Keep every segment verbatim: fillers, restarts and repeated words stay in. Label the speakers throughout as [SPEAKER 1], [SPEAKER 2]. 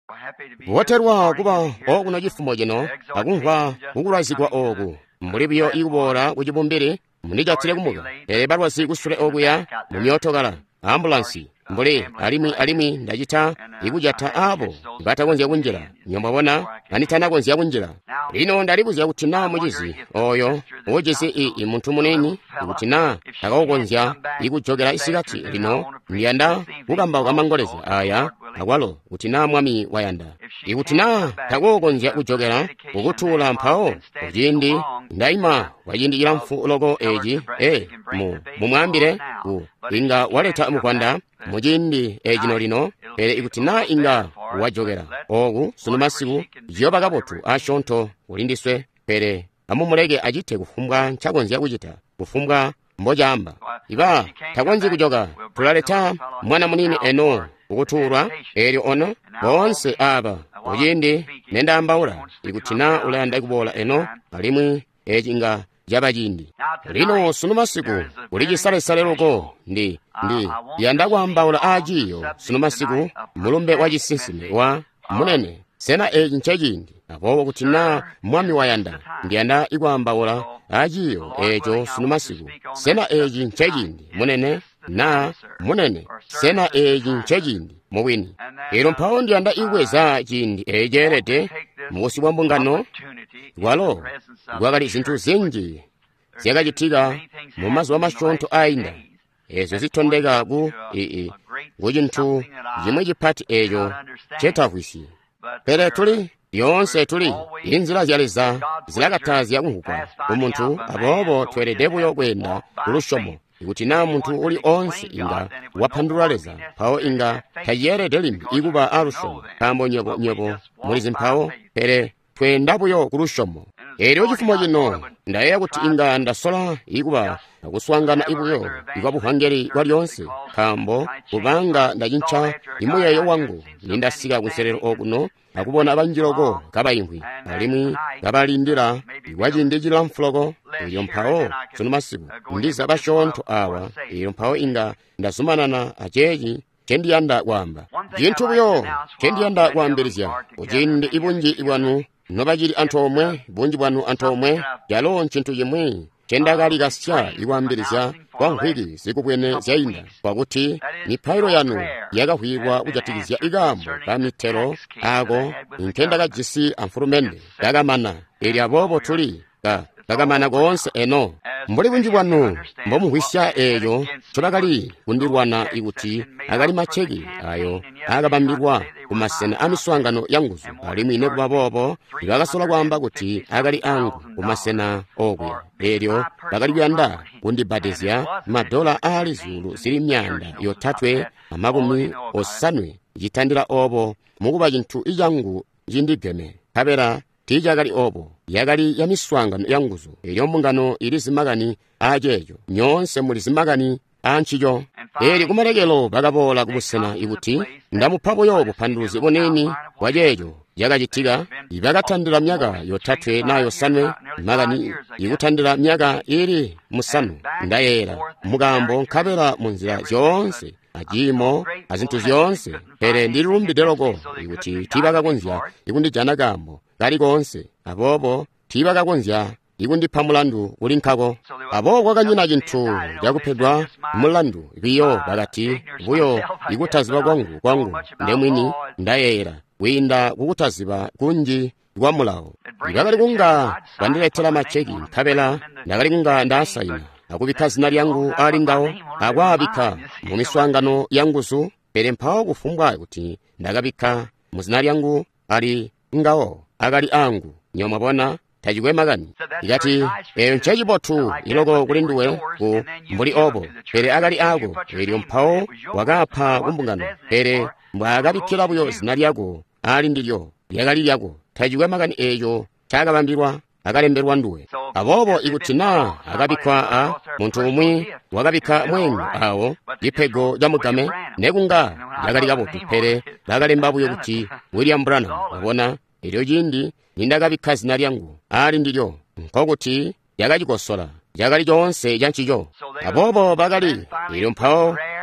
[SPEAKER 1] woterwa kuba oku na chifumo chino akumva kukulazikwa oku muli byo ikubola kuchipumbiri munijatsire kumuka ere barwasi kusule okuya mumyotokala ambulansi mbole alimi alimi ndachita ikujata abo ngatakonzya kunjira nyombabona anitana konzya kunjira lino ndalikuziya kutina muchizi oyo wojese i munthu muneni ikutina akakonzya ikujokera isikati lino ndiyanda kukamba ukamangoleza aya akwalo kutina mwami wayanda ikutina takokonzya kujokera ukuthula mphawo uchindi ndaima wachindikira mfuloko eji e mu mumwambire ku inga waleta mukwanda muchindi ejino lino ere ikutina inga wajokera oku sunu masiku yoba kapotu ashonto ulindiswe pere amumuleke achite kufumbwa nchakonzya kuchita kufumbwa mbojamba iba takonzi kujoka tulaleta mwana munini eno ukuthulwa eri ono bonse aba uchindi nenda ambaula ikutina ulayanda ikubola eno alimwi echinga jabajindi lino sunu masiku ulichisalesaleluko ndi ndi yandakwambaula ajiyo sunu masiku mulumbe wachisinsime wa munene sena echi nchechindi apowo kutina mwami wayanda ndiyanda ikwambaula ajiyo echo sunu masiku sena echi nchechindi munene na munene sena echi nchechindi muwini ero mphawo ndiyanda ikweza chindi ejerete musi wa mbungano walo gwakali zinthu zinji ziyakachitika mu maso amashonto ayinda ezo zithondeka ku ii kuchinthu chimwe chiphati echo chetakwisi pere tuli yonse tuli inzira ziyaleza zilakathazi yakunkhuka umunthu apopo tweredepo yokwenda kulushomo ikutina munthu uli onse inga waphandulaliza mphawo inga thayiyerete limbi ikuba alushomo kambo nyepo nyepo muli zimphawo pere twendapoyo kulushomo eri chifumo chino ndayeya kuti inga ndasola ikuba akuswangana ibuyo ikabuhangeri walyonse kambo kupanga ndachincha imuyeyo wangu nindasika kunserero okuno akubona abanjiroko kabayimwi alimwi kabalindira iwachindikira mfuloko iyo mphawo sunu masiku ndiza bashontho awa iyo mphawo inga ndasumanana achechi chendiyanda kwamba chinthu buyo chendiyanda kwambirizya uchindi ibunji ibwanu nobachili anthu omwe bunji bwanu anthu omwe yalo ntchinthu chimwe chendakalikasya ikwambirizya kwa nkhwiki zikubwene zayinda pakuti miphairo yanu yakahwikwa kuchatikizya ikambo ka mithero ako nthenda kajisi amfulumende kakamana ili apopo tuli ka kakamana konse eno mbuli bunji bwanu mbomuhwisya eyo chodakali kundirwana ikuti akali macheki ayo akapambidwa kumasena amiswangano ya nguzu alimwi ine kupapopo ikakasola kwamba kuti akali angu kumasena okwe eryo pakalipyanda kundibatizya madola ali zulu zili myanda yothatwe amakumi osanwe chithandira opo mukupa chinthu ichangu chindibveme kapera tichakali opo yakali ya miswangano ya nguzu iyo mbungano ili zimakani achecho nyonse muli zimakani antchicho eri kumalekelo pakapola kumusena ikuti ndamuphapoyo kuphanduzi poneni kwachecho yakachitika ipakathandira myaka yothatwe nayo sanwe makani ikuthandira myaka ili musanu ndayera mukambo nkhapera munzira zonse achimo azinthu zonse pere ndilumbideloko ikuti tipakakonzya ikundijana kambo kalikonse apopo tipakakonzya ikundipha mulandu uli nkhako apo kwakanyina chinthu chakuphedwa mulandu ipiyo pakati vuyo ikuthazipa kwangu kwangu ndemwini ndayera kuyinda kukuthazipa kunji kwa mulawo ndakali kunga kwandilethera macheki nkhapela ndakali kunga ndasayina akupikha zina lyangu ali ngawo akwapikha mu miswangano ya nguzu pere mphawo kufumbwa kuti ndakapikha mu zina lyangu ali ngawo akali angu nyoma pona tachikwemagani ikati eyo nchechipothu iloko kulinduwe ku mbuli opo pere akali ako eri mphawo wakapha kumbungano pere mbwakapikhirapuyo zina lyako ali ndilyo lyakali lyako tachikwemagani eyo chakapambirwa akalemberwa nduwe apopo ikutina akapikhwa a munthu umwi wakapikha mwenyu awo liphego lya mugame nekunga lyakali kapotu pere lakalembapuyo kuti William Branham wapona ilyo chindi nindakapikha zina lyangu ali ndilyo nkokuti yakachikosola yakali chonse chanchicho apopo pakali ilyo mphawo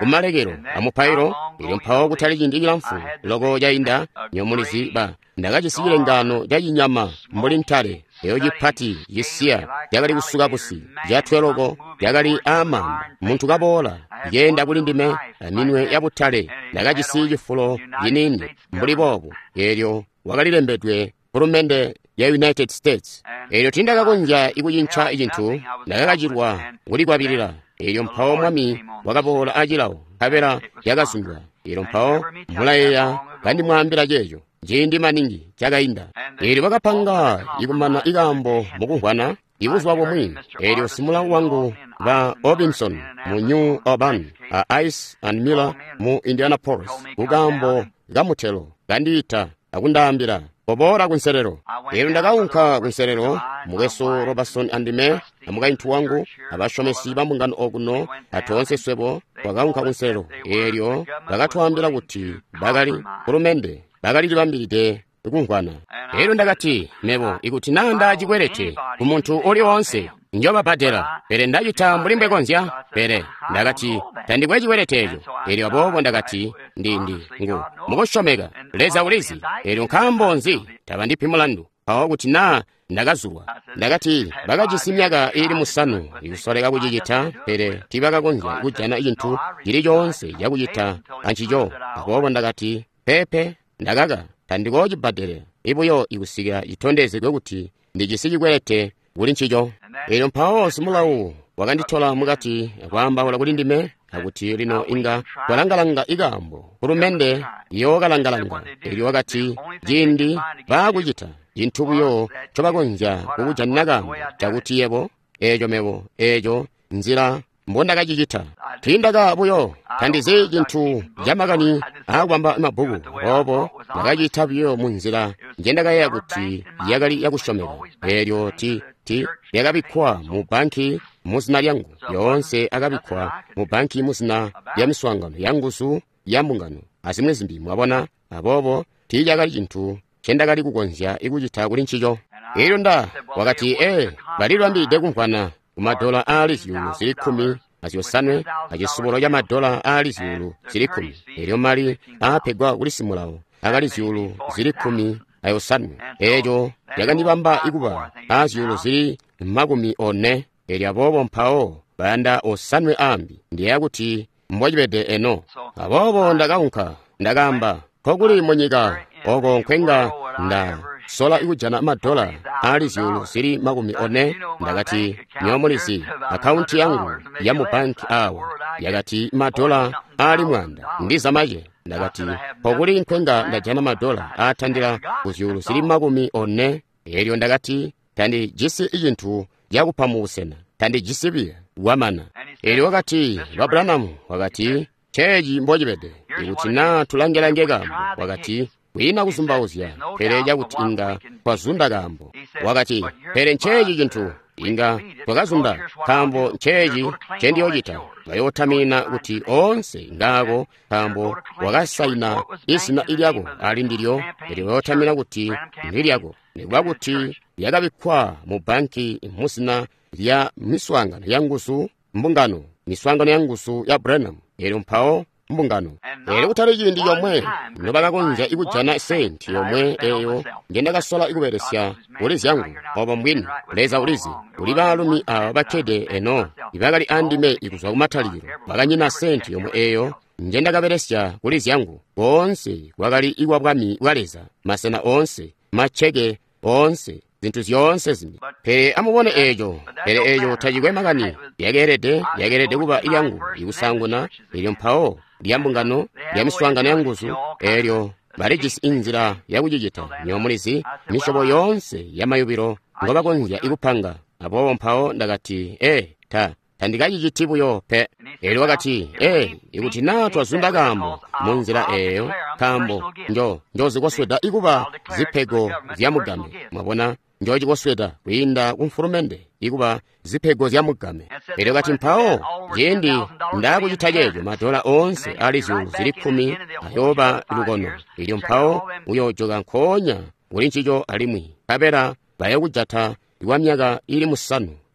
[SPEAKER 1] kumalekero amupairo ili mphawo kutali chindikira mfu loko jayinda nyomulisi ba ndakachisiyire ngano jachinyama mbuli mthale eyo chiphati chisiya yakali kusuka pusi jathweroko yakali amamba munthu kapola yenda kuli ndime minwe yabuthale ndakachisiyi chifulo yinini mbulipopo elyo wakalilembedwe purumende ya United States elyo tindakakonja ikuchintcha ichinthu ndakakachirwa kuti kwapirira elyo mphawo mwami wakapola achilawo kapera yakasundwa elyo mphawo mulayeya kandi mwambira checho njindi maningi chakayinda elyo wakapanga ikumana ikambo mukuhwana ikuzwapo mwini elyo simula wangu va Robinson mu New Urban a Ice and Miller mu Indianapolis kukambo kamuthelo kandiyitha akundayambira popora kunserero elyo ndakaunkha kunserero mukeso Robertson andime amukayinthu wangu abashomesi bamungano okuno athu onse swepo wakaunkha kunserero elyo bakathuambira kuti bakali purumende bakalili bambirite ikunkhwana elyo ndakati mebo ikuti nanda chikwerete kumunthu oliwonse njoba padera pere ndachitha mbulimbe konzya pere ndakati tandikwe chikweretecho elyo apopo ndakati ndindi ngu mukushomeka leza ulizi elyo nkhambonzi tava ndiphi mulandu awo kuti na ndakazulwa ndakati bakachisi myaka ili musanu ikusoleka kuchichitha pere tibakakonza kujana ichinthu chilichonse chakuchitha anchicho apopo ndakati pepe ndakaka tandikochibadere ibuyo ikusika chithondezedwe kuti ndichisichikwerete kuli nchicho elyo mphawo simulawu wakandithola mukati kwamba wala kuti ndime akuti lino inga kwalangalanga ikambo purumende yokalangalanga elyo wakati jindi bakuchita chinthukuyo chopakonja kukujaninakambo chakuti yebo echo mebo echo nzira mbondakachichitha tindakabuyo thandize chinthu jamakani akwamba mabuku opo ndakachitha piyo munzira njendakayeya kuti yakali yakushomeka elyo ti ti yakapikhwa mu banki muzina lyangu yonse akapikhwa mu banki muzina ya miswangano yangusu ya mbungano azimwe zimbi mwabona apopo ti yakali chinthu chendakali kukonzya ikuchitha kuli nchicho elyo nda wakati e baliro ambiri kunkhwana kumadola ali ziyulu zili khumi aziyosanwe achisubolo cha madola ali ziyulu zili khumi elyo mali aphedwa kuli simulawo akali ziyulu zili khumi ayosanwe echo yakandipamba ikupa aziyulu zili makumi one elyo apopo mphawo bayanda osanwe ambi ndiye akuti mbwachipede eno apopo ndakaunkha ndakamba kokuli monyika oko nkhwenga nda sola ikujana madola ali ziyulu zili makumi one ndakati nyomulisi akaunti yangu ya mu banki awo yakati madola ali mwanda ndi zamache ndakati pokuli nkhwenga ndajana madola athandira kuziyulu zili makumi one elyo ndakati tandi jisi ichinthu yakuphamusena tandi jisipiya wamana elyo wakati Abrahamu wakati cheji mbojipede ikuti na tulangelange kambo wakati wina kuzumbauzya pere jakuti inga kwazunda kambo wakati pere ncheji chinthu inga kwakazunda kambo ncheji chendiyochita vayothamina kuti onse ngako kambo wakasaina isina ilyako ali ndilyo pere vayothamina kuti ndilyako nikwakuti yakapikhwa mu banki musina lya miswangano yangusu mbungano miswangano yangusu ya Branham elyo mphawo mbungano elyo kutali chindi yomwe nobakakonja ikujana senti yomwe eyo ngendakasola ikuperesya ulizi yangu opo mbwini leza ulizi uli balumi awo bakhede eno ibakali andime ikuzwa kumathaliro bakanyina senti yomwe eyo ngendakaperesya ulizi yangu onse wakali ikwapwami ukaleza masena onse macheke onse zinthu ziyonse zimi pere amubone ejo pere ejo tachikwemakani yakerede yakerede kupa iyangu ikusanguna elyo mphawo lyambungano lya miswangano yangusu elyo balijisi inzira yakuchichita nyomulisi mishopo yonse ya mayupiro ngobakonja ikuphanga apopo mphawo ndakati e ta tandikachichitipuyo pe elyo wakati e ikuti natu azunda kambo munzira eyo kambo njo njozikosweda ikupa ziphego ziyamugame mwabona njoji kosweda kuyinda kumfurumende ikupa ziphego ziyamugame elyo kati mphawo jendi ndakuchitha checho madola onse ali ziyulu zili khumi ayopa ilukono ilyo mphawo uyojoka nkhonya uli nchicho alimwi kapera bayakujatha iwa myaka ili musanu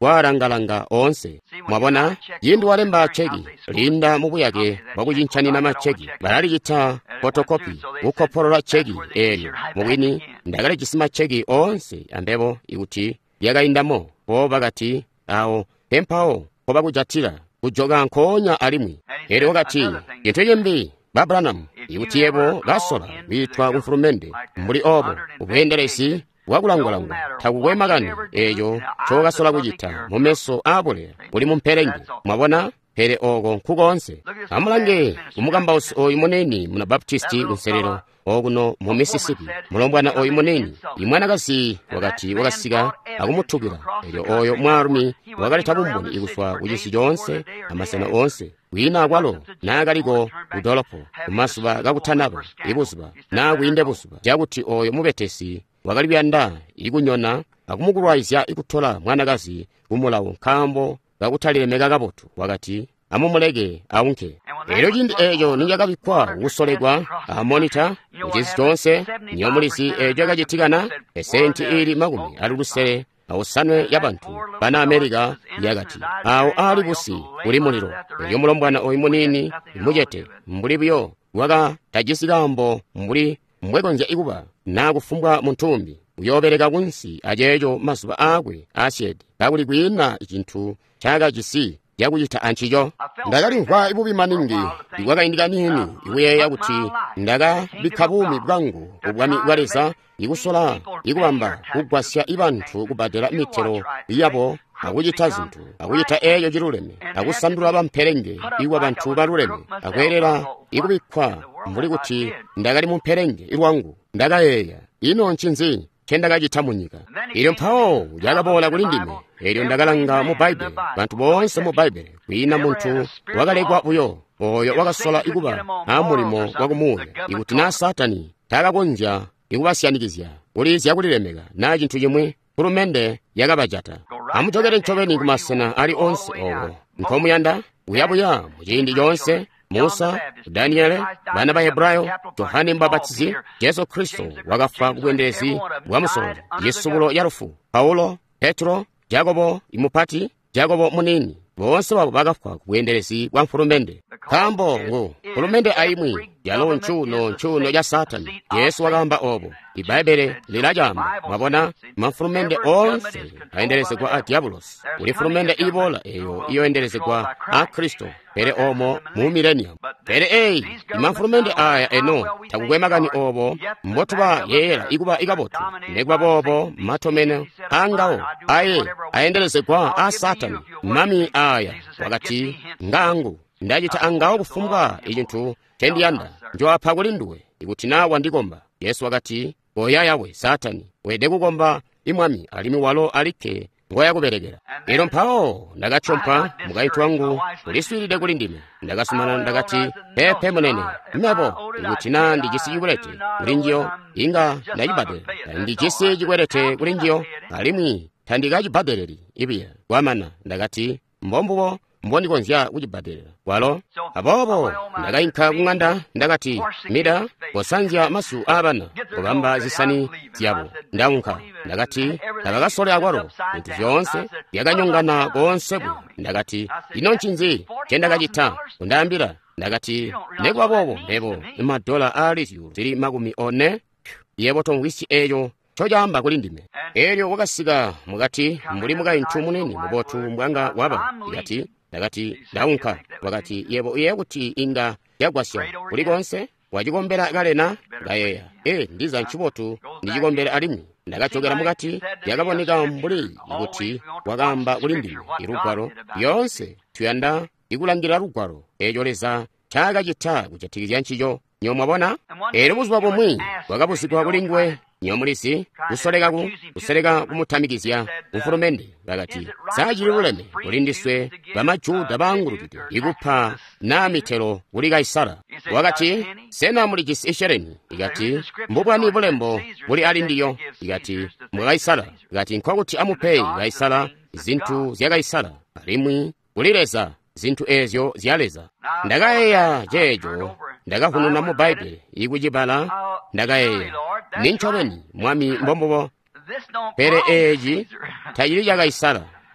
[SPEAKER 1] kwalangalanga onse. Mwabona, yindu walemba cheki linda mubuyage wakujinchanina macheki balalikita fotokopi ukopolola cheki eyo mubwini ndagale chisima cheki onse ambebo ikuti yagayindamo po bagati awo tempawo po bakujatira kujoga nkonya alimwi eri wakati yenteyembi Babranam ikuti yebo gasola bitwa kumfurumende mbuli obo ubwenderesi wakulangwalangwa takukwemagani eyo chogasola kujita mumeso abule uli mumperenge. Mwabona pere ogo nkugonse amulange umugamba oyu muneni muna baptisti unserero oguno mu Mississippi mulombwana oyu muneni imwanagasi wakati wakasiga akumutugira eyo oyo mwarumi wagaleta bumboni iguswa kujisi jonse amasena onse wina agwalo nagaliko udolopo umasuba gakutanaba ibusuba na winde busuba jakuti oyo mubetesi wagalibyanda igunyona akumugulwaizya ikutola mwanagazi umulawo nkambo gakutalire megagabotu wakati amumulege awunke ero jindi ejo ninjagabikwa usolegwa amonita ujisi jonse nyomulisi ejo gajitigana esenti ili magumi alulusere awusanwe yabantu bana Amerika yagati awo ali busi uli muliro eyo mulombwana oyu munini imujete mbuli byo waga tajisigambo mbuli mbwegonja ikuba nakufumbwa muntumbi uyobereka kunsi ajejo masuba agwe asyedi gakuli kwina ikintu chaga jisi yakujita anchijo ndagali nkwa ibubi maningi iwakayindika nini iwe yakuti ndaga bikabumi bwangu ubwami bwareza ikusola ikubamba kugwasya ibantu kubadela mitero iyabo akujita zintu akujita eyo jiruleme akusandula bamperenge iwa bantu baruleme akwerera ikubikwa mbuli kuti ndagali mumperenge irwangu ndaga eya ino nchinzi kendaga jitamunyika ilio mpao yagabola kulindime elio ndagalanga mu Bible bantu bonse mu Bible kwina muntu wagalegwa uyo oyo wagasola ikuba amulimo wakumuya ikuti na Satani tagagonja ikubasyanikizya ulizi yakulilemega na jintu yemwe kurumende yagabajata amutogere nchoveni kumasena ali onse owo nkomuyanda uyabuya mujindi yonse Musa, Daniele, bana ba Hebrayo, Yohane Mbabatizi, Yesu Kristo wagafa kubwenderezi bwamusoro Yesu bulo yarufu Paulo, Petro, Jakobo imupati Jakobo munini bonse babo bagafa kubwenderezi bwa mfurumende kambo ngo furumende aimwi yalo nchuno nchuno ya Satani Yesu wagamba obo ibaibele lilajamba wabona mafurumende onse aendeleze kwa Diabolos uli furumende ibola eyo iyo endeleze kwa a Kristo pere omo mu millennium pere ei mafurumende aya eno takugwemagani obo mbotuba yera ikuba igabotu negwa bobo matomene angao aye aendeleze kwa a Satani mami aya wakati ngangu ndajita angao kufumbwa ikintu kendiyanda njo apha kulinduwe ikuti nawa ndikomba Yesu wakati oya yawe Satani wede kugomba imwami alimi walo alike ngoya kuberegera ero mpao ndagachompa mugaitu wangu uliswiride kulindime ndagasumana ndagati pepe munene mebo ikuti na ndigisi yubulete kulinjiyo inga ndayibade ndigisi jigwerete kulinjiyo alimwi tandigaji badeleri ibiya wamana ndagati mbombubo mbondi konzya kujibadelera walo abobo ndagayinka kung'anda ndagati mida osanzya masu abana ogamba zisani zyabo ndawunka ndagati ndagagasole agwaro bintu vyonse byaganyongana gonse bwe ndagati ino nchinzi kendagajita kundambira ndagati negwa bobo ndebo imadola alizyu ziri magumi one yebo tongwisi eyo chojamba kulindime elyo wakasiga mugati mbuli mugayintu munini mubotu mbwanga waba yati ndagati ndawunka wakati yebo yekuti inga yagwasya uligonse wajigombera galena gayeya e ndiza nchibotu ndijigombera alimi ndagachogera mugati yagabonika mbuli ikuti wagamba kulindime irugwaro yonse tuyanda ikulangira rugwaro ejoleza chaga jita kuchatikizya nchijo nyomwabona ero buzwa bomwi wagabusikwa kulingwe nyomulisi usolega ku userega kumutamikizya ufurumende bagati sajiri buleme ulindiswe bamajuda bangurukite igupha na mitero uli Kaisara wakati sena muligisi ishereni igati mbubwani bulembo buli alindiyo igati mu Kaisara igati nkwakuti amupei Kaisara zintu zya Kaisara alimwi ulireza zintu ezyo zyaleza ndagayeya jejo ndagahununa mu Bible ikujibala ndagayeya ninchobeni mwami mbombobo pere eji tayiri ya Kaisara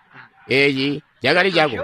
[SPEAKER 1] eyi jagali jago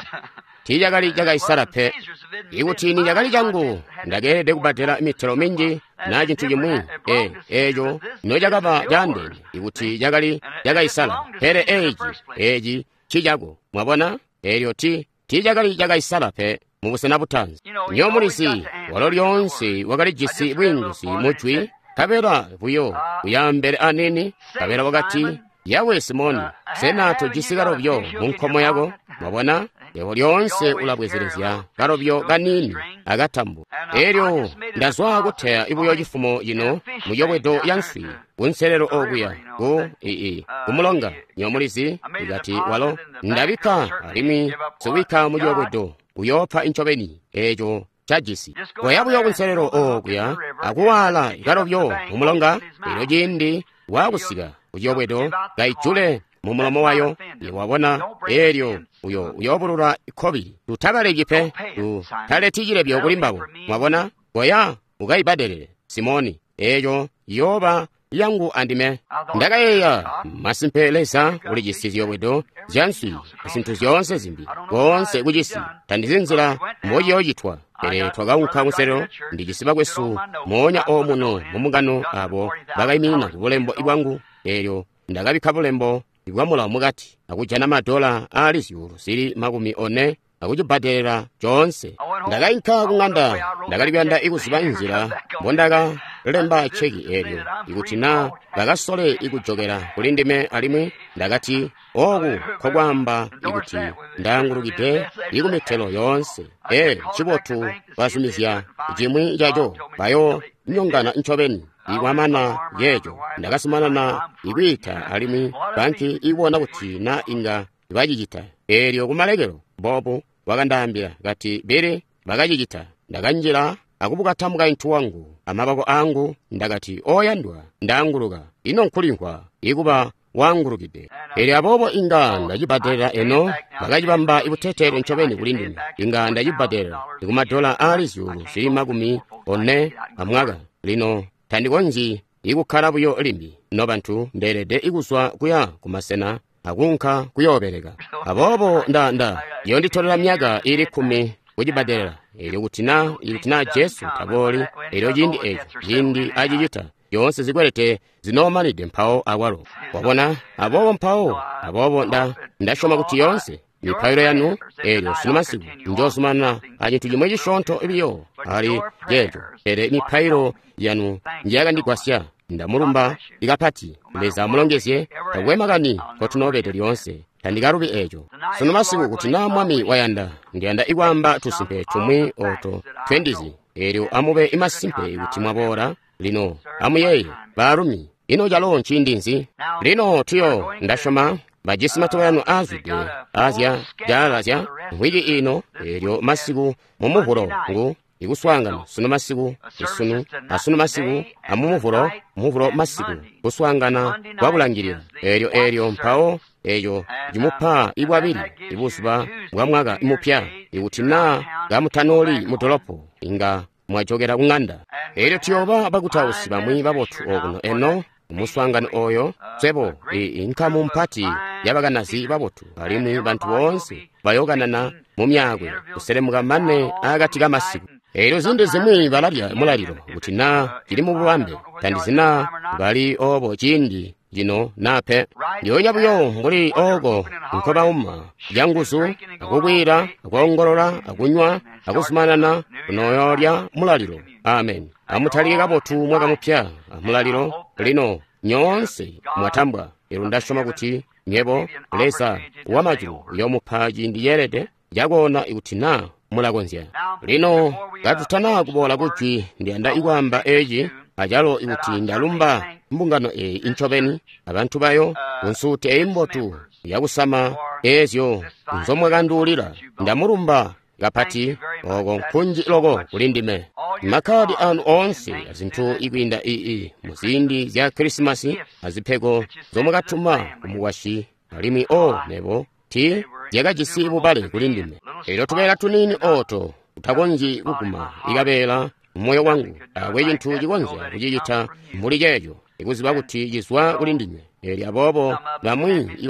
[SPEAKER 1] tijagali jagaisala pe ikuti ni jagali jangu ndagerede kubatela imitelo mingi na chintu chimwi e ejo nojagaba jande ikuti jagali jagaisala pere eji eji chijago mwabona eryo ti tijagali jagaisala pe mubusena butanzi nyomulisi walo lyonse wagali jisi bwingusi muchwi kabera buyo uyambere anini kabera wakati yawe Simoni senato jisigaro byo munkomo yago mwabona ewo lyonse ulabwezerezya garo byo ganini agatambu eryo ndazwa gutea ibuyo gifumo yino muyobwedo yansi unserero oguya go ee kumulonga nyomulisi igati walo ndabika alimi suwika muyobwedo uyopa inchobeni ejo chajisi wayabuyo unserero oguya akuwala garo byo umulonga ero jindi wagusiga uyobwedo gaichule mumulomo wayo yewabona eryo uyo uyoburura ikobi tutabale gipe tutale tigire byokulimbabo mwabona goya ugaibaderere Simoni eyo yoba yangu andime ndagayeya masimpeleza ulijisizyo wedo jansi isintu zyonse zimbi gonse kujisi tandizinzira moyo oyitwa ere twagawuka musero ndigisiba gwesu monya omuno mumugano abo bagayimina kubulembo ibwangu eryo ndagabika bulembo igwamula mugati akujana madola ali zuru siri magumi one akujibaderera jonse ndagayinka kunganda ndagalibyanda ikuziba inzira mbondaga lemba cheki eryo ikutina bagasole ikujogera kulindime alimwe ndagati ogu kogwamba ikuti ndangurugide ikumitelo yonse e chibotu basumizya jimwi jajo bayo nyongana inchobeni igwamana yejo ndagasimana na igwita alimwi banki ibona kuti na inga ibajigita eryo kumalegero bobo wagandambira gati bere bagajigita ndaganjira akubuka tamuga intu wangu amabako angu ndagati oyandwa ndanguruga ino nkulinkwa ikuba wangurugide eri abobo inga ndajibaderera eno bagajibamba ibutetero nchobeni kulindimi inga ndajibaderera ikumadola ali zuru siri magumi one amwaga lino tandigonzi ikukarabuyo limbi nobantu nderede ikuswa kuya kumasena agunka kuyoberega abobo ndanda iyo nditolera myaga iri kumi kujibaderera eri kutina iritina Jesu tabori eri jindi ejo jindi ajijita yonse zigwerete zinomanide mpao awalo wabona abobo mpao abobo nda ndashoma kuti yonse mipairo yanu eryo sinumasigu njosumana aje tujimwe jishonto ibiyo ari yejo ere mipairo yanu njaga ndikwasya ndamurumba igapati leza mulongezye kagwemagani kotunobete lyonse tandigarubi ejo sinumasigu kuti na mwami wayanda ndiyanda igwamba tusimpe tumwi oto twendizi eryo amube imasimpe utimwa bora lino amuyeye barumi ino jalo nchindinzi lino tiyo ndashoma bajisi matoyano azude azya jalazya mwigi ino eryo masigu mumuhuro ngu iguswangana suno masigu isunu asunu masigu amumuhuro muhuro masigu guswangana gwabulangirira eryo eryo mpao eyo jimupa ibwabiri ibusuba bwamwaga imupya ibutina gamutanoli mutolopo inga mwajogera kunganda eryo tiyoba bagutawusi bamwi babotu oguno eno umuswangano oyo sebo inka mumpati yabaganazi babotu alimu bantu bonse bayoganana mu myagwe uselemuga mane agati gamasiku eryo zinde zimwe balalya mulaliro butina kiri mu buwambe tandizina bali obo kindi jino nape nyonya buyo ngoli ogo nkoba umma jangusu akugwira akongorola akunywa akusumanana kunoyolya mulaliro amen amutalika botu mwaga mupya mulaliro lino nyonse mwatambwa ero ndashoma kuti nyebo lesa wamaju yomupaji ndiyerede jagona ikutina mulagonzya lino gatutana kubola kuti ndiyanda igwamba eji ajalo ikuti ndalumba mbungano e inchobeni abantu bayo unsute eimbotu yakusama ezyo nzomwegandulira ndamurumba gapati ogo nkunji logo kulindime makadi anu onse azintu igwinda ii muzindi zya Krismasi azipego zomwegatuma umuwashi alimi o nebo ti yagajisi bubale kulindime ero tubera tunini oto utagonji ukuma igabela moyo wangu awejintu jigonza kujiyita muri jejo ikuziba kuti yiswa kulindime eri abobo bamwi ibabo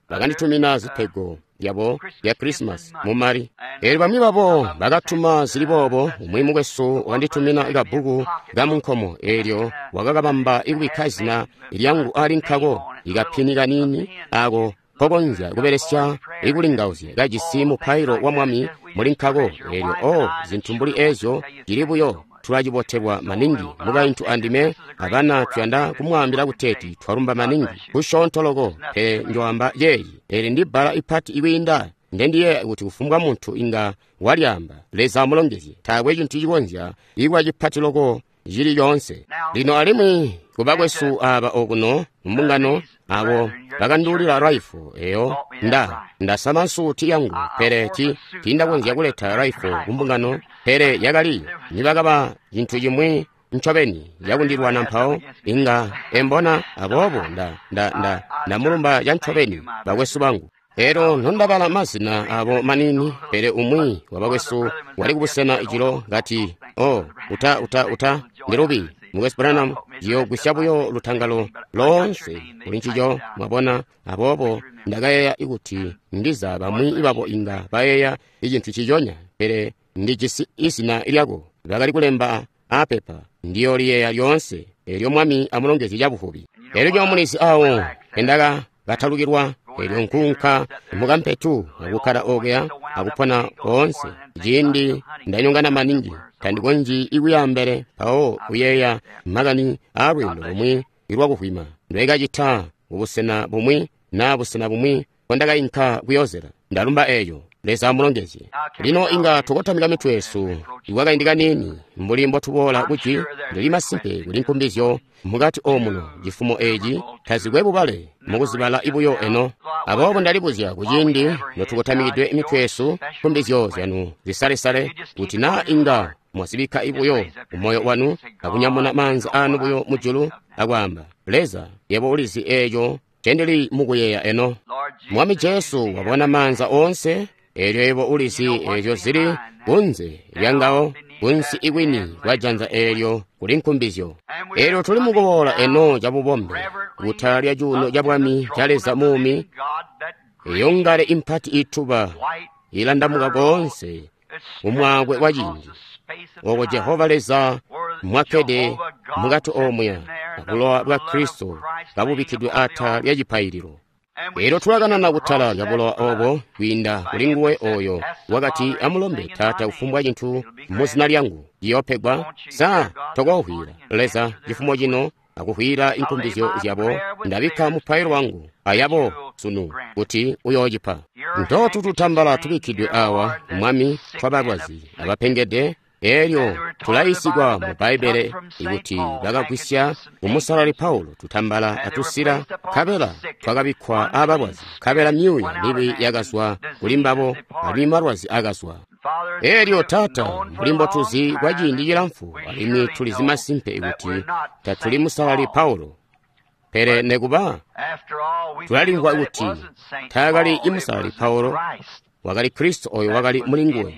[SPEAKER 1] bakanditumina zipego yabo ya Christmas mumali eri bamwe babo bagatuma zilibobo umwimu gwesu wanditumina igabugu gamunkomo eryo wagagabamba igwikazina ilyangu ali nkago igapiniga nini ago kogonja guberesya igulingauzi gajisimu pairo wa mwami muri nkago eryo o zintumbuli ezo giribuyo tulajibotebwa maningi mugaintu andime abana tuyanda kumwambira guteti twarumba maningi kushontologo pe njwamba yeyi eri ndibala ipati iwinda ndendiye uti kufumbwa muntu inga walyamba leza mulongezi tawe jintu jigonja igwa jipati logo jiri yonse lino alimwe kubagwesu aba oguno mbungano abo bagandulira rifle eyo nda ndasama suti yangu pereti tinda gonja kuleta rifle mbungano pere yagali nibagaba jintu jimwe nchobeni yagundirwa nampao inga embona abobo nda nda nda namurumba yanchobeni bagwesu bangu ero nondabala mazina abo manini pere umwi wabagwesu wali kubusena ijiro gati oh uta uta uta ndirubi Mugwesi Branham jiyo gwishabuyo lutangalo lonse ulinchijo mwabona abobo ndagaya iguti ndiza bamwi ibabo inga bayeya ijintu chijonya pere ndijisi isina ilyago bagali kulemba apepa ndiyo liye yonse eryo mwami amulongezi jabuhubi eryo munisi awo endaga batalugirwa eryo nkunka mugampetu agukara ogya agupona onse jindi ndanyongana maningi kandi gonji iguyambere pao uyeya magani arwendo umwe irwa guhwima ndwega jita ubusena bumwe na busena bumwe kondaga inka guyozera ndarumba eyo leza mulongezi lino inga tugotamiga mitwesu iwaga indiga nini mbulimbo tubola kuki ndilima simpe kulinkumbizyo mugati omuno jifumo eji tazigwe bubale muguzibala ibuyo eno abobo ndalibuzya kujindi notugotamigidwe imitwesu kumbizyo zanu zisale sale utina inga mwasibika ibuyo umoyo wanu akunyamona manzi anu buyo mujulu agwamba leza yebo ulizi ejo chendeli muguyeya eno mwami Jesu wabona manza onse eryo yebo ulizi ejo ziri bunze yangao bunsi igwini wajanza eryo kulinkumbizyo eryo tuli mugobola eno jabubombe utalya juno jabwami jaleza mumi yongale impati ituba ilandamuga gonse umwagwe wajinji ogo Jehova leza mwakede mugatu omya abulowa bwa Kristo babubikidwe ata lyajipayiriro ero tulagana na butala yabulowa obo winda kulinguwe oyo wakati amulombe tata ufumbwa jintu muzina lyangu yopegwa sa togohwira leza jifumo jino akuhwira inkumbizyo zyabo ndabika mupayiro wangu ayabo sunu uti uyojipa ndoto tutambala tubikidwe awa mwami twabarwazi abapengede eryo tulayisigwa mu Baibele iguti bagagwisya umusalali Paulo tutambala atusira kabela twagabikwa abarwazi kabela myuya nibi yagaswa kulimbabo abimarwazi agaswa eryo tata mulimbo tuzi gwajindira mfu alimi tulizima simpe iguti tatuli musalali Paulo pere neguba tulalingwa iguti tagali imusalali Paulo wagali Kristo oyo wagali mulinguwe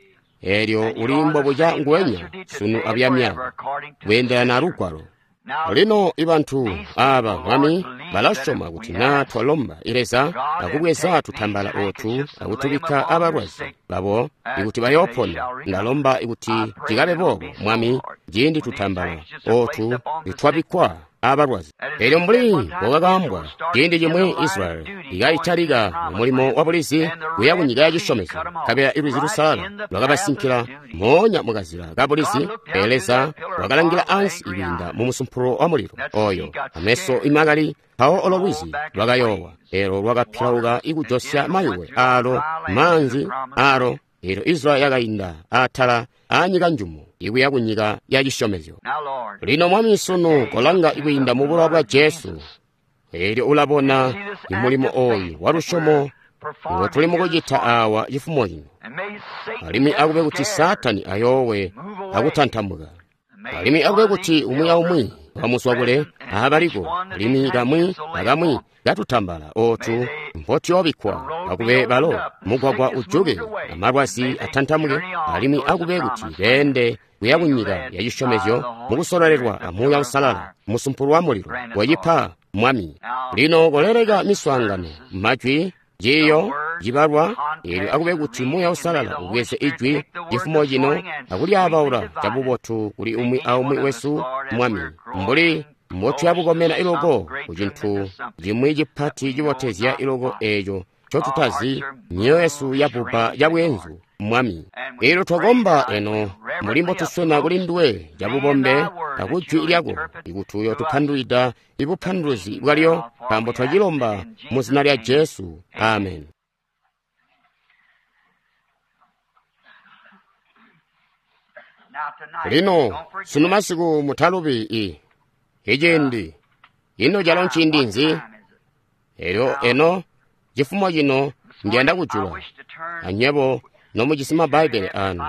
[SPEAKER 1] eryo ulimbo buja ngwenya sunu abyamya wenda na rukwaro lino ibantu aba mwami balashoma kuti na twalomba ileza akubweza tutambala otu akutubika abarwazi babo ikuti bayopona ndalomba ikuti jigabe bobo mwami jindi tutambala otu itwabikwa abarwazi eryo mbuli bogagambwa jindi jimwe Israel igayitariga mulimo wabulisi guyagunyiga yagishomeza kabera ibizirusala lwagabasinkira monya mugazira gabulisi eleza wagalangira ansi ibinda mu musumpuro wa muliro oyo ameso imagali pao olobwizi lwagayowa ero lwagapirauga igujosya mayuwe alo manzi aro ero Israel yagayinda atala anyiga njumu iwe yagunyiga yagishomezyo lino mwami sunu kolanga ibinda mu bulwa bwa Jesu eryo ulabona imulimo oyo warushomo ngo tuli mugojita awa ifumo yino alimi agube kuti Satani ayowe agutantamuga alimi agube kuti umuya umwi wamuswagule ahabaliko alimi gamwi agamwi gatutambala otu mpoti obikwa agube balo mugwagwa ujuge amarwasi atantamuge alimi agube kuti bende kuyagunyiga yayishomezyo mugusorerwa amuya usalala musumpuru wa muliro wayipa mwami lino kolereka miswangano machwi jiyo jibalwa ili akube kuti moyo usalala ugwese ijwi chifumo chino akuli abaula chabubotu kuli umwi aumwi wesu mwami mbuli motu yabukomera iloko kuchinthu chimwe chipati chibotezya iloko echo chotutazi niyo yesu yapupa yabwenzu mwami ilo twakomba eno mulimbo tuswena kulinduwe jabubombe takujwi ilyako ikutuyo tuphandulida ibuphanduzi bwaliyo pambo twachilomba muzina lya Yesu amen. lino sunu masiku muthalupi i ijendi ino jalo nchindinzi ero eno chifumo chino ndiyenda kuchula anyebo nomuchisima Bible anu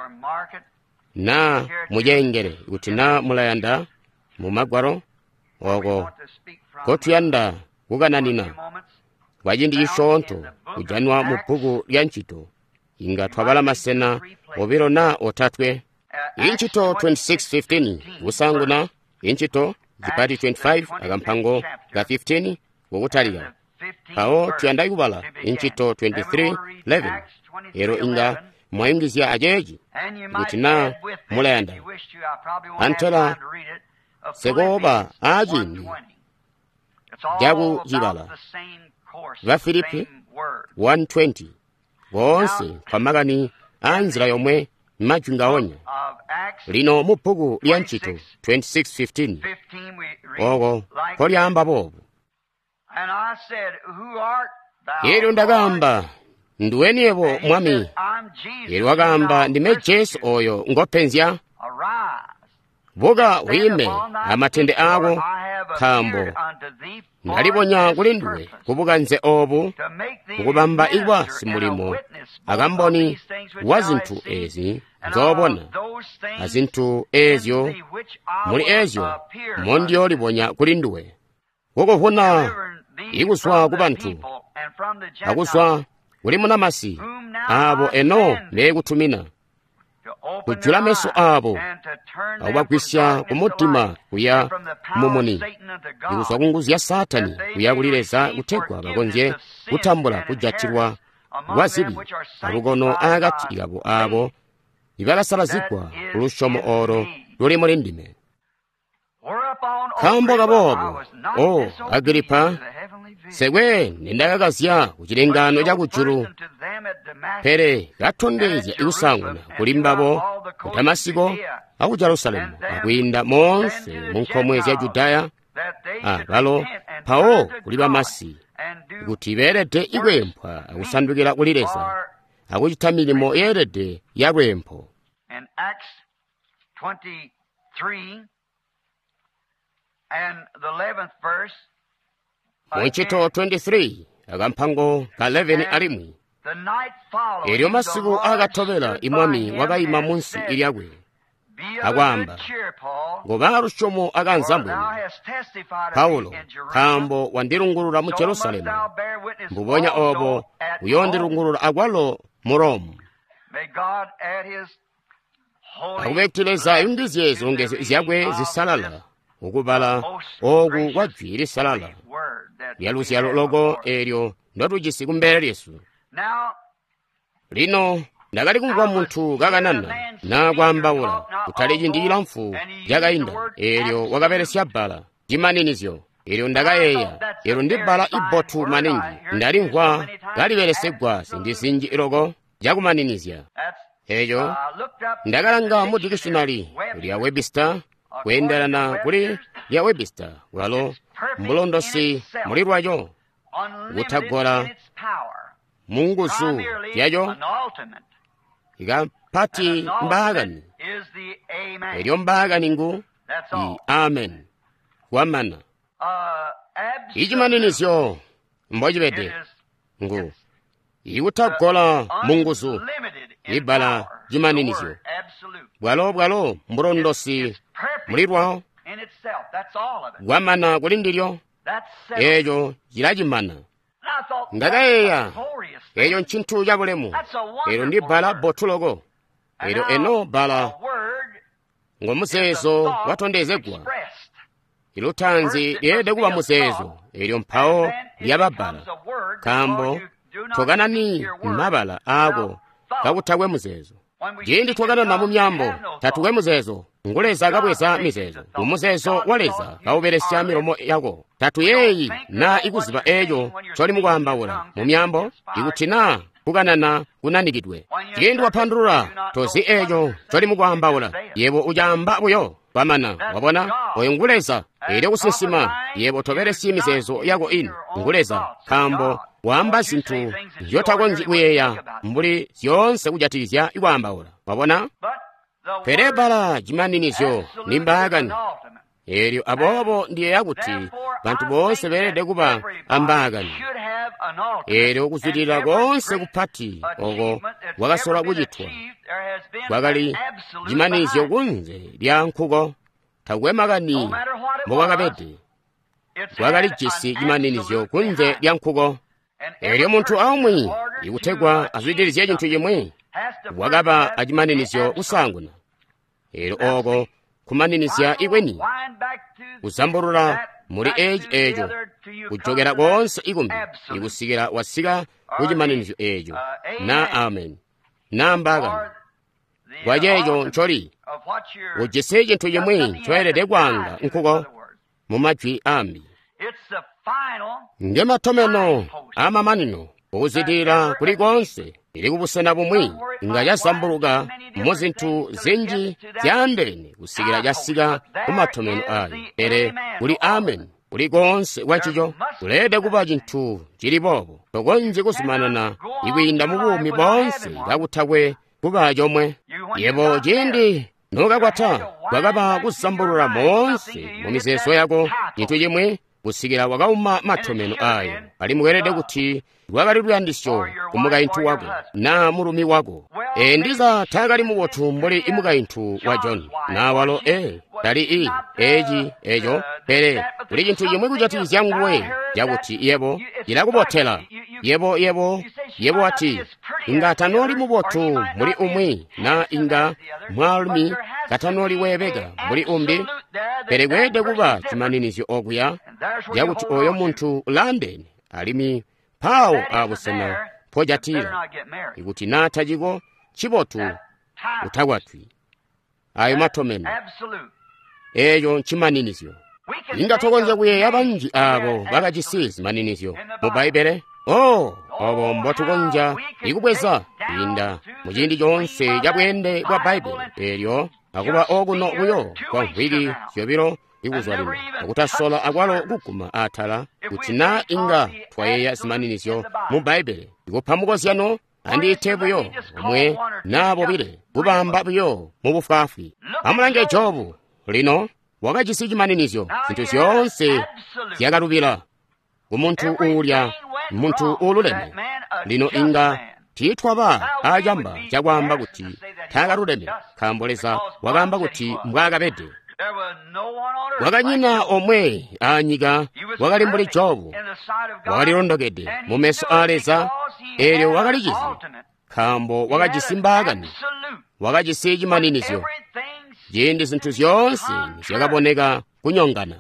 [SPEAKER 1] na mujengere kuti na mulayanda mumagwaro oko kotuyanda kukananina wajindi ishonto kujanwa muphuku lya ntchito inga twabala masena obiro na otatwe inchito twenty-six fifteen usanguna inchito zipati twenty-five akampango ga fifteen wokutalika pawo tuyanda ikubala inchito twenty-three eleven ero inga mwayingizya ajeji kuti na mulayanda antela sekoba ajini jabu jibala va Filipi one twenty wonse pamakani anzira yomwe majungaonya lino muphuku lya ntchito twenty-six fifteen oko kolyamba bobo ero ndagamba nduweniyevo mwami ero wakamba ndime Yesu oyo ngopenzya vuka wime amatende ako khambo ndaliponya kulinduwe kuvuka nze obu ukubamba igwa simulimo akamboni wa zinthu ezi nzobona azinthu ezyo muli ezyo mondiyo liponya kulinduwe wokufuna ikuswa kubanthu akuswa kulimo namasi abo eno mekuthumina kujula meso abo akubakwisya kumutima kuya mumuni ikuswa kunguzya Satani kuya kulileza kuthegwa bakonzye kutambula kujatirwa wazibi alukono akati ikabo abo ibalasalazikwa kulushomo oro lulimo lindime khambo kabobo o Agripa sewe nindakakasya kuchilengano cha kuchulu pere kathondezya ikusanguna kulimbabo ku Damasiko aku Jerusalemu akuyinda monse munkhomwe ya Judaya apalo pawo kuliba masi kuti iberede ikwempha akusandukira kulileza akuchita milimo yerede yakwempho. Mwinchito twenty-three akampango ka eleven alimwi eryo masiku akathobera imwami wakayima munsi ilyakwe akwamba ngoba lushomo akanzambwini Paulo khambo wandilungulula mu Jerusalemu mbubonya obo uyondirungulula akwalo mu Rome akubektileza imbizi ezo ngeze izyakwe zisalala ukubala oku kwajwiri salala lyalusya loko eryo ndotujisi kumbere Yesu lino ndakali kumva munthu kakanana nakwambawula kutali ndiyila mfu yakayinda eryo wakaperesya bala jimaninizyo eryo ndakayeya eryo ndibala ibothu maningi ndalimva kaliperesegwa sindisinji iloko jakumaninizya eyo ndakalanga mu dictionary lya Webster kuyenderana kuli lya Webster walo mbulondosi mulirwayo kuthagola mungusu yayo ikapati mbagani eryo mbagani ngu i amen wamana ichimaninizyo mbojibede ngu ikuthagola mungusu ibala jimaninizyo bwalo bwalo mbulondosi mulirwayo wamana kulindiryo eyo jilajimana ndakayeya eyo nchinthu chabulemu ero ndi bala botuloko ero eno bala ngomuseso watondezegwa iluthanzi lyede kuba muzezo elyo mphawo lyababala kambo twakanani mabala ako kakuthakwe muzezo jindi twakana namu myambo tatuwe muzezo nguleza akabweza mizezo umuzezo waleza kauberesya milomo yako tatu yeyi na ikuzipa eyo choli mukwambawula mu myambo ikuthina kukanana kunanikidwe jindi waphandulula tozi eyo choli mukwambawula yebo ujamba buyo pamana wabona oyo nguleza ili kusisima yebo toberesya mizezo yako ino nguleza kambo wamba zinthu yotakonjikuyeya mbuli zonse kujatizya ikwambawula wabona perebala jimaninizyo nimbagani elyo abobo ndiye yakuti bantu bonse berede kuba ambagani elyo kuzwirira konse kuphati oko wakasola kujitwa wakali jimanizyo kunze lya nkhuko takwemagani mukakapete wakali jisi jimaninizyo kunze lya nkhuko elyo munthu amwi ikuthekwa azwidirizya chinthu chimwe wakapa achimaninizyo usanguna elyo oko kumaninizya ikweni kuzambulula muli eji ejo kuchokera konse ikumbi ikusikira wasika kuchimaninizyo ejo na amen na mbakani kwachecho ncholi ujise chinthu chimwe choyerede kwanga nkhuko mumachwi ambi ndi mathomeno amamanino okuzitira kulikonse ili kupusana pomwe ngachasambuluka mu zinthu zinji ziyandene kusikira chasika kumathomeno ayo ere kuli amen kulikonse wachicho kulede kupa chinthu chilipopo tokonje kusumanana ikwinda mubumi bonse kakuthakwe kupa chomwe yepo chindi nukakwatha kwakapa kusambulula monse mu mizeso yako chinthu chimwe kusikira wakauma mathomeno ayo ali mukerede kuti lwakaliluyandisyo kumukayinthu wako na mulumi wako e ndiza thakali muwothu mbuli imukayinthu wa John na walo e tali i eji ejo pere kuli chinthu chimwe kuchati yanguwe yakuti yebo ilakubothela yebo yebo yebo ati inga tanoli muwothu muli umwi na inga mwalumi katanoli webeka muli umbi pere kwede kuba chimaninizyo okuya yakuti oyo munthu London alimi pawo akusana pojatira ikuti natha chiko chipotu uthakwatwi ayo mathomeno eyo chimaninizyo ingathokonze kuyeya banji abo bakachisizi maninizyo mu Baibele oh obo mbothukonja ikubweza inda muchindi chonse chabwende kwa Baibele elyo akuba okuno kuyo kwa mvwiki chiyopiro ikuzwalira akutasola akwalo kuguma athala kuti na inga twayeya zimaninizyo mu Baibele ikuphamukoziyano andiyithepuyo omwe nabo bile kubamba buyo mu bufafi amulange Jobu lino wakachisi chimaninizyo zinthu zonse ziyakalupira kumunthu ulya munthu ululeme lino inga tithwapa achamba chakwamba kuti thakaluleme khamboleza wakamba kuti mbwakapete wakanyina omwe anyika wakali mbuli Jobu wakalilondokede mu meso aleza elyo wakalichizi khambo wakachisimbakani wakachisi chimaninizyo jindi zinthu zonse zikaboneka kunyongana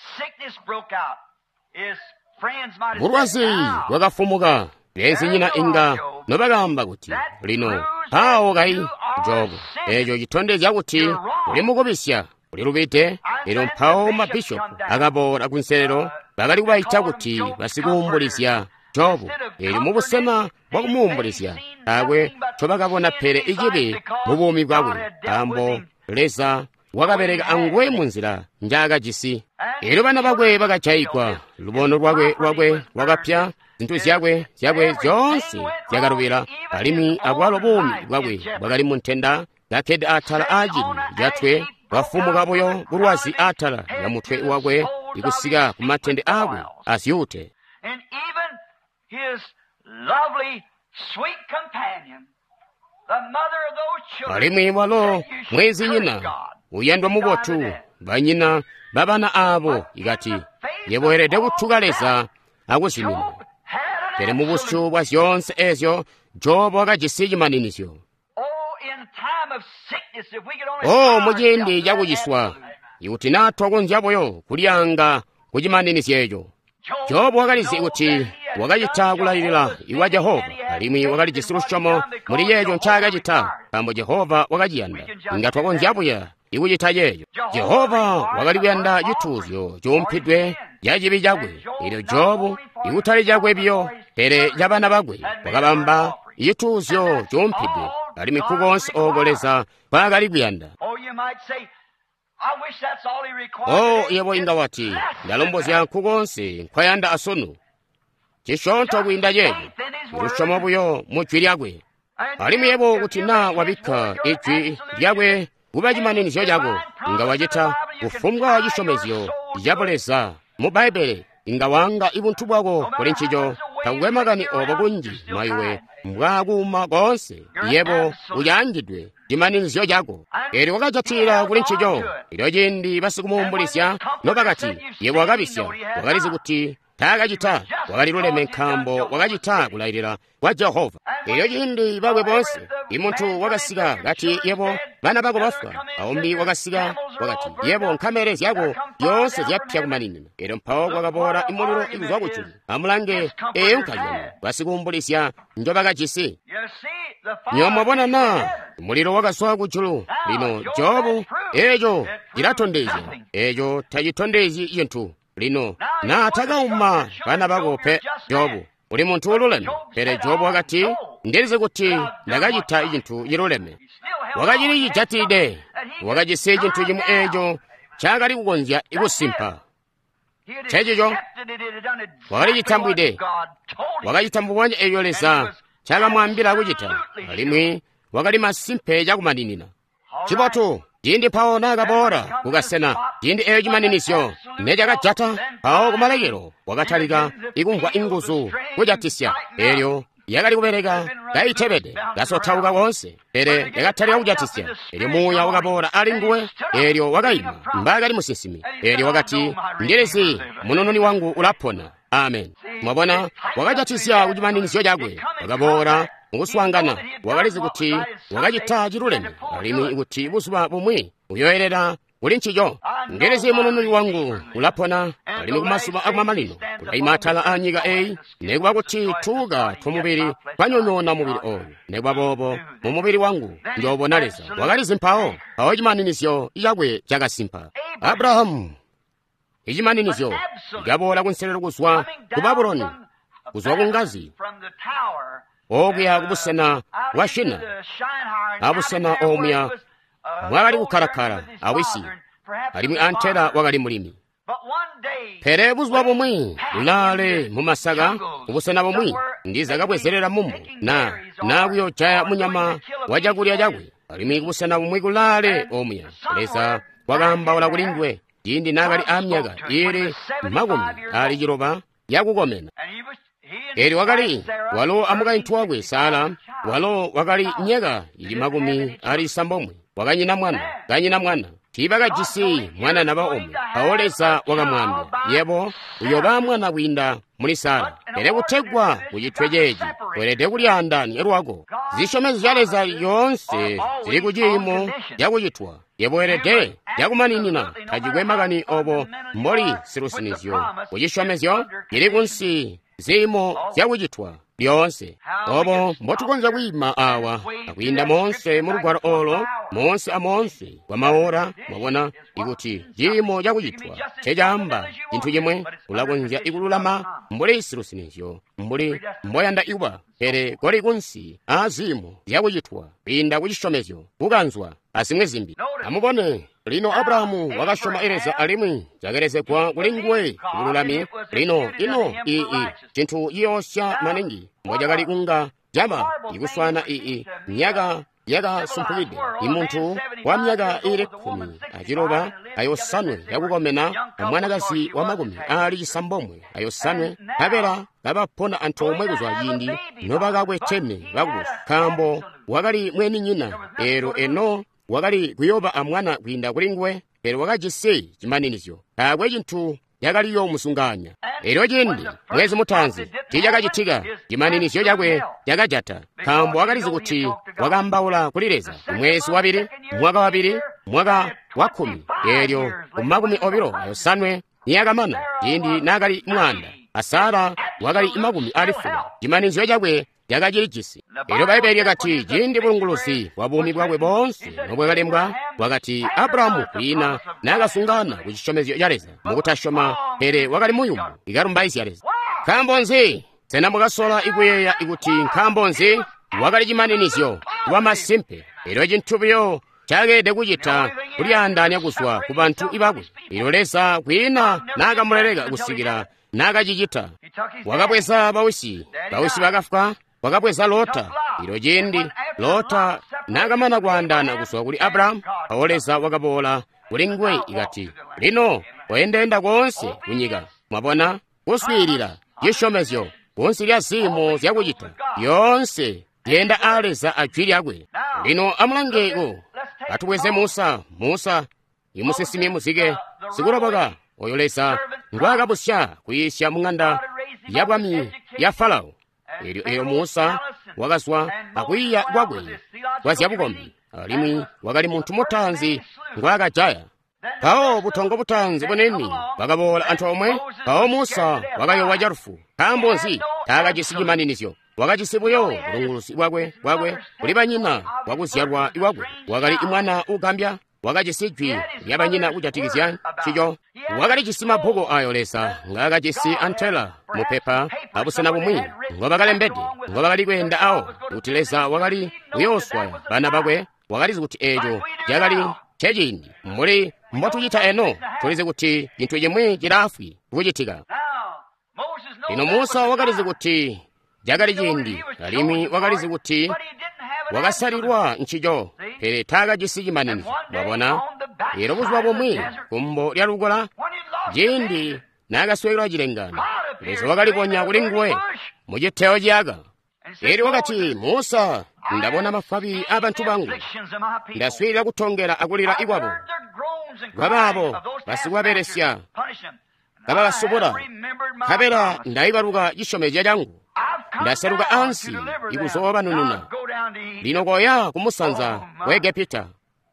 [SPEAKER 1] bulwazi wakafumuka lezi nyina inga nopakamba kuti lino pawo kayi Jobu echo chithonde chakuti uli mukubisya uli lupite lero mphawo mabishopu akapola kunserero pakali kubayitha kuti basikuwumbulizya Jobu eli mubusema bwakumuwumbulizya akwe chopakapona phere ichipi mubumi bwakwe kambo leza wakapereka angwe munzira njaka jisi ero bana bakwe bakachayikwa lubono lwakwe lwakwe wakapya zinthu zyakwe zyakwe zonse zyakalupira alimi akwalo bumi bwakwe bwakali munthenda yakhede athala ajili yathwe wafumukapoyo bulwazi athala ya muthwe wakwe ikusika kumathende akwe asyute alimi walo mwezi nyina uyendwa mubothu banyina babana abo ikati yeboherede kuthukaleza akusimina tere mubushu bwa zyonse ezyo Jobu akachisi chimaninizyo oh muchindi chakuchiswa ikuti nathu akonjapoyo kulyanga kuchimanenesi echo. Jobu wakalizi ikuti wakachita kulayirira iwa Jehova alimwi wakali chisiru chomo muli yecho nchakachita pambo Jehova wakachiyanda ngati wakonjapoya ikuchita yecho. Jehova wakalipyanda chithunzyo chomphidwe ya chipi chakwe ilyo Jobu ikutali chakwe pyo pere cha bana bakwe wakapamba chithunzyo chomphidwe alimwi kukonse okoleza pakalipyanda. Oh, yebo ingawati ndalomboza kukonse nkwayanda asono chishonto kuinda yeyo irushomo buyo muchwiryakwe alimwi yebo kuti na wabika ichwi lyakwe kuba chimanenesi chako ingawachita kufumwa chishomezyo yapoleza mu Baibele ingawanga ibunthu bwako kuli ntchito takuwemakani opo kunji maiwe mbwakuma konse yebo uyanjidwe chimanenesi chako eri wakachatira kuli ntchito ilo chindi pasikumumbulisa nopakati yebo wakapisa wakalizi kuti takachita wakaliloleme nkhambo wakachita kulayirira kwa Jehova ilo chindi pakwe ponse imunthu wakasika kati yebo bana bako bafa aumbi wakasika wakati yebo nkhamerezi yako yonse ziyapsa kumanini ero mphawo kwakapora imuliro ikuzwa kuchulu amulange eyo nkayona pasikumbulisa njopakachisi nyomwapona na muliro wakaswa kuchulu lino Jobu echo chilathondeza echo tachithondezi iyenthu lino na atakauma bana bako pe Jobu uli munthu ululeme pere Jobu wakati ndelize kuti ndakachita ichinthu chiluleme wakachili chijatide wakachise chinthu chimwe echo chakali kukonja ikusimpa chechicho wakali chithambwide wakachithambwanya eyolesa chakamwambira kuchita alimwi wakali masimpe chakumaninina chipotu tindi phawo nakapora kukasena tindi eyo chimanenisyo nechakajata phawo kumalekero wakathalika ikungwa inguzu kuchatisya eryo yakali kupereka kaithepete kasothauka konse pere yakathalika kuchatisya eryo muya wakapora ali nguwe eryo wakayima mbakali musisimi eryo wakati ndelezi munononi wangu ulaphona. Amen. Mwabona wakachatisya kuchimanenisyo chakwe wakapora ukuswangana wakalizi kuti wakachita chiluleme alimwi ikuti busuba bumwe uyoyerera uli ntchito ndelezi munonoli wangu ulaphona alimwi kumasuba akumamalino kulayima athala anyika eyi nekuba kuti thuka thumubiri kwanyonyona mubiri oyo nekuba bobo mumubiri wangu ndiobonaleza wakalizi mphawo phawo chimanenisyo chakwe chakasimpha. Abrahamu ichimanenisyo ikabola kunselero kuswa ku Babuloni kuzwa kungazi okuya kubusena washina abusena omya mwakali kukhalakhala awisi alimwi anthera wakali mulimi pere buzwa bomwe ulale mumasaka kubusena bomwe ndiza kabwezerera mumu na nakuyo chaya munyama wachakulya chakwe alimwi kubusena bomwe kulale omya lesa wakamba wala kulindwe tindi nakali amyaka iri makumi ali chilopa yakukomena eri wakali walo amukayinthu wakwe sala walo wakali nyeka ili makumi ali sambomwe wakanyina mwana kanyina mwana tipakajisi mwana naba omwe aoleza wakamwambya yebo uyoba mwana kwinda muli sala ere kuthegwa kuchithwe chechi kwerete kulyandani eri wako zishomezi zaleza yonse zili kuchimo yakuchithwa yebo erete yakumaninina tachikwemakani obo mboli sirusinizyo kuchishomezyo ili kunsi zimo zyakuchithwa lyonse obo mbotikonza kwima awa akwinda monse mulugwalo olo monse amonse kwa maora mwabona ikuti jimo lyakuchithwa chejamba chinthu chimwe kulakonza ikululama mbuli sirusinizyo mbuli mboyanda iwa pere koli kunsi azimo zyakuchithwa kwinda kuchishomezyo kukanzwa asimwe zimbi amubone lino Abrahamu wakashoma ereza alimwi chakerezekwa kulingwe kululami lino ino ii chinthu iyosya manengi mwajakali kunga jama ikuswana ii myaka yakasumphukide imunthu wa myaka iri khumi achilopa ayosanwe yakukomena mwanakazi wa makumi ali chisambomwe ayosanwe kapera kapaphona anthu omwe kuzwa yindi nopakakwe thene vakubusa khambo wakali mweni nyina ero eno wakali kuyoba amwana kwinda kulingwe pero wakachise chimanenisyo kakwe chinthu yakaliyo musunganya ero chindi mwezi muthanzi tichakachitika chimanenisyo chakwe chakachata khambo wakalizi kuti wakambaula kulireza mwezi wapiri mwaka wapiri mwaka wa khumi eryo kumakumi obiro ayosanwe niyakamana indi nakali mwanda asara wakali imakumi alifuwa chimanizo chakwe yakachirikisi ero baibeli yakati jindi bulungulusi wa bumi bwakwe bonse nobwekalembwa wakati Abrahamu kwina nakasungana kuchichomezyo chaleza mukutashoma pere wakali muyumu ikalumbaisi yaleza khambonzi tsena mukasola ikuyeya ikuti nkhambonzi wakali chimaninizyo wa masimpe ero chinthupiyo chakede kuchita kuti andani akuswa ku banthu ibakwe ilolesa kwina nakamuleleka kusikira nakachichita wakapweza pawisi pawisi pakafika wakapweza Lota ilo jindi Lota nakamana kuandana kuswa kuli Abrahamu aoleza wakapola kuli ngwe ikati lino oyendayenda konse kunyika mwapona kuswirira yishomezyo konse lya zimo zyakuchita yonse yenda aleza achwiri akwe lino amulangeko atubweze Musa Musa imusisimi muzike sikulopoka oyolesa ngwakapusya kuyisya mung'anda yabwami ya Farao ilyo iyo Musa wakaswa akwiya kwakwe kwasyabukombi alimi wakali munthu mutanzi ngwakajaya pawo buthongo butanzi bweneni wakapola anthu omwe pawo Musa wakayowa charufu khambonzi takachisichimaninizyo wakachisibuyo bulungulusi bwakwe bwakwe kuli panyina wakuzyalwa iwakwe wakali imwana ukambya wakachisijwi lyapanyina kuchatikizya chicho wakali chisima bhuku ayolesa ngakachisi anthela mupepa apusana bumwi ngoba kalembedi ngoba kali kwenda awo utileza wakali uyoswa bana bakwe wakalizi kuti ejo jakali chejini muli mbotuchita eno tulize kuti chinthu chimwe chirafwi kuchitika ino Musa wakalizi kuti jakali chindi alimi wakalizi kuti wakasalirwa nchicho pere takachisichimanini wabona ero kuzwa pomwe kumbo lya lugola jindi nakaswekera chilengano lezo wakaliponya kuli ngwe muchitheo chaka eri wakati Musa ndabona mafabi a banthu bangu ndaswirira kuthongera akulira ikwapo bwabapo basikuwaperesya kababasopota kapera ndayipaluka chishomeja changu ndasaluka ansi ikuzowa panununa lino koya kumusanza wa Igupta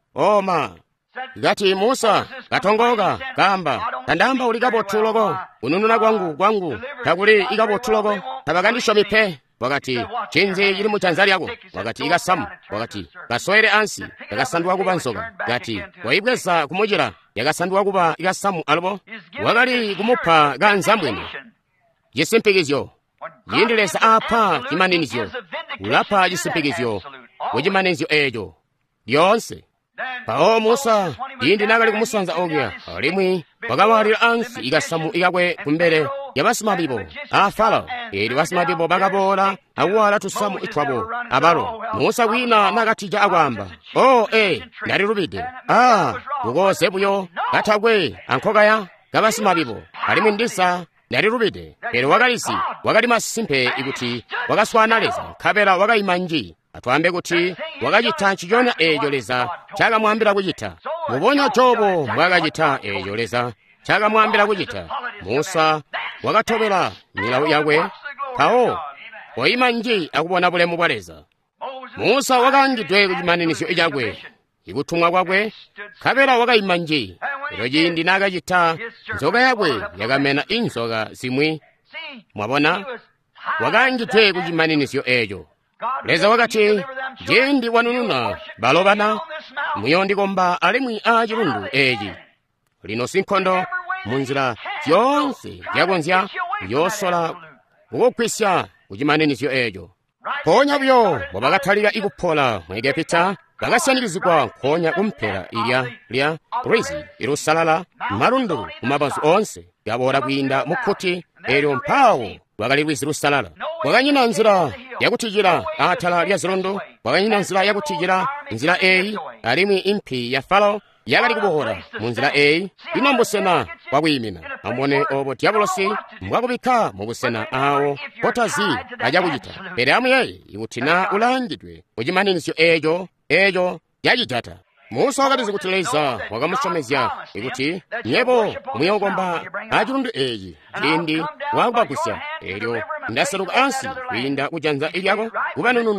[SPEAKER 1] oma ngati Musa kathongoka kamba kandamba ulikapo thuloko unununa kwangu kwangu takuli ikapo thuloko tapakandisho miphe wakati chinzi chili muchanzali yako wakati ikasamu wakati kasoere ansi yakasandwa kupa nsoka ngati waibweza kumuchira yakasandwa kupa ikasamu alopo wakali kumupha kanzambwene jisimpikizyo yindelesa apa chimaninizyo ulapa jisimpikizyo kuchimaninizyo ejo lyonse pawo Musa yindi nakali kumusanza ogya alimwi wakawalira ansi ikasamu ikakwe kumbere ya basimabibo a Farao ili basimabibo bakapola awala tusamu ithwapo abalo Musa wina nakatija akwamba o e ndali lupide a ukose buyo kathakwe ankhokaya kabasimabibo alimwi ndisa ndali lupide pero wakalisi wakali masimphe ikuti wakaswanaleza khapera wakayimanji atwambe kuti wakachita chichona ejo leza chakamwambira kuchita muponya chopo mwakachita ejo leza chakamwambira kuchita Musa wakathopera milawu yakwe pawo oyimanji akupona bulemu bwaleza Musa wakangidwe kuchimaninizyo ichakwe ikuthumwa kwakwe khapera wakayimanji ilo jindi nakachita nzoka yakwe yakamena inzoka zimwi mwapona wakangidwe kuchimaninizyo ejo leza wakati jindi wanununa balobana muyondikomba alimwi a chilundu eji lino sinkhondo munzira yonse yakonzya yosola ukukwisya kuchimaninizyo ejo ponya byo bobakathalira ikuphola mu Igupta bakasyanilizikwa nkhonya kumphera ilya lya Rizi ilusalala malundu kumapazi onse yabora kuyinda mukhuti elyo mphawo wakali Rizi lusalala wakanyina nzira yakuthikira athala lya zilondo wakanyina nzira yakuthikira nzira eyi alimwi imphi ya Farao yakali kubohora mu nzira eyi inombosena wakuyimina amone obo diabolosi mwakubikha mubusena awo potazi ajakuchita pere amuyeyi ikuthina ulangidwe kuchimaninizyo ejo ejo yachijata Musa wakatizi kutileza wakamuchomezya ikuti nyepo muyokomba achilundu eyi jindi wakupakusya elyo ndasaluka ansi kuyinda kujanza ilyako kupanununa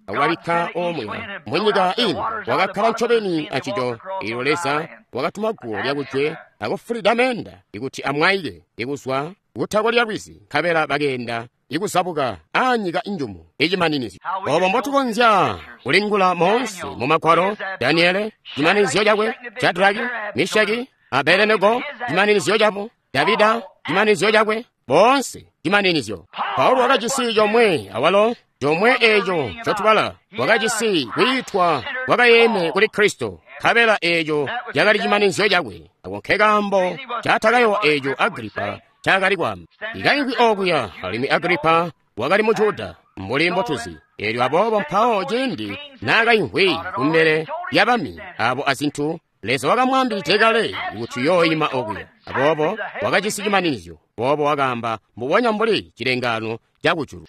[SPEAKER 1] awalika omwe mwenyika inu wakakhala ntchopeni achicho ilolesa wakatuma guwo lyakutwe akufulida menda ikuti amwayike ikuswa kuthako lyabwisi khabera bakenda ikusapuka anyika injumu ichimaninizo opo mbotikonzya kulingula monse mumakhwalo Daniele chimaninizo chakwe Shadraki Meshaki Abedenego chimaninizo chapo Davida chimaninizo chakwe bonse chimaninizo Paulo wakachisi chomwe awalo chomwe echo chotwala wakachisi kuitwa wakayeme kuli Kristo khabera echo chakali chimaninizo chakwe akonkekambo chathakayo echo Agripa chakali kwamba ikayikwi okuya alimi Agripa wakali mu Juda mbulimbo tuzi elyo abobo mphawo chindi nakayingwe kumbere yabami abo azinthu lezo wakamwambi tekale kuti yoyima okuya abobo wakachisi chimaninizo bobo wakamba mbuwonya mbuli chilengano chakuchulu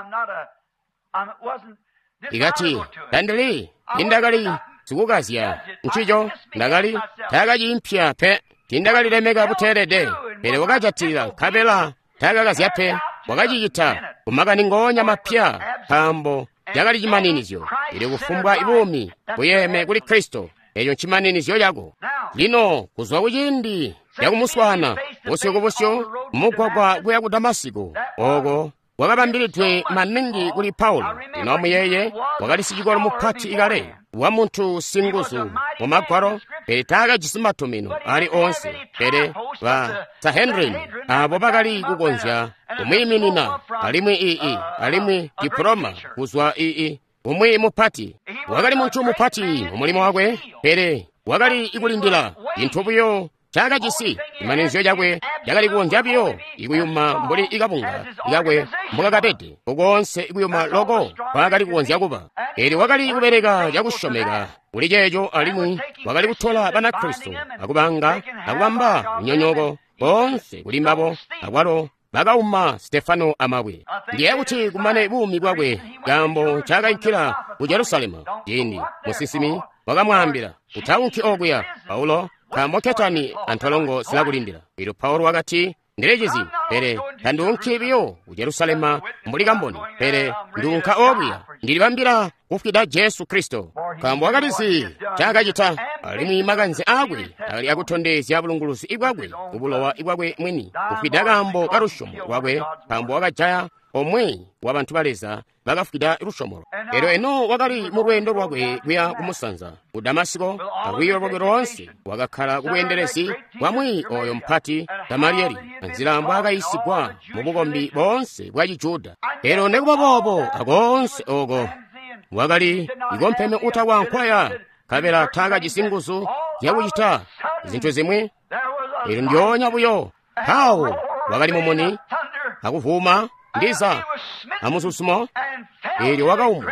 [SPEAKER 1] ikati dandali indakali sikukazya nchicho ndakali takachimpya pe tindakalilemeka buterede pere wakachatira khabela takakazya pe wakachiyitha kumakani ngonya mapya pambo chakali chimaninizo ili kufumbwa ibumi kuyeme kuli Kristo echo chimaninizo chako lino kuzwa kuchindi yakumuswana usiku busyo mugwagwa kuya ku Damasiko oko wakapambiridwe maningi kuli Paulo inomu yeye wakatisichikolo muphati ikale wa munthu singuzu mumagwaro pere takachisimatumino ali onse pere va Sanhedrin apo pakali kukonzya kumwiminina alimwe ii alimwe diploma kuzwa ii umwe muphati wakali munthu muphati mumulimo wakwe pere wakali ikulindira inthupuyo chakachisi chimaninizo chakwe chakali kuonjapyo ikuyuma mbuli ikapunga ikakwe mbukakapete ukonse ikuyuma loko wakali kuonja kupa eri wakali kupereka chakushomeka kuli checho alimwi wakali kuthola bana Kristo akupanga akupamba unyonyoko bonse kulimbapo akwalo bakauma Stefano amabwe ndiye kuti kumane bumi kwakwe gambo chakayikira ku Yerusalemu chindi musisimi wakamwambira utawunkhi okuya Paulo kamoketani antholongo silakulindira ilo Paulo wakati ndilechezi pere tandiunkhibiyo ku Yerusalema mbuli kamboni pere ndiunkha okuya ndilipambira kufika Yesu Kristo kambo wakatisi chakachita alimwi makanzi akwe ali akuthondezya bulungulusi ibwakwe kubulowa ibwakwe mwini kufika kambo karushomo wakwe kambo wakajaya omwe wa banthu baleza bakafika rushomolo ero eno wakali mu lwendo lwakwe kuya kumusanza ku Damasiko akwiyo lwakwe lonse wakakhala kukuyenderesi wamwi oyo mphati Gamalieli anzilambo akayisigwa mu bukombi bonse bwa Chijuda ero nekupapopo akonse oko wakali ikompheme uta wankhwaya khabera thaka chisinguzo yakuchita zinthu zimwe ero ndionya buyo hawo wakali momoni akuvuma ndiza amususumo eri wakaumwa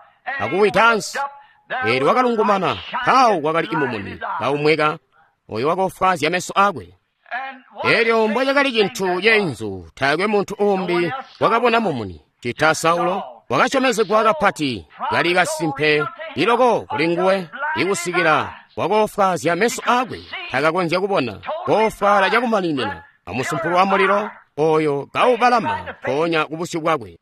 [SPEAKER 1] akuwitansi eri wakalungumana hawo wakali imomoni kaumweka oyo wakofazi ameso akwe eryo mbwa chakali chinthu yenzu thakwe munthu umbi wakapona momoni chitha Saulo wakachomezedwa akaphati gali kasimphe iloko kulinguwe ikusikira wakofazi ameso akwe thakakonzya kupona kofala chakumalinena amusumphulo wa muliro oyo kaubalama ponya kubusi bwakwe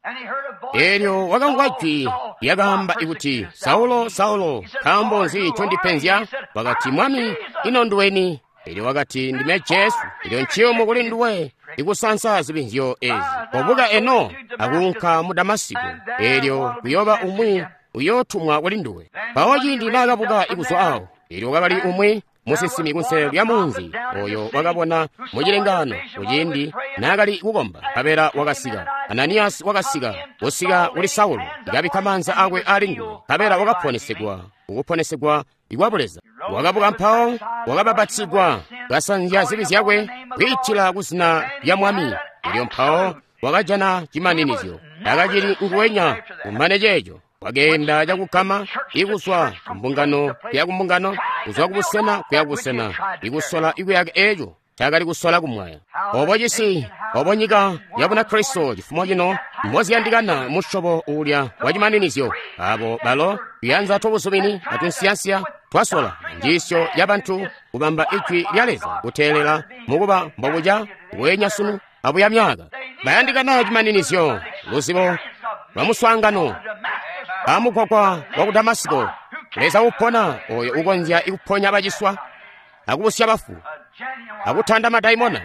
[SPEAKER 1] eryo wakangwajwi yakamba ikuti Saulo Saulo khambonzi chondipenzya wakati mwami ino nduweni eryo wakati ndime Yesu eryo nchiyomo kuli nduwe ikusansa zipinzyo ezi povuka eno akunkha mu Damasiko eryo kuyoba umwi uyothumwa kuli nduwe pawochi ndinakapuka ikuzwa awo eryo wakali umwi musisimi kunselo lya munzi oyo wakapona muchilengano uchindi nakali kukomba kapera wakasika Ananias wakasika wosika uli Saulo ikapikha manza akwe ali nguwe kapera wakaphonesedwa ukuphonesedwa ikwapoleza wakapuka mphawo wakapapatsidwa kasanja zipi zyakwe kuitchira kuzina ya mwami ilyo mphawo wakajana chimaninizo akachili nguwenya kumane checho wakenda chakukama ikuswa kumbungano kuya kumbungano kuzwa kubusena kuya kubusena ikusola ikuyaka echo chakali kusola kumwaya opo chisi opo nyika yapona Kristo chifumo chino mmodzi yandikana mushopo ulya wachimaninizo apo balo kuyanza tobusumini atunsiyansiya twasola njisyo ya banthu kupamba ichwi lyaleza kuthelera mukuba mbokuja kuwenya sunu apo ya myaka bayandikana chimaninizo luzibo lwa muswangano amukwakwa wa ku damasiko kuleza upona oyo ukonzya ikuponya abachiswa akubusya bafu akuthanda madaimona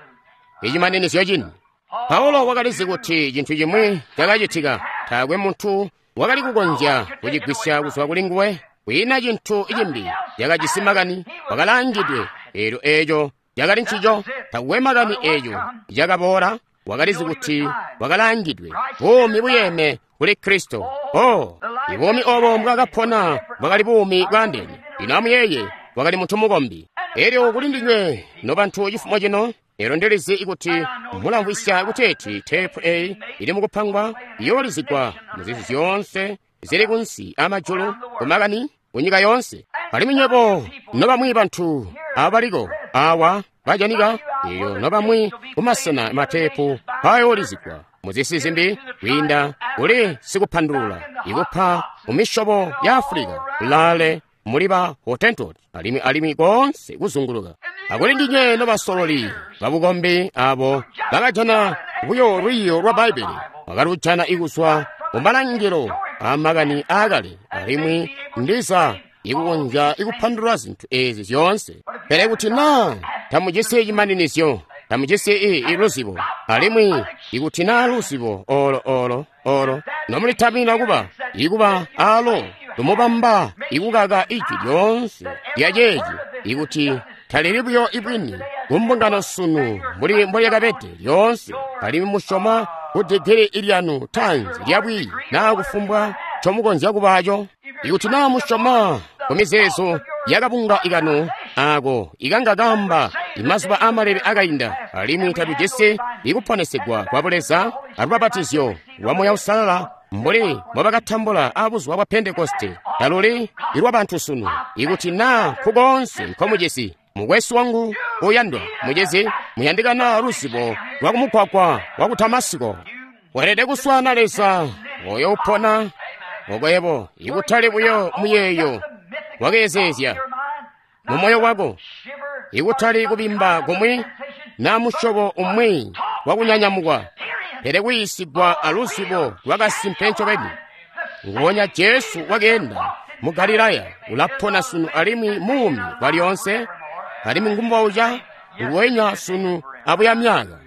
[SPEAKER 1] ichi manenezyo chini paulo wakalizi kuti chinthu chimwe chakachitika thakwe munthu wakali kukonzya kuchigwisya kuswa kulinguwe kwina chinthu ichimbi yakachisimakani wakalangidwe ero echo yakali nchicho takuwemakani echo yakapora wakalizi kuti wakalangidwe bumi buyeme kuli kristo o ibumi obo mwakaphona wakali bumi bwandeni inamu yeye wakali munthu mukombi ero kuli ndinywe no panthu chifumo chino ero ndelizi ikuti mulamvwisya kuteti tepu a ili mukuphangwa yolizidwa muzizi zonse zili kunsi amajulu kumakani kunyika yonse pali minyepo no pamwi panthu apaliko awa pajanika iyo no pamwi kumasana matepu ayolizidwa muzisi zimbi kwinda uli sikuphandula ikupha umishopo ya afrika lale muliba hotentoti alimi alimi konse kuzunguluka akuli ndinywe no basololi babukombi abo bakajana buyo riyo lwa baibeli bakarujana ikuswa umalangiro amakani akale alimwi ndisa ikukonja ikuphandula zinthu ezi zonse pere kuti na tamujese imanenisyo tamujese i ilusibo alimwi ikuti na lusibo olo olo olo nomulithamina kuba ikuba alo lumubamba ikukaka iki lyonse lyajeji ikuti thalilibuyo ibwini kumbungano sunu muli mboli yakapete lyonse alimi mushoma kudedhere ilyanu tanzi lyabwi nakufumbwa chomukonzya kubacho ikuti na mushoma kumizeso yakapunga ikano ako ikangakamba imasupa amalere akayinda alimi tatujese ikuphonesegwa kwapoleza alupapatizyo wamoya usalala mbole mwapakathambula abuzwa kwa pentekoste talole ilwa panthu sunu ikuti na kukonse nkhomujesi mugwesi wangu oyandwa mujezi muyandikana lusipo lwakumukwakwa wa ku damasiko werede kuswana lesa oyo uphona okoyepo ikuthale buyo muyeyo wakeyezezya mumoyo wako ikuthale kubimba kumwi na mushobo umwi wakunyanyamukwa pere kuyisigwa alusipo lwakasimphencho pedi ngonya jesu wakenda mu galilaya ulaphona sunu alimi mumi waliyonse alimi ngumba uja ngwenya sunu abuya myaka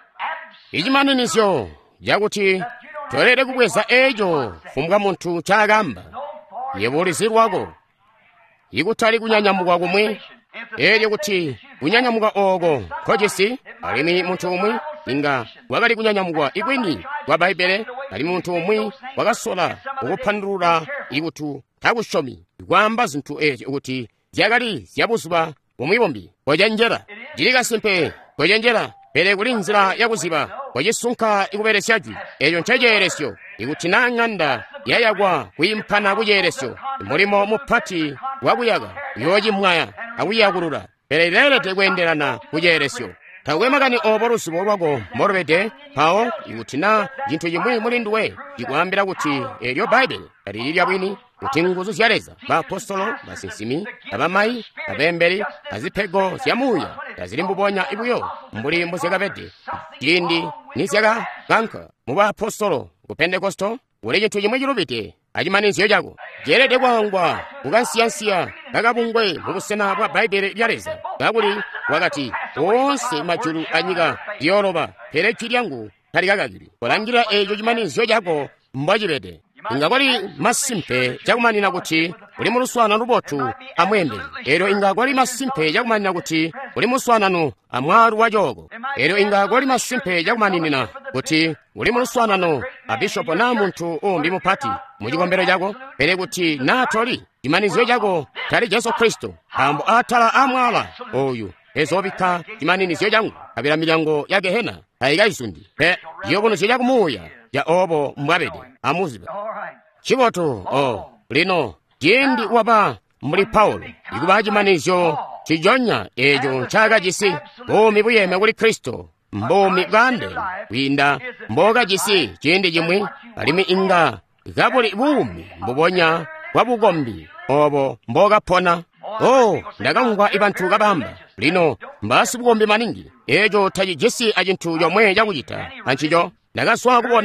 [SPEAKER 1] ichi manenisyo yakuti tolere kubweza ejo fumbwa munthu chakamba yebulizirwako ikuthali kunyanyamukwa kumwe eryo kuti kunyanyamuka oko kojesi alimi munthu umwe inga wakali kunyanyamukwa ikwini kwa baibele ali munthu umwe wakasola ukuphandulula ikutu takushomi ikwamba zinthu ezo kuti zyakali zyabuzwa umwibombi kojenjera jirikasimpe kojenjera pere kuli nzira yakuziba kojisunka ikuperesyajwi eyo nchejeresyo ikuti nang'anda yayagwa kuyimphana kujeresyo mulimo muphati wakuyaka yoji mwaya akuyakulula pere lelete kuyenderana kujeresyo takuwemakani opo lusipo lwako moropete pawo ikuti na jinthu chimwe mulinduwe chikuyambira kuti elyo baibeli lili lyabwini kuti nguzu zyaleza baapostolo basinsimi abamayi abemberi aziphego zyamuya tazilimbuponya ibuyo mbulimbo zyakapete chindi ni zyaka kanka mu baapostolo ku pentekosto uli chinthu chimwe chilupite achimanizyo chako jerete kwangwa kukansiyansiya kakapungwe mukusena bwa baibeli lyaleza kakuli wakati onse majulu anyika yoloba pere chilyangu tali kakakili kulangira echo chimanizyo chako mbwachipete ingakoli masimpe chakumanina kuti uli muluswana lubotu amwembe ero ingakoli masimpe chakumanina kuti uli muluswanano amwalu wachoko ero ingakoli masimpe chakumaninina kuti uli muluswanano abishopo na munthu umbi muphati muchikombero chako pere kuti natoli chimanizyo chako tali Yesu Kristo ambo athala amwala oyu ezobika chimaninizyo changu kapira milyango ya gehena ayikaizundi pe yokuno chilakumuya ya obo mbwabede amuziba chiboto o lino jendi wapa muli paulo ikuba chimanizyo chijonya ejo nchaka jisi bumi buyeme kuli kristo mbumi gande winda mboga jisi jendi jimwe alimi inga ikabuli bumi mbubonya wabugombi obo mboga pona o ndakangwa ibanthu kabamba lino mbasi bugombi maningi ejo taji jisi ajinthu yomwe yakuyita anchijo ndakaswa kubona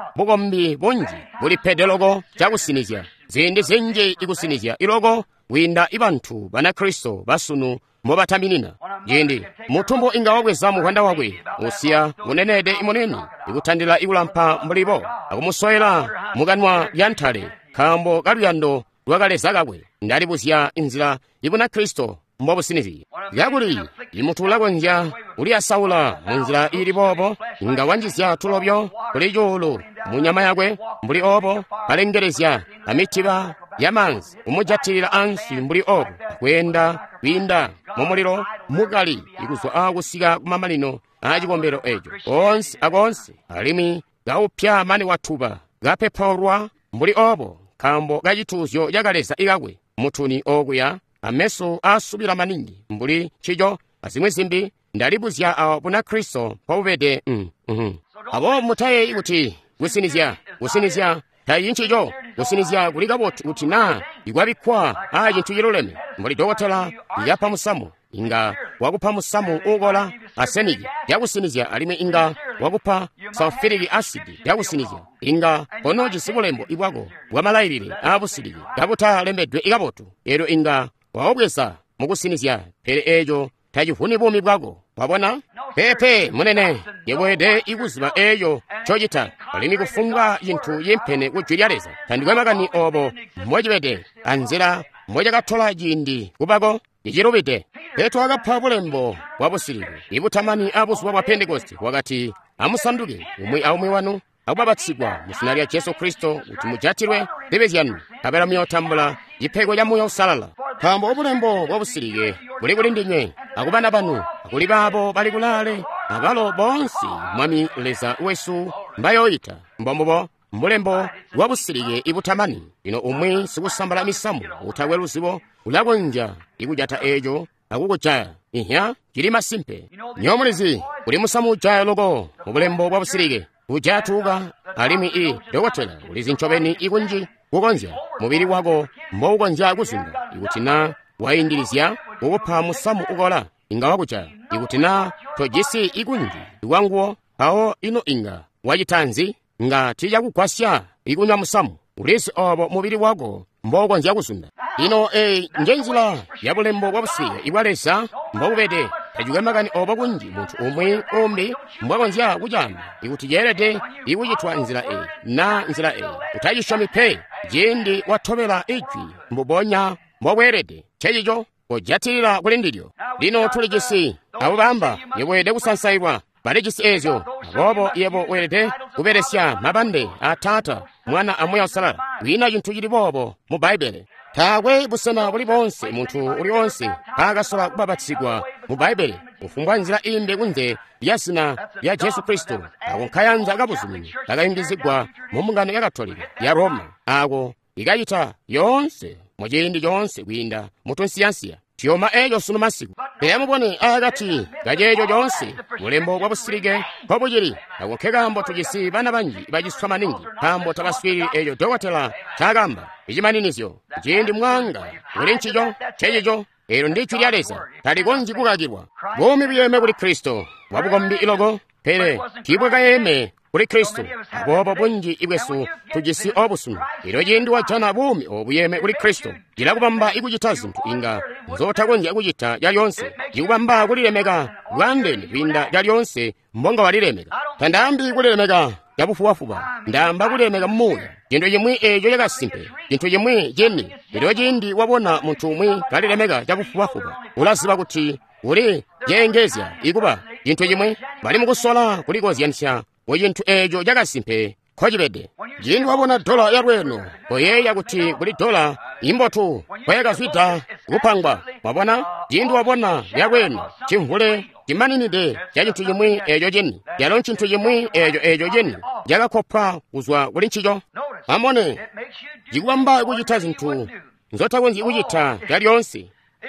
[SPEAKER 1] bukombi bunji buli pedelogo chakusinizya zindi zinji ikusinizya ilogo winda ibanthu bana Kristo basunu mobatamilina yindi mutumbo ingawabweza muhanda wakwe usiya unenede imoneni ikuthandira ikulampa mulipo akumusoyera mukanwa byanthale khambo kaluyando lwakaleza kakwe ndalipusya inzira ikuna Kristo mbobusinizira yakuti imutulako nja uli asaula munzira ilipopo ngawanjizya tulobyo kuli chulu munyama yakwe mbuli opo palengerezya amitiba yamanzi umujatirira ansi mbuli opo kwenda kwinda momuliro mukali ikuzwa akusika kumamalino achikombero echo onse akonse alimi gaupya mani wathupa gapephaulwa mbuli opo khambo kachithunzyo yakaleza ikakwe muthuni okuya ameso asubira maningi mbuli chicho azimwe zimbi ndalipusya awo puna Kristo paupete mm, mm. Abo mutaye ikuti kusinizya kusinizya tayinchicho kusinizya kulikapoti kuti na ikwabikwa a chinthu chiloleme mbuli dokotela yapa musamu inga wakupha musamu ukola aseniki yakusinizya alime inga wakupha sulfuric acid yakusinizya inga pono chisimulembo ibwako wamalayirire apusiliki yakuta lembedwe ikapoto ero inga waobweza mukusinizya pere ejo tachifuni bumi bwako wabona pepe munene yebwede ikuziba eyo chochita palimi kufunga yinthu yemphene kujwiryaleza thandikwemakani obo mmodibede anzira mmoja kathola jindi kupako ichirupite petro akapha bulembo wabusiliki ibuthamani abusuwa bwa pentekoste wakati amusanduke umwe aumwe wanu akubapatsidwa musinali ya Yesu Kristo kuti mujatirwe pepe zanu kapera miyotambula ipheko ya moyo usalala khambo obulembo wabusilike kuli kuli ndinywe akupana panu akulipapo pali kulale akalo bonse mwami leza wesu mbayoyita mbombobo mbulembo wabusilike ibuthamani ino umwe sikusambala misamu uthaweruziwo ulakonja ikujata ejo akukujaya ihya chili masimpe nyomulizi kuli musamu ujaya loko ubulembo wabusilike ujatuka alimi i dokotela ulizi nchopeni ikunji kukonja mubiri wako mboukonja kuzinda ikutina waindilizya ukupha musamu ukola inga wakucha ikutina tojisi ikunji iwanguwo awo ino inga wachitanzi nga tija kukwasya ikunya musamu ulisi obo mubiri wako mboukonja kuzinda ino e njenzula yabulembo wabusiya iwalesa mbokupete tajukemakani obo kunji munthu umwe umbi mbwakonja kuchamba ikuti yerete ikuchitwa nzira e na nzira e utachiswa miphe jindi wathopera ichwi mbubonya mbokwerete chechicho ojatirira kulindilyo lino tulijisi abo bamba yebwede kusansayibwa balijisi ezyo abobo yebo werete kuperesya mabande atata mwana amweya usalala wina chinthu chilipopo mu Baibele thakwe busana buli bonse munthu uliwonse akasola kubapatsidwa mu Baibele ufumbwa nzira imbe kunze yasina ya Yesu Kristo akunkhayanja akapuzumini akayimbizigwa mu mbungano ya Katolika ya Roma ako ikayita yonse muchindi chonse kuyinda mutonsiyansiya tiyoma ejo sunu masiku teyamubone akati kajejo chonse ulembo wabusilike kwabuchiri akunkhekamba tujisi bana banji bachiswa maningi pambo tabaswiri ejo dokotela chakamba ichimaninizyo chindi mwanga uli nchicho chechicho ero ndicho lyaleza talikonji kukakibwa bumi biyeme kuli Kristo wabukombi iloko pere kibwe kayeme kuli Kristo abobo bunji ibwesu tujisi obusunu ilo jindi wachana bumi obuyeme kuli Kristo jila kubamba ikuchita zinthu inga nzotakonja ikuchita yalyonse jikubamba kulilemeka lwandeni kwinda yalyonse mbonga walilemeka tandambi kulilemeka yabufuwafuwa ndamba kulemeka mmuya jindu yimwe ejo yakasimpe jindu yimwe jeni ilo jindi wabona munthu umwe kalilemeka yabufuwafuwa ulaziba kuti uli jengezya ikuba jindu yimwe bali mukusola kulikozyanisya wajinthu ejo yakasimpe khochipede jindu wabona dola yarweno oyeya kuti kuli dola imbotu kwayakazwita kuphangwa wabona jindu wabona yarweno chimvule chimaninide cha chinthu chimwe ejo jeni yalo chinthu chimwe ejo ejo jeni yakakhopha kuzwa kuli nchicho amone jikuwamba ikuchita zinthu nzotakonzi ikuchita yalyonse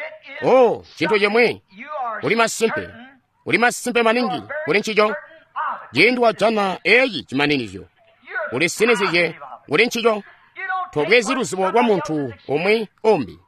[SPEAKER 1] o chinthu chimwe uli masimpe uli masimpe maningi kuli nchicho jindu wajana eyi chimaninizyo uli sinizije uli nchicho tobwezi luzibo kwa munthu omwe ombi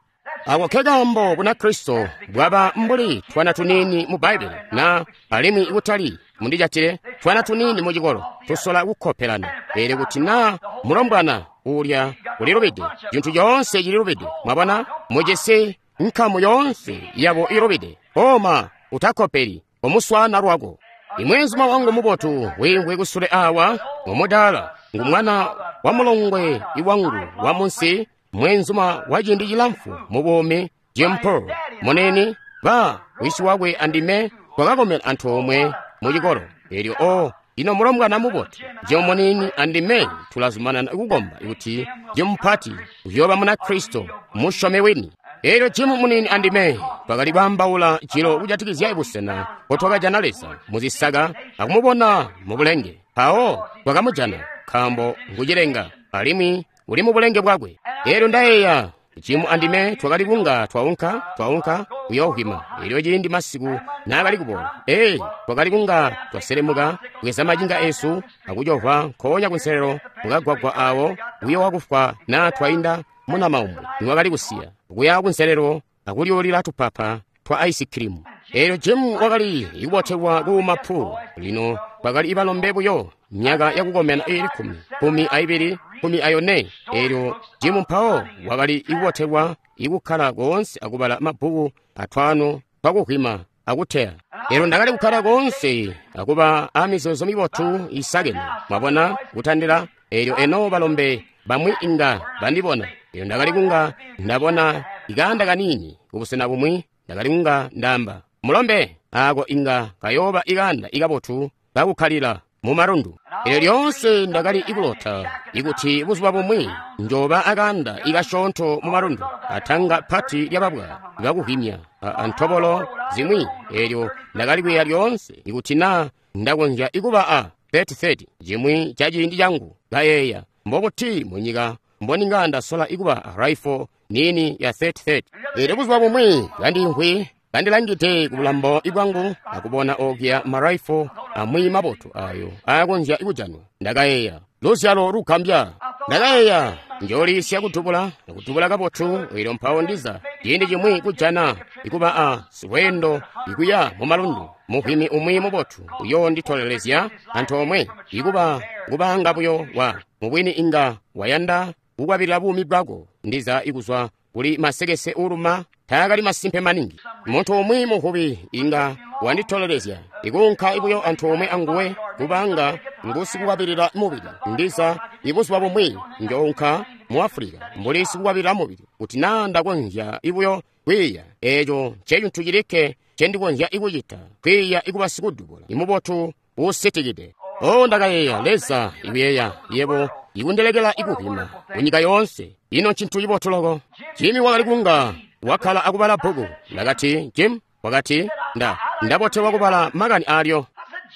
[SPEAKER 1] ako kegambo buna Kristo bwaba mbuli twana tunini mu Bible na alimi ikutali mundijatire twana tunini mu jigolo tusola kukopelana ere kuti na mulombwana ulya ulirobede jintu yonse yirobede mwabona mujese nkamu yonse yabo irobede oma utakoperi omuswana rwago imwenzuma wangu mubotu wewe gusule awa omudala ngumwana wa mulongwe iwangu wa munsi mwenzuma wajindi jilamfu mubome jempo moneni ba wishi wagwe andime kwagagomera antu omwe mujigoro eryo o ino mulongwana mubotu jemoneni andime tulazumana na kugomba ikuti jempati uyoba muna Kristo mushomeweni ero jimu munini andime pagali bambaula jiro ujatikizya ibusena otoga janalesa muzisaga akumubona mubulenge awo kwagamujana kambo ngujirenga alimi uli mubulenge bwagwe ero ndayeya jimu andime twagalibunga twaunka twaunka uyohima ero jindi masiku nagali kubola eh twagalibunga twaseremuga kweza majinga Yesu akujova konya kunserero ngagwagwa awo uyo wakufwa na twainda muna maumbu nwagali kusiya kuya kunserero akuliolira tupapa twa ice cream ero jimu wagali iwotewa gumapu lino bagali ibalombebu yo nyaga yakugomena eri kumi kumi aibiri kumi ayone ero jimu mpao wagali iwotewa igukala gonse akubala mabugu atwano pakuhima akutea ero ndagali kukala gonse akuba amizozo mibotu isagene mwabona kutandira ero eno balombe bamwi inga bandibona ero ndagali kunga ndabona iganda ganini ubusena bumwi ndagali kunga ndamba mulombe ago inga kayoba iganda igabotu bakukalira mu marundu ero lyonse ndagali igulota iguti buzuba bumwi njoba aganda igashonto mu marundu atanga pati lyababwa bakuhimya antobolo zimwi eryo ndagali gwe lyonse iguti na ndagonja iguba a thirty thirty jimwi jajindi jangu gayeya mbobuti munyiga mboni nganda sola iguba rifle nini ya thirty thirty ero buzuba bumwi gandi nkwi bandilangite kubulambo igwangu akubona ogya marifle amwi maboto ayo agonja igujano ndagayeya lusyalo rukambya ndagayeya njoli sya kutubula kutubula kabotu ero mpawo ndiza yindi jimwi kujana ikuba a siwendo ikuya mu malundu muhimi umwi mubotu uyo nditolelezya antu omwe ikuba kubanga buyo wa mubwini inga wayanda ugwabira bumi bwago ndiza ikuzwa uli masegese uruma tagali masimpe maningi muntu omwe muhubi inga wanditolelezya igunka ibuyo antu omwe anguwe kubanga ngusi kuwabirira mubiri ndisa ibusu babo mwe njonka mu Afrika mbulisi kuwabirira mubiri kuti nanda gonja ibuyo kwiya ejo cheju ntugireke chendi gonja iguyita kwiya ikubasikudubula imubotu usetegede o ndagayeya lesa ibiyeya yebo igundelegela ikuhima unyiga yonse ino chintu ibotulogo jimi wagali kunga wakala akubala bugu ndagati jim wakati nda ndabote wakubala magani alyo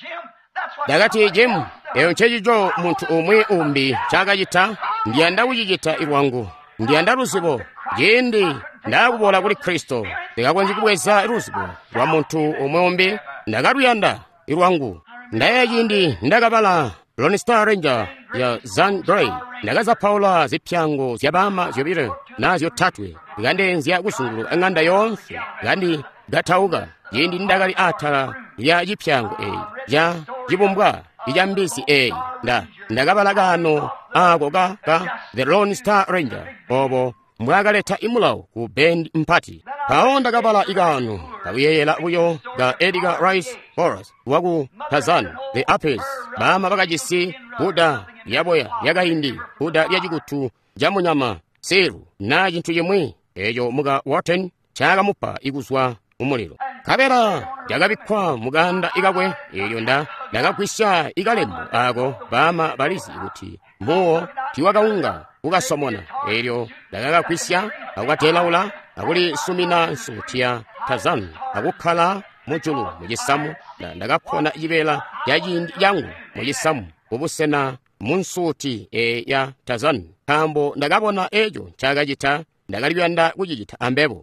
[SPEAKER 1] ndagati jim eyo nchejijo muntu umwe umbi chagayita ndiyanda wujijita irwangu ndiyanda ruzibo jendi ndakubola kuli Kristo ndikakwanji kubweza ruzibo rwa muntu umwe umbi ndagaruyanda irwangu ndaya jindi ndakabala Lone Star Ranger ya Zan Gray ndagaza Paula zipyango zyabama zobire nazyo tatwe gande nzya gusungulu anganda yonse gandi gatauga yindi ndagali atala ya jipyango e ya jibumbwa ijambisi e nda ndagabalagano ago ga ga the Lone Star Ranger obo mwagaleta imulawo ku Bend Mpati paonda gabala igano kawiyela uyo ga Edgar Rice Horace wagu Tarzan the Apes bama bagajisi buda yaboya yagahindi buda yajigutu jamunyama seru na jintu yemwe ejo muga Wharton chaga mupa iguswa umuliro kabera jagabikwa muganda igagwe eyo nda ndagakwisha igalemu ago bama balisi uti muo tiwagaunga ugasomona eryo ndagakwisha agatelaula aguli sumina sutia Tarzan agukala mujulu mugisamu ndagapona ibela yajindi yangu mugisamu ubusena munsuti e ya Tarzan kambo ndagabona ejo chagajita ndagalibyanda kujijita ambebo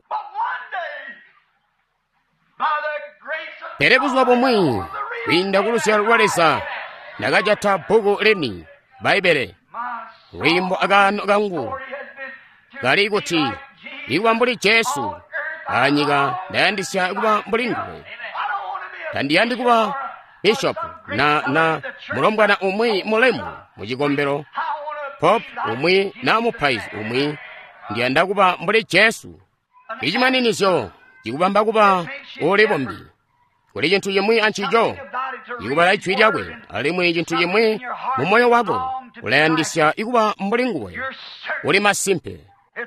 [SPEAKER 1] terebuzwa bomwe winda kulusya rwalesa ndagajata bugu leni Baibele wimbo agano gangu galiguti ikuba mbuli Yesu anyiga ndayandisya ikuba mbuli nguwe tandiyandi kuba bishop na na mulombwana umwi mulemu muchigombero pop umwi na mupaizi umwi ndiyanda kuba mbuli Yesu ichimaninizyo chikubamba kuba olepo mbi kuli chinthu chimwe anchicho ikuba laichwi lyakwe alimwe chinthu chimwe mu moyo wako ulayandisya ikuba mbuli nguwe uli masimpe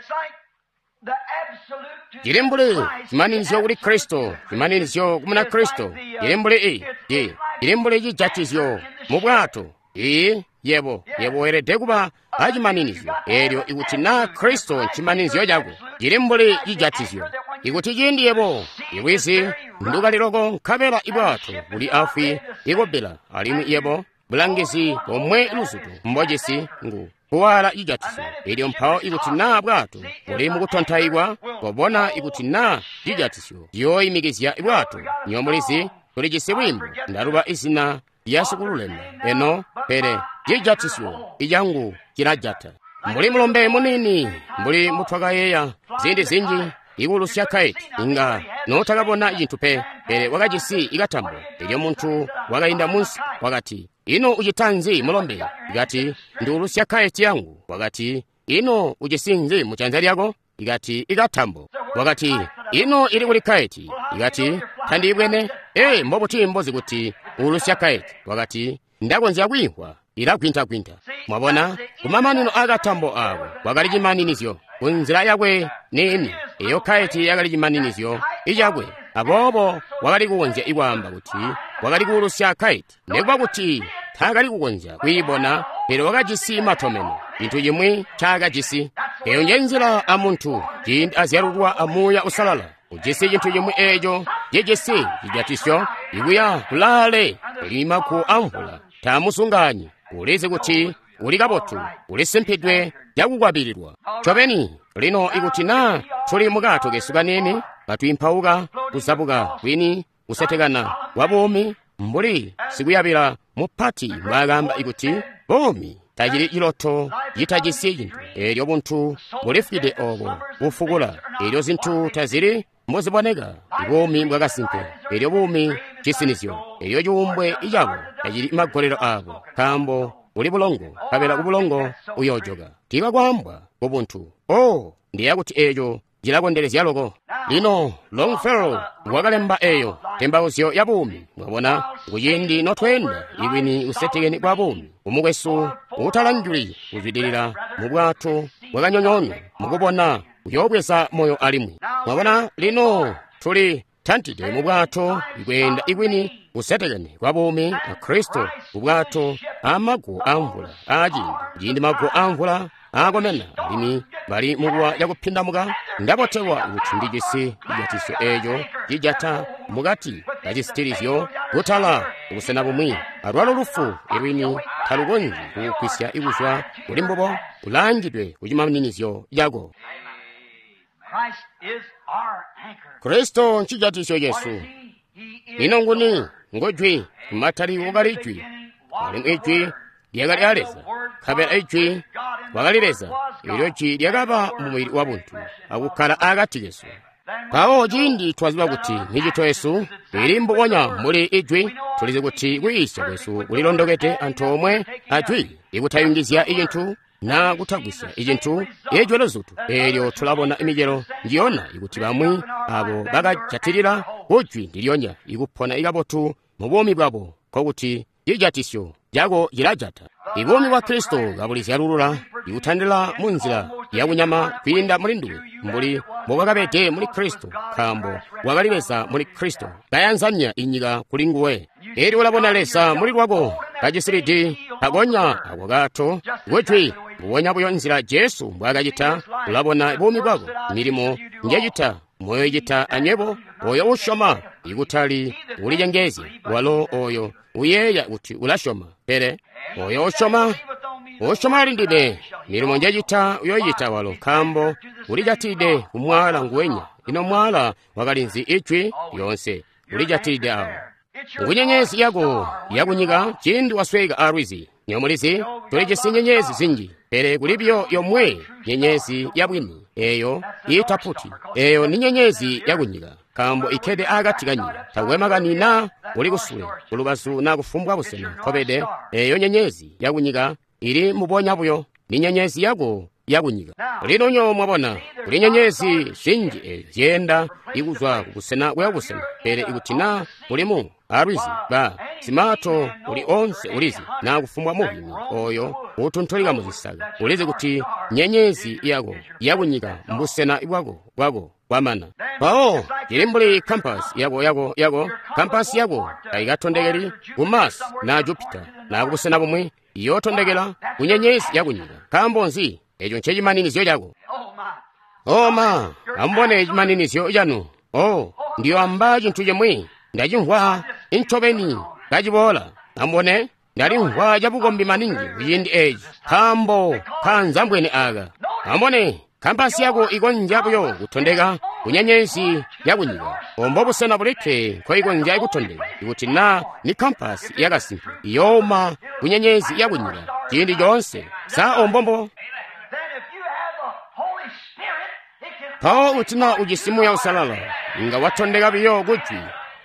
[SPEAKER 1] chili mbuli chimaninizyo kuli Kristo chimaninizyo kumuna Kristo chili mbuli iyi ye chili mbuli chijatizyo mu bwato iyi yebo yebo erede kuba achimaninizyo eryo ikuti na Kristo chimaninizyo chako chili mbuli chijatizyo ikuti chindi yebo iwisi ndukaliroko nkhabera ibwato uli afi ikobela alimu yebo bulangisi pomwe lusutu mbojesi ngu kuwala ijatiso ilyo mphawo ikuti na bwato uli mukuthonthayikwa pobona ikuti na ijatiso yoyimikizya ibwato nyomulisi kuli chisibwimbo ndaluba isina yasukululema eno pere ijatiso ijangu chilajata mbuli mulombe munini mbuli muthwakayeya zindi zinji ikulusya kaiti inga notakabona ijinthu pe pere wakachisi ikatambo ilyo munthu wakayinda munsi wakati ino uchitanzi mulombe ikati ndi ulusya kaiti yangu wakati ino uchisinzi muchanza lyako ikati ikatambo wakati ino ili kuli kaiti ikati thandi ibwene e mbobuti mbozi kuti ulusya kaiti wakati ndakonzya kwihwa ilakwintakwinta mwabona kumamanino akatambo awo wakali chimaninizyo kunzira yakwe nini iyo kaiti yakali chimaninizyo ichakwe abobo wakali kukonzya ikwamba kuti wakali kuulusya kaiti nekuba kuti thakali kukonzya kuibona pero wakachisima thomene chinthu chimwe chakachisi eyo njenzira a munthu chindi azyalulwa amuya usalala ujisi chinthu chimwe echo jejesi chijatisyo ikuya kulale lima ku amvula tamusunganyi uleze kuti uli kabotu ulisimphidwe yakukwapiridwa chopeni lino ikuti na tuli mukato kesukaneni patwimphauka kusapuka kwini kusathekana wabomi mbuli sikuyapira muphati mwakamba ikuti bomi tachili iloto yitachisi chinthu elyo bunthu bulifide obo bufukula elyo zinthu tazili mboziboneka ibomi bwakasimpe elyo bumi chisinizyo elyo chiumbwe ichako tachili magolero ako kambo uli bulongo kapela kubulongo uyojoka tika kwambwa kubunthu o ndiyakuti eyo jilakonderezya loko lino Longfellow wakalemba eyo tembauziyo ya bumi mwabona kuyindi notwenda iwini usetekeni kwa bumi umukwesu utalanjuli uzidilira mubwato wakanyonyono mukubona uyobwesa moyo alimwi mwabona lino tuli tantide mubwato ikwenda ikwini usetekeni kwa bumi a Kristo ubwato amagu amvula ajindi jindi magu amvula akomena alimi bali mukuwa yakuphindamuka ndapotewa ikuti ndijisi ijatiso eyo jijata mukati kachisitirizyo kutala ukusena bumwi alwalo lufu iwini thalukonzi kukwisya ikuzwa ulimbobo ulanjidwe kuchimaninizyo yako Kristo nchijatiso Yesu ino nguni ngojwi matali wokalijwi ali ijwi lyakali aleza khabela ijwi wakalileza ilyo chi lyakapa mumwili wa bunthu akukhala akati Yesu pawo chindi twaziwa kuti nichito Yesu ilimbo wonya muli ijwi tulize kuti kuyisya Yesu kulilondokete anthu omwe ajwi ikuthayungizya ijinthu na kuthagwisa ijinthu ejwelo zutu elyo tulabona imijero ndiyona ikuti bamwi abo bakachatirira ujwi ndilyonya ikuphona ikabotu mu bwomi bwabo kokuti ijatisyo jako jilajata ibomi wa Kristo gabulizyalulula ikuthandira mu nzira yakunyama kwinda mulinduwe mbuli mukakapete muli Kristo khambo wakalilesa muli Kristo kayanzanya inyika kulinguwe eri ulabona lesa muli lwako kachisiridi kagonya akwakatho wetwi uwonya buyo nzira Yesu mbwakachita ulabona ibomi bwako milimo njechita moyo ijita anyebo oyo ushoma ikutali ulijengezi walo oyo uyeya uti ulashoma pere oyo ushoma ushoma lindide milimo njechita uyoyita walo kambo ulijatide umwala nguwenya ino mwala wakalinzi ichwi yonse ulijatide awo unyenyezi yako yakunyika chindi wasweka arwizi nyomulizi tulejesi nyenyezi zinji pere kulibyo yomwe nyenyezi yabwini eyo itaputi eyo ni nyenyezi yakunyika kambo ikhede akatikanyira tawemakanina uli kusule kulubasu na kufumbwa kusena khopede eyo nyenyezi yakunyika ili mubonyabuyo ni nyenyezi yako yakunyika lino nyo mwabona kuli nyenyezi zinji eyo yenda ikuzwa kusena kuyakusena pere ikutina kulimu arwizi ba simato uli onse ulizi na kufumbwa muhini oyo utuntulika muzisaga ulizi kuti nyenyezi yako yakunyika mbusena ibwako wako wamana pao jilimbuli campus yako yako yako campus yako aikatondekeli kumasi na Jupiter na kusena kumwe yotondekela kunyenyezi yakunyika kambonzi ejo nchejimaniniziyo jako oma ambone ejimaniniziyo janu o ndiyo ambaji ntuje mwe ndajinhwa inchobeni ngajibola ambone ndalinhwa jabukombi maningi uyindi eji kambo kanzambweni aga ambone kampasi yako ikonjabuyo kutondeka kunyenyezi yakunyika ombo busena buleke ko ikonja ikutondeka ikuti na ni kampasi yakasimpi yoma kunyenyezi yakunyika chindi jonse sa ombombo pao utina ujisimu ya usalala nga watondeka biyo gutwi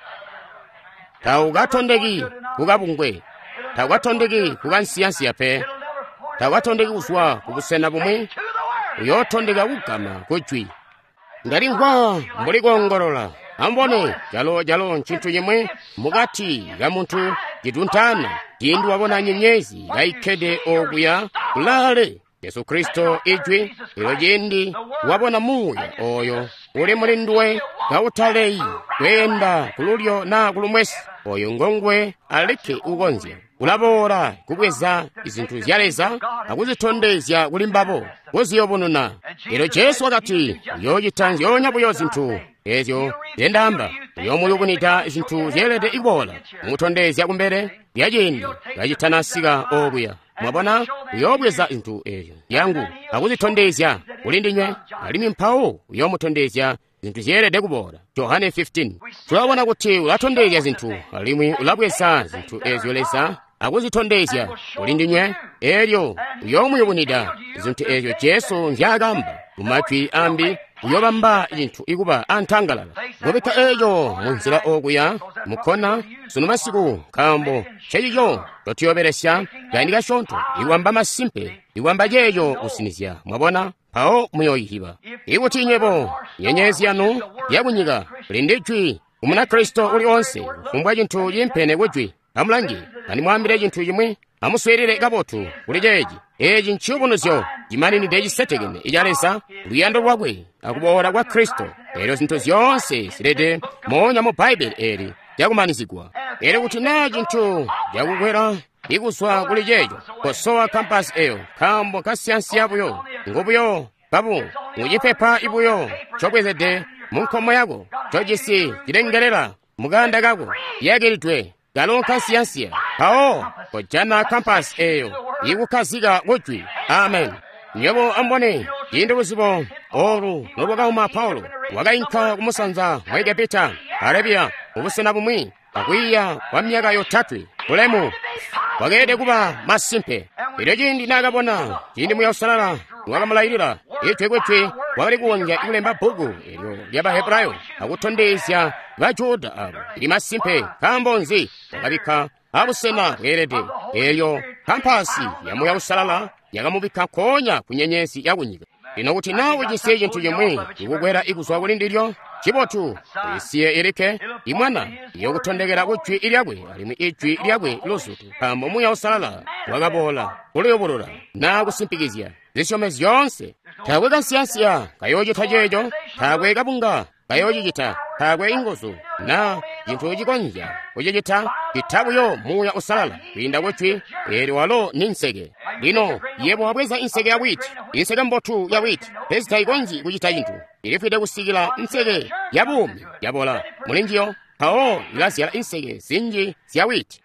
[SPEAKER 1] ta ugatondeki kukabungwe ta ugatondeki kukansiyansi yape ta ugatondeki uswa kubusena bumwe uyotondeka kukama kuchwi ndaringwa mbuli kongolola ambone jalo jalo nchintu yemwe mugati ya muntu jituntana jindu wabona nyenyezi laikede okuya kulale Yesu Kristo ijwi ilo jindi wabona muya oyo uli mulindwe kautalei kwenda kululyo na kulumwesi oyo ngongwe aleke ugonzya ulabora kubweza izintu zyaleza akuzitondezya kulimbabo woziyobununa ilo Yesu wakati yojitanzi yonyabuyo zintu ezyo zendamba yomuyubunita izintu zyelede ibola mutondezya kumbere yajindi yajitanasiga obuya mwabona uyobweza intu eyo yangu akuzitondezya ulindinywe alimi mpawo uyomutondezya zintu zyelede kubola Yohane fifteen tulabona kuti ulatondezya zintu alimi ulabweza zintu ezo lesa akuzitondezya ulindinywe elyo uyomuyubunida zintu ezo Yesu ndyagamba mumatwi ambi uyobamba intu ikuba antangalala gobeka eyo munzira okuya mukona sunu masiku kambo cheyiyo totiyoberesya gandika shonto iwamba masimpe iwamba jeyo usinizya mwabona pao muyoyihiba ikutinyebo nyenyezi yanu yakunyika lindijwi umuna Kristo uli onse kumbwa jintu yimpene kujwi amulangi ani mwambire jintu yimwe amuswerere gabotu kuli jeji eji nchubunuzyo jimanini dejisetegene ijalesa luyando lwakwe akubohora kwa Kristo ero zintu zyonse sirede monya mu Bible eri yakumanizigwa ere kuti na jintu yakukwera ikuswa kuli jejo kosowa campus eyo kambo kasiyansi yabuyo ngubuyo babu mujipepa ibuyo chobwezede munkomo yako chojisi jilengerera muganda gako yageritwe galonka siyansiya pao kojana campus eyo ikukaziga gujwi amen nyebo ambone yinde buzibo oru nobogauma Paulo wagainka kumusanza mwege Peter Arabia ubusena bumwi akwiya kwa myaka yotatu kulemu wagede kuba masimpe ile jindi nagabona jindi muyosalala wagamulayirira itwegwetwe wali kuwonja ilemba bugu iyo lyaba Hebrayo akutondesya bajuda abo ili masimpe kambonzi wakabika abusena bwerede eyo kampasi yamuya usalala yagamubika konya kunyenyezi yakunyika lino kuti nawe jiseje ntu yemwe ikugwera ikuzwa kulindiryo chibotu isiye irike imwana yokutondekera kuchwi ilyagwe alimi ichwi ilyagwe losutu kambo muya usalala wagabola kuliyobolora na kusimpikizya zishome zyonse tagwe kansiyansiya kayoji tajejo tagwe kabunga kayoji jita tagwe ingozo na jintu jikonja ujejita itabuyo muya usalala kwinda kuchwi eri walo ninsege lino yebo wabweza insege ya witi insege mbotu ya witi pezita ikonji kujita jintu ilifide kusikila insege ya bumi yabola mulinjiyo hao ilasiyala insege zinji siya witi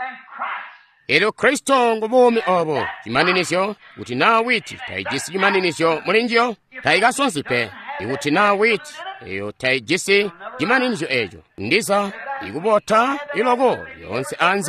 [SPEAKER 1] ero Kristo ngubumi obo jimaninisyo uti na witi taijisi jimaninisyo mulinjiyo taigasonsipe ikuti na witi eyo taijisi jimaninisyo ejo ndisa ikubota ilogo yonse anze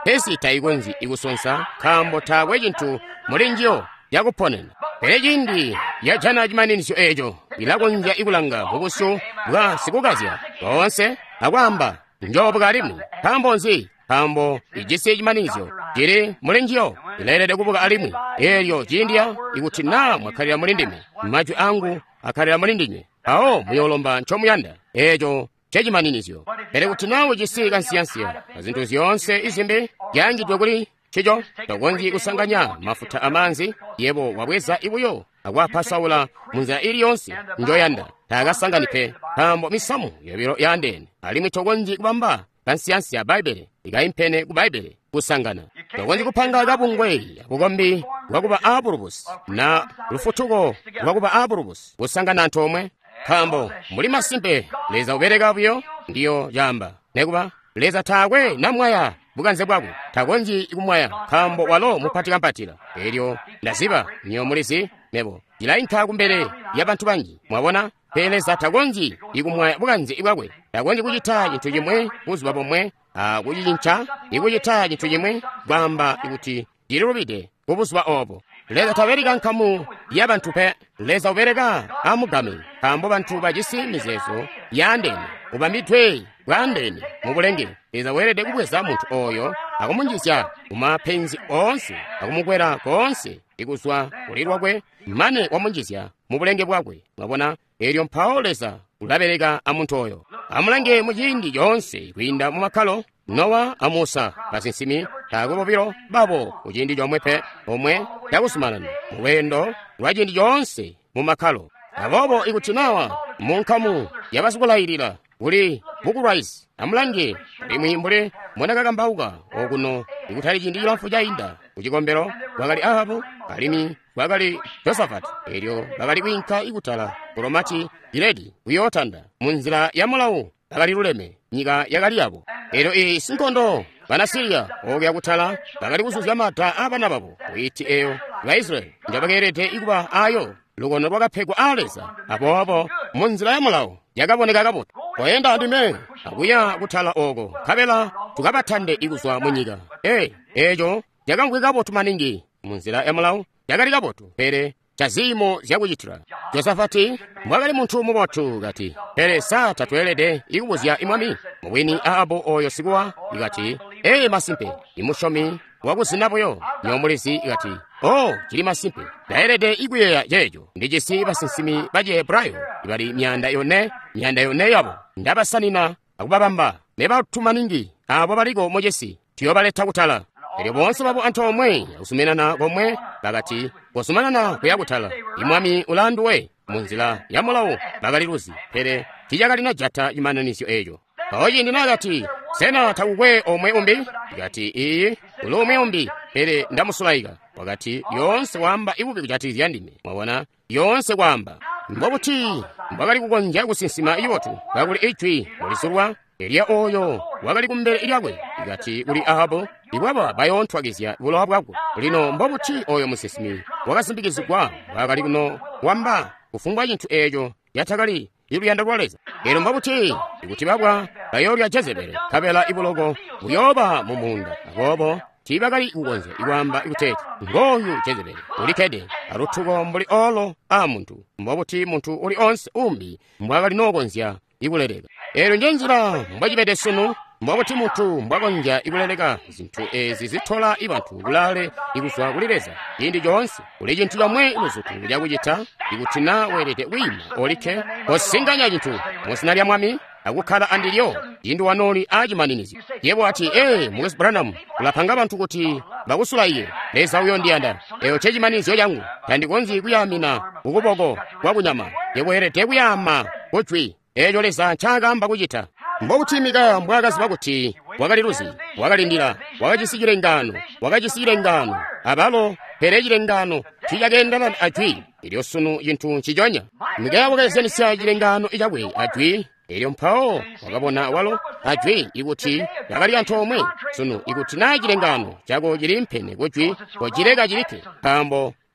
[SPEAKER 1] pesita igonzi ikusonsa khambo thakwe chinthu mulinjiyo yakuphonena pere chindi yajana chimaninso echo ilakonja ikulanga mukusu bwa sikukazya onse akwamba njobo kalimwe khambonzi khambo ijise chimaninso chiri mulinjiyo ilerede kupuka alimwe elyo chindya ikuti na mwakhalira mulindime maju angu akhalira mulindimwe awo muyolomba nchomuyanda echo chechimaninizyo pere kuti nawo chisika nsiyansiya azinthu ziyonse izimbe yanjidwe kuli chicho tokonzi kusanganya mafuta amanzi yebo wabweza ibuyo akwapha Saula munzira iliyonse njoyanda takasanganipe khambo misamu yabiro yandene alimwe tokonzi kubamba kansiyansi ya Baibele ikayimphene ku Baibele kusangana tokonzi kuphanga kabungwe kukombi wakuba Abrubus na lufutuko wakuba Abrubus kusangana anthu omwe khambo muli masimpe leza ubereka buyo ndiyo jamba nekuba leza thakwe namwaya bukanze bwako thakonji ikumwaya khambo walo muphatika mpatira elyo ndaziba niyo mulisi nebo ila intha kumbere ya bantu banji mwabona peleza thakonji ikumwaya bukanze ibwakwe thakonji kuchitha chinthu chimwe kuzuba pomwe akuchichincha ikuchitha chinthu chimwe bwamba ikuti ililupite kubuzuba opo leza tabereka nkhamu ya bantu pe leza ubereka amugame khambo bantu bachisi mizezo yandene ubambithwe bwandene mubulenge leza werede kubweza munthu oyo akumunjisya kumaphenzi onse akumukwera konse ikuswa kulirwa kwe mane wamunjisya mubulenge bwakwe mwabona elyo mphawo leza ulabereka amunthu oyo amulange muchindi yonse kuyinda mumakhalo Nowa amusa pasinsimi takupopiro babo kuchindi chomwepe omwe takusumanani muwendo lwa chindi chonse mumakhalo abobo ikutinawa munkhamu yapasikulayirira kuli buku Raisi amulange limwi mbule mwanakakambauka okuno ikuthali chindi chilamfu chayinda kuchikombero kwakali Ahabu kalimi kwakali Josafati elyo bakali kwinkha ikutala kulomati Giledi kuyotanda munzira ya mulawu bakali luleme nyika yakali yabo ero iyi sinkondo banasiriya okya kuthala bakali kuzuzya mata abana babo kuiti eyo Waisraeli njabakerete ikuba ayo lukono lwakaphekwa aleza apopo munzira ya mulawu yakaboneka kapoto koyenda ndime akuya kuthala oko khabela tukapathande ikuzwa munyika e echo yakangwe kapoto maningi munzira ya mulawu yakali kapoto pere chazimo zyakuchitira Josafati mwakali munthu mumothu kati pere satatwelede ikubuzya imwami muwini Ahabu oyo sikuwa ikati eye masimpe imushomi wakuzinapoyo nyomulisi ikati o chili masimpe daerede ikuyeya yejo ndijisi basinsimi bajebrayo ibali myanda yone myanda yone yabo ndabasanina akubabamba nebatumaningi abo baliko mojesi tiyo baleta kutala eri bonse babo anthu omwe akusumenana komwe bakati kosumanana kuyakuthala imwami ulandu we munzira ya mulawu bakaliluzi pere tijakalina jata imananiso ejo paoji ndinagati sena takukwe omwe umbi ikati iyi uli omwe umbi pere ndamusulaika wakati yonse wamba ibupi kuchatizi yandime mwabona yonse kwamba mbobuti mbakali kukonja kusinsima iwotu kakuli ichwi mulisulwa Eliya oyo wakali kumbere ilyakwe ikati uli Ahabu ikwaba bayonthwakizya bulowa bwakwe lino mbobuti oyo musisimi wakasimbikizigwa wakali kuno wamba kufungwa chinthu echo yathakali iluyanda lwaleza ero mbobuti ikuti babwa bayolya Jezebeli khabela ibuloko buyoba mumunda akobo tibakali ikukonza ikwamba ikutete ngoyu Jezebeli ulikhede aluthuko mbuli olo a munthu mbobuti munthu uli onse umbi mbwakali nokonzya ikulereka ero njenjira mbwachipete sunu mwabuti munthu mbwakonja ikulereka zinthu ezi zithola ibanthu kulale ikuswa kulireza indi jonse kuli chinthu chomwe iluzutu lyakuchitha ikuthina werete wina olikhe posinganya chinthu musinalya mwami akukhala andilyo indi wanoli achimaninizi yebo ati e mukesi Branham kulaphanga banthu kuti bakusula iye leza uyo ndiyanda eyo chechimanizo yangu tandikonzi kuyamina ukupoko kwakunyama yebo erete kuyama kuchwi ejo leza chakamba kuchitha mbokuthimika mbwakazi bakuthi wakaliluzi wakalindira wakachisikire ngano wakachisikire ngano abalo perechire ngano chijakendana achwi ilyo sunu yinthu chijonya mikaya wakayezenisya chire ngano ichakwe achwi ilyo mphawo wakabona walo achwi ikuti yakali anthu omwe sunu ikuti nachire ngano chako chili mphene kuchwi kochileka chilike pambo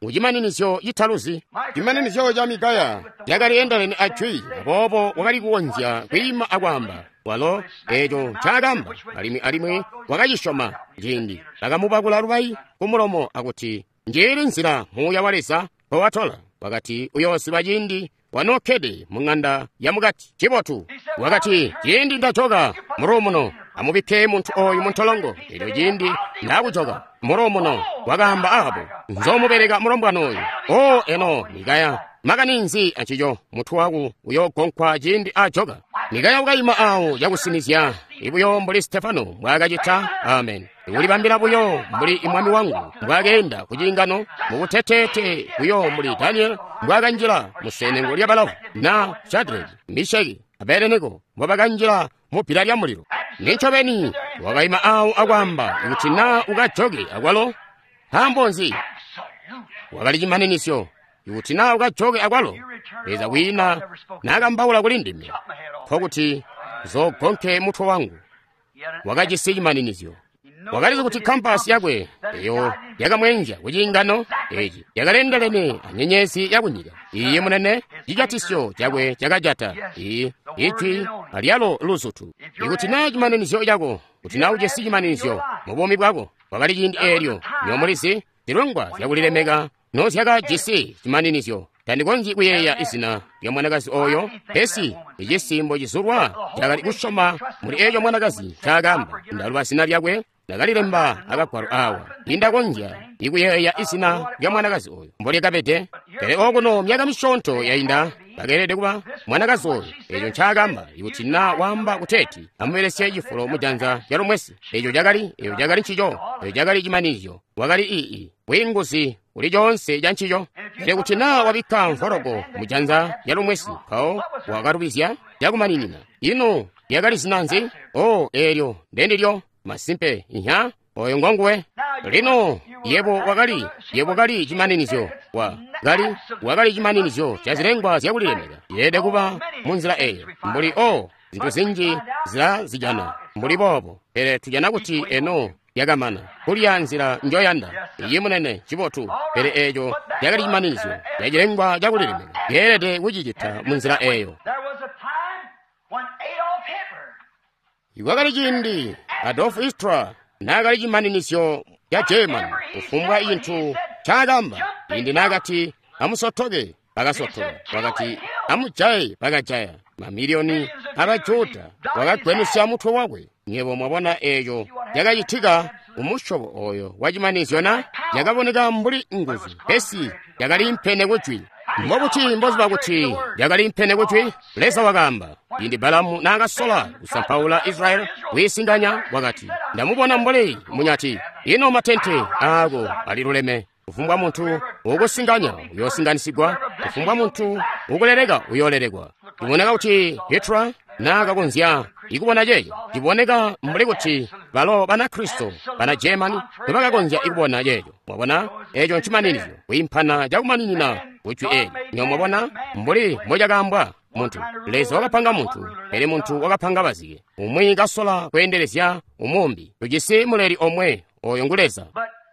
[SPEAKER 1] muchimaninizyo chithaluzi chimaninizyo cha Mikaya yakali endaleni achui apopo wakali kuwonja kwima akwamba walo echo chakamba alimi alimwe wakachishoma chindi akamupakula lupayi kumulomo akuti njiri nzira muyawalesa powatola wakati uyosi wachindi wanokhede mung'anda yamukati chipotu wakati chindi ndachoka muromo muno amupiphe munthu oyu muntholongo ilyo chindi ndakuchoka muromo muno wakamba apo nzomupereka mulombwanoyu o eno Mikaya makaninzi achicho munthu waku uyo konkhwa chindi achoka Mikaya ukayima awo yakusinizya ibuyo mbuli Stefano mwakachitha amen uli pambira buyo mbuli imwami wangu mwakenda kuchingano mukuthethethe buyo mbuli Daniel mwakanjira musenengo lya balafu na Shadraki Meshaki Abedenego mwapakanjira mupira lya muliro ninchopeni wakayima awo akwamba ikuti na ukachoke akwalo hambonzi wakali chimaninizyo ikuti na ukachoke akwalo peza wina nakambawula kuli ndime pakuti zogonkhe munthu wangu wakachisi chimaninizyo wakaliza kuti kampasi yakwe iyo yakamwenja kuchingano echi yakalendelene anyenyesi yakunyika iye munene chichatisyo chakwe chakajata iyi ichi aliyalo lusutu ikuti na chimaninizyo chako kuti na uchesi chimaninizyo mubomi bwako wakali chindi elyo nyomulisi zilongwa yakulilemeka nosyakachisi chimaninizyo tandikonji kuyeya isina ya mwanakazi oyo pesi ichisimbo chisulwa chakali kushoma muli echo mwanakazi chakamba ndalupa sina lyakwe nakalilemba akakwaro awa indakonja ikuyeya isina ya mwanakazi oyo mboli kapete pele okuno myaka mishonto yayinda pakelede kuba mwanakazi oyo echo chakamba ikuti na wamba kuteti amuperesya chifulo mujanza yalomwesi echo chakali echo chakali nchicho echo chakali chimaninizyo wakali ii wingusi uli chonse cha nchicho pele kuti na wapikha mforogo mujanza yalomwesi kawo wakarupizya yakumaninina ino yakali sinanzi o elyo ndendilyo masimpe inya oyo ngwanguwe lino yebo wakali yebo kali chimaninizyo wa gali wakali chimaninizyo chazilengwa zyakulilemeka yede kuba munzira eyo mbuli o zinthu zinji zila zijana mbuli popo pele tujana kuti eno yakamana kulya nzira njoyanda iye munene chipotu pele ejo yakali chimaninizyo yachilengwa chakulilemeka yelede kuchichitha munzira eyo iwakali chindi Adolf Hitler nakali chimaninizyo ya German kufumbwa inthu chakamba indi nakati amusothoke pakasothoka wakati amujaye pakajaya mamiliyoni akajuta wakagwenusya munthu wakwe nyebo mwabona eyo yakachithika umushobo oyo wachimaninizyo na yakaboneka mbuli nguzi pesi yakali mphene kuchwi mbokuti mbozi pakuti yakali mphene kuchwi lesa wakamba indi Balamu nakasola kusamphaula Israeli wisinganya wakati ndamubona mbole munyati ino matente ako ali luleme kufumbwa munthu ukusinganya uyosinganisigwa kufumbwa munthu ukulereka uyolerekwa iboneka kuti Hitler nakakonzya ikubona jeyo iboneka mbuli kuti balo bana Kristo bana Germany bakakonzya ikubona jeyo mwabona echo nchimaninizyo kuimphana chakumaninina kuchwi eyo nyomwabona mbuli mojakambwa munthu lezi wakapanga munthu pele munthu wakapanga bazike umwe kasola kuyenderezya umumbi tuchisi muleri omwe oyo nguleza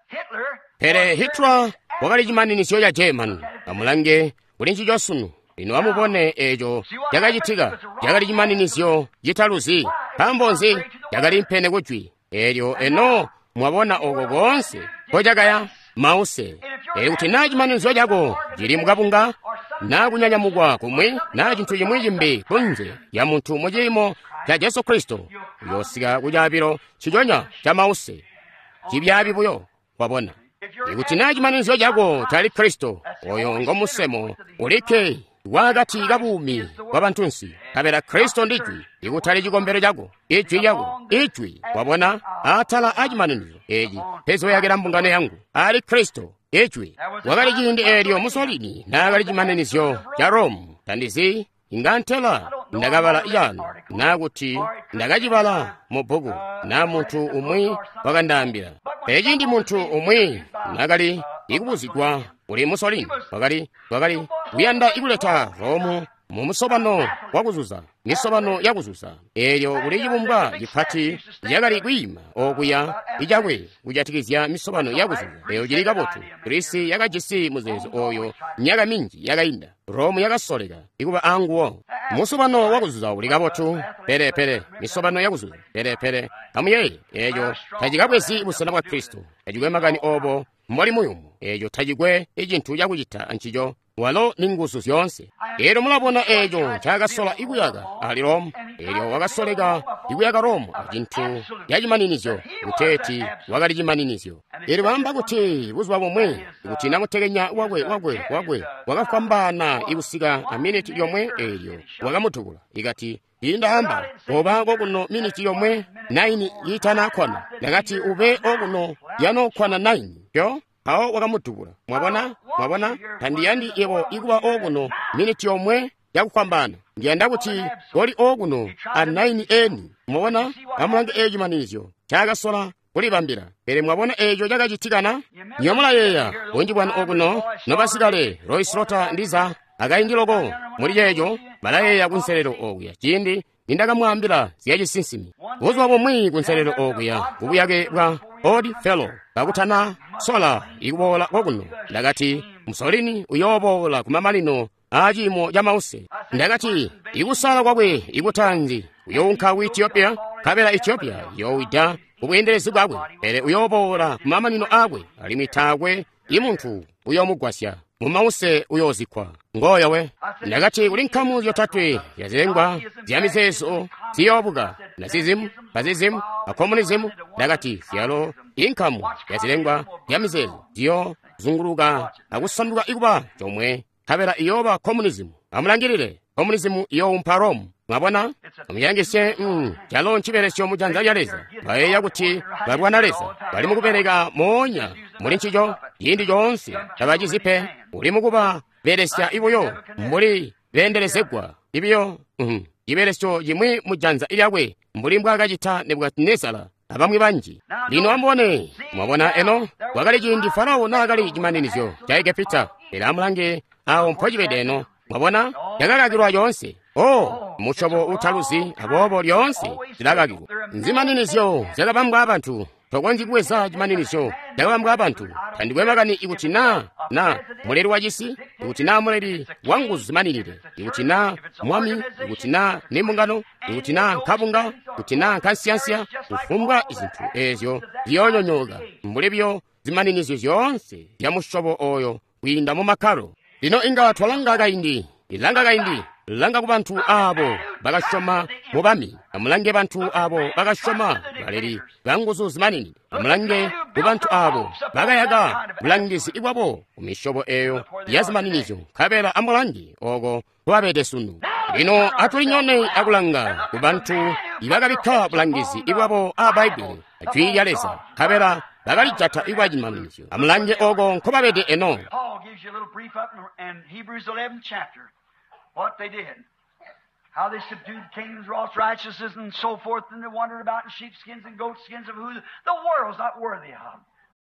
[SPEAKER 1] pele Hitler wakali chimaninizyo ya German amulange kuli nchichosunu ino amupone echo yakachithika yakali chimaninizyo chithaluzi pambonzi yakali mphene kuchwi elyo eno mwabona oko konse kochakaya mause eli kuti na chimaninizyo chako chili mukapunga nakunyanyamukwa kumwe na chinthu chimwe chimbi kunje ya munthu muchimo cha Yesu Kristo yosika kuchapiro chichonya cha mause chipyapipuyo wapona ikuti na chimaninizyo chako chali Kristo oyo ngomusemo ulike wakati kabumi kwa bantunsi kapera Kristo ndichwi ikutali chikombero chako ichwi chako ichwi wapona athala achimaninizyo echi pezo yakera mbungano yangu ali Kristo ichwi wakali chindi elyo Mussolini nakali chimaninizyo cha Rome tandizi inganthela ndakavala iyanu nakuti ndakachipala mu bhuku na munthu umwe wakandambira echi ndi munthu umwe nakali ikubuzidwa uli Mussolini wakali wakali uyanda ikuleta Rome mumusopano wakuzuza misopano yakuzuza eyo buli chipumbwa chiphati yakali kwima okuya ichakwe kuchatikizya misopano yakuzuza eyo chili kapotu krisi yakachisi muzezo oyo nyaka minji yakayinda romu yakasoleka ikupa anguwo musopano wakuzuza uli kapotu perepere misopano yakuzuza perepere kamuye eyo tachikabwezi busana bwa khristu tachikwe makani obo mmoli muyumu eyo tachikwe ichinthu chakuchita anchicho walo ni nguzu zyonse ero mulabona ejo chakasola ikuyaka ali romu eryo wakasoleka ikuyaka romu achinthu yachimaninizyo uteti wakali chimaninizyo ero wamba kuti buzi wabomwe kuti namutekenya wakwe wakwe wakwe wakafambana ikusika a minute yomwe eryo wakamutukula ikati indahamba oba kokuno minute yomwe nine yitana akhona nakati ube okuno yanokhwana nine yo awo wakamutukula mwabona mwabona tandiyandi iwo ikuba okuno minute yomwe yakukwambana ndiyanda kuti koli okuno a nine eni mwabona amulange ejo manizyo chakasola kulipambira pere mwabona ejo chakachitikana nyamula yeya wenji bwana okuno nopasikale roislota ndiza akayindiloko muli yejo bala yeya kunselero okuya chindi nindakamwambira ziyachisinsimi uzwa pomwe kunselero okuya kubuyake bwa odi fellow pakutana sola ikubola kokuno ndakati msolini uyobola kumamalino achimo jamause ndakati ikusala kwakwe ikutanzi uyounkha ku ethiopia kapela ethiopia yowida kubwenderezi bwakwe pere uyobola kumamalino akwe ali mithakwe imunthu uyomugwasya mumause uyozikwa ngoya we ndakati uli nkhamu yotatwe yazengwa ziyamizezo ziyobuka nasizimu pazizimu akomunizimu ndakati siyalo inkhamu yazilengwa yamizezo ziyo zunguluka akusanduka ikuba chomwe kapela iyoba komunizimu amulangirire komunizimu iyo umparomu mwabona amuyangise mm, chalo nchipere chomu chanzalялeza bayeya kuti balwanaleza bali mukupereka monya muli nchicho yindi chonse tabachizipe uli mukuba beresya ibuyo mbuli benderezegwa ibiyo mm, iberesyo yimwe mujanza ilyakwe mbuli mbwakachita nebukadinezara abamwe banji lino ambone mwabona eno wakali chindi farao nakali chimaninizyo chaike pita era amulange awo mphojibede eno mwabona yakakakirwa yonse oh muchobo utaluzi abobo lyonse zilakakirwa nzimaninizyo zakapambwa abantu tokonjikuweza chimaninizyo zakapambwa abantu tandikwemakani ikutina na muleri wachisi ikutina muleri wanguzu zimanirire ikutina mwami ikutina nemungano ikutina nkhapunga ikutina nkansiyansiya kufumbwa izinthu ezyo ziyonyonyoka mbulebyo zimaninizyo zonse ya mushobo oyo kuyinda mu makhalo lino ingatwalanga kaindi ilanga kaindi langa ku banthu abo bakashoma mubami amulange banthu abo bakashoma baleri banguzu zimanini amulange ku banthu abo bakayaka mulangisi ibwabo kumishobo eyo yazimaninizo kapela amulangi oko kwabete sunu lino atulinyone akulanga ku banthu ibakabikha bulangisi ibwabo a baibuli achwiyaleza kapela bakalijatha ibwajimaninizo amulange oko nkhobabete eno.
[SPEAKER 2] Paul gives you a little brief up in Hebrews eleventh chapter. What they did. How they subdued kingdoms, wrought righteousness, and so forth, and they wandered about in sheepskins and goatskins of who the world's not worthy of.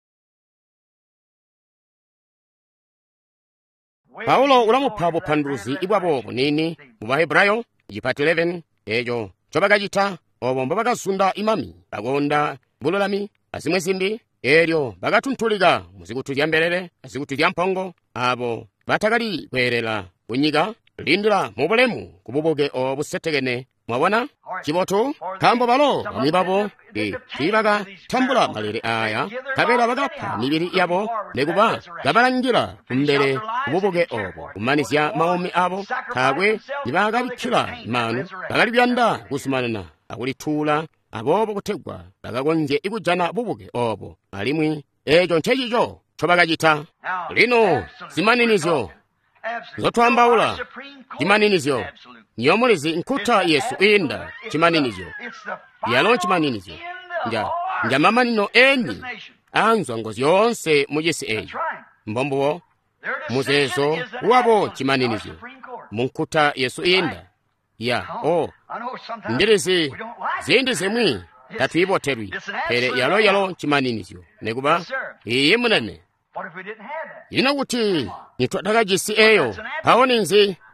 [SPEAKER 1] Paulo ulamuphapo phanduzi ibwapo kunini mu Baheburayo chapter eleven ejo chobakachita obombo bakasunda imami bakonda bulolami azimwe zimbi eryo bakathunthulika muzikutu zya mberere azikutu zya mphongo abo batakali kwerera kunyika lindira mubulemu kububuke obusetekene mwabona chiboto kambo balo bamwibapo e chibaka thambula malere aya kapela bakapha mibiri yabo nekuba gabalangira kumbere kububuke obo kumanizya maomi abo kakwe nibakabikira manu bakalibyanda kusumanana akulithula abobo kutegwa bakakonje ikujana bubuke obo alimwi ejo nchechicho chobakachita lino zimaninizyo zotwambawula chimaninizyo nyomulezi nkutha yesu inda chimaninizyo yalo chimaninizyo nja nja mamanino eni anzwa ngozi yonse mujesi eyo mbombowo muzezo wabo chimaninizyo munkutha yesu inda ya o ndirezi zindi zemwi tatwiboterwi pere yalo yalo chimaninizyo nekuba iye munene ino kuti nitwadakajisi eyo pawoninzi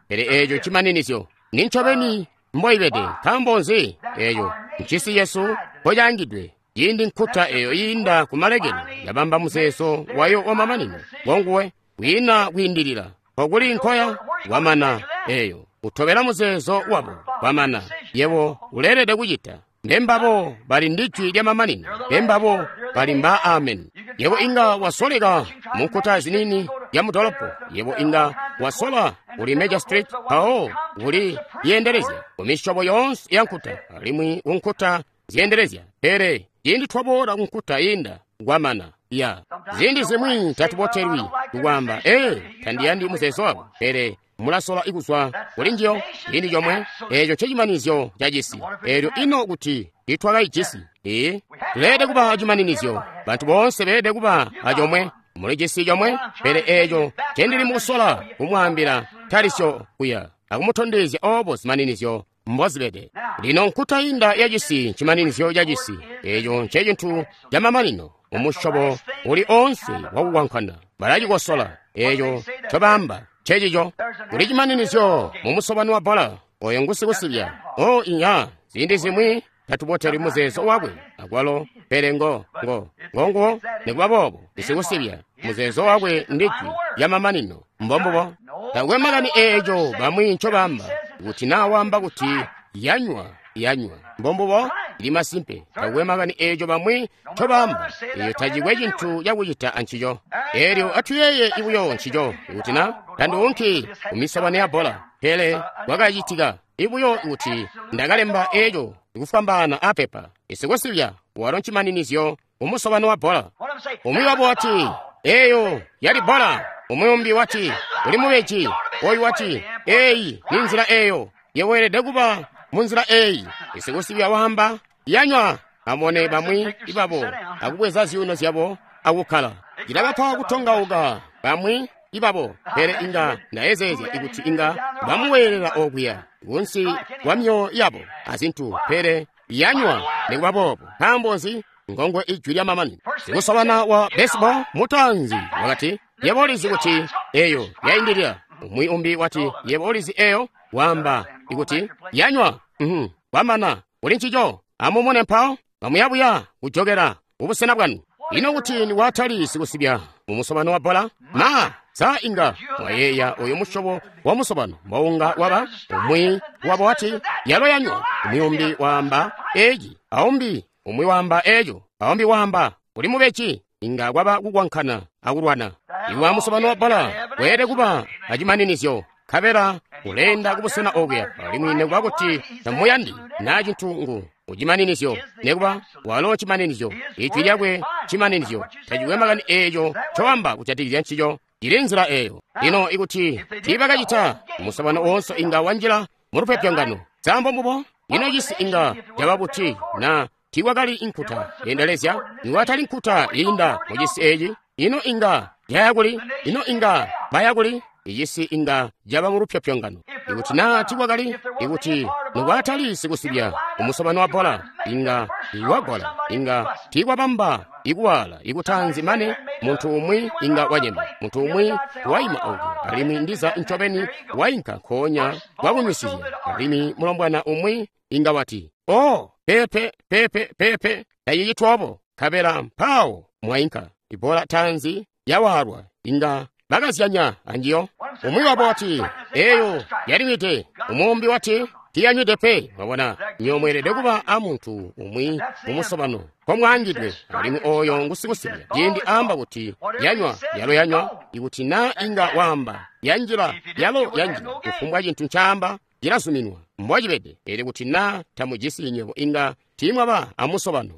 [SPEAKER 1] pere ejo chimaninizo ninchobeni mboibede kambonzi eyo nchisi Yesu poyangidwe yindi nkuta eyo yinda kumalegero yabamba museso wayo omamanino wonguwe wina windirira oguli nkoya wamana eyo utobera museso wabo wamana yewo ulerede kujita mbembabo bali ndichwi lya mamanino mbembabo bali mba amen yewo inga wasoleka munkuta zinini ya mutolopo yewo inga wasola uli Major Street aho uli yenderezya umishobo yonse yankuta alimwi unkuta ziyenderezya pere yindi twabora unkuta inda gwamana ya zindi zimwi tatuboterwi kuwamba eh tandiyandi museso wabo pere mulasola ikuswa uli njiyo yindi yomwe ejo chejimanizyo jajisi eryo ino kuti itwaga ichisi eh lede kuba ajimaninizyo bantu bonse bede kuba ajomwe mulejesi yomwe pere ejo chendiri musola umwambira tarisho kuya akumutondezya obo simaninizyo mbozibede lino nkuta inda yajisi chimaninizyo jajisi ejo chejintu jamamanino umushobo uli onse wawuwankana balaji kosola ejo chobamba chejijo uli chimaninizyo mumusobanu wa bola oyo ngusikusibya o iya zindi zimwi tatuboteri muzeso wabwe agwalo pere ngo ngo ngongo negwabobo isikusibya muzeso wabwe ndiki yamamanino mbombobo tawemagani ejo bamwi nchobamba kuti nawamba kuti yanywa yanywa mbombobo lima simpe tawemagani ejo bamwi chobamba iyo tajigwe jintu yakuyita anchijo eryo atuyeye ibuyo nchijo kuti na tandunki umisabane ya bola hele wagayitika ibuyo uti ndagalemba ejo ikufambana apepa isikusibya waronchi maninizyo umusobano wa bola umiwabo wati eyo yali bola umuyumbi wati uli mubechi oyu wati eyi ninzira eyo yewerede kuba munzira eyi isikusibya wamba yanywa amone bamwi ibabo akubweza ziuno zyabo akukhala ilabapa kutonga uga bamwi ibabo pere inga naezezya ikuti inga bamuwerera okuya unsi wamyo yabo azintu pere yanywa negwabobo hambozi ngongwe ijulya mamani sikusobana wa baseball mutanzi wakati yebolizi kuti eyo yaindirira umwi umbi wati yebolizi eyo wamba ikuti yanywa mhm wamana uli nchijo amumone mpao bamuyabuya ujogera ubusena bwanu ino kuti ni watali sikusibya umusobano wa bola ma za inga wayeya oyo mushobo wa musobano maunga waba umwi waba wati yalo yanywa umwi wamba eji aumbi umwi wamba ejo aumbi wamba uli mubechi inga waba kugwankana agurwana iwa musobano wa bola wede kuba ajimaninizyo kabera ulenda kubusena ogya alimwine gwakuti tamuyandi naji ntungu ujimaninizyo nekuba walo chimaninizyo ichi lyakwe chimaninizyo tajiwemagani ejo chowamba kuchatilya nchijo ilenzira eyo ino ikuti tibakachita musabano onso inga wanjira murupepyangano zambo mubo ino jisi inga jababuti na tiwakali inkuta yendelezya iwatali nkuta inda mujisi eji ino inga yayaguli ino inga bayaguli ijisi inga jaba murupyapyangano ikuti na tiwakali ikuti nuwatali sikusibya umusabano wa bola inga iwagola inga tiwabamba iguwala igutanzi mane muntu umwi inga wanyema muntu umwi waima ogu alimi ndiza inchobeni wainka konya wagunyusiye alimi mulombwana umwi inga wati oh pepe pepe pepe tayiyitwobo kabera mpao mwainka ibola tanzi yawarwa inga bagazyanya anjiyo umwi wabo wati eyo yarimite umumbi wati tiyanywide pe wabona nyomwerede kuba amuntu umwi umusobano komwangidwe alimu oyo ngusikusibya jindi amba kuti yanywa yalo yanywa ikuti na inga wamba yanjira yalo yanjira kufumbwa jintu nchamba jirasuminwa mbwajibede ere kuti na tamujisi inyebo inga timwaba amusobano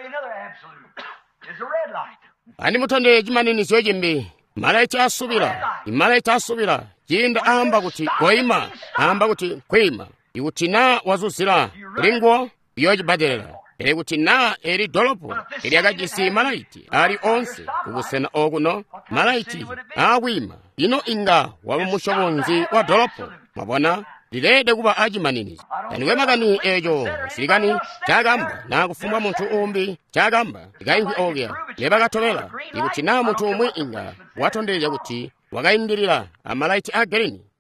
[SPEAKER 1] ani mutonde jimanini syojimbi malaika asubira imalaika asubira jinda amba kuti koima amba kuti kwima ikuti na wazusira ringo yojibaderera ere kuti na eri dolopo eri agajisi malaiti ari onse kubusena oguno malaiti awima ino inga waba mushobonzi wa dolopo mabona lilede kuba ajimaninizo taniwe magani ejo sirigani chagamba na kufumwa muntu umbi chagamba igaingwi ogya leba gatobela ikuti na muntu umwe inga watondeja kuti wagaindirira amalaiti agerini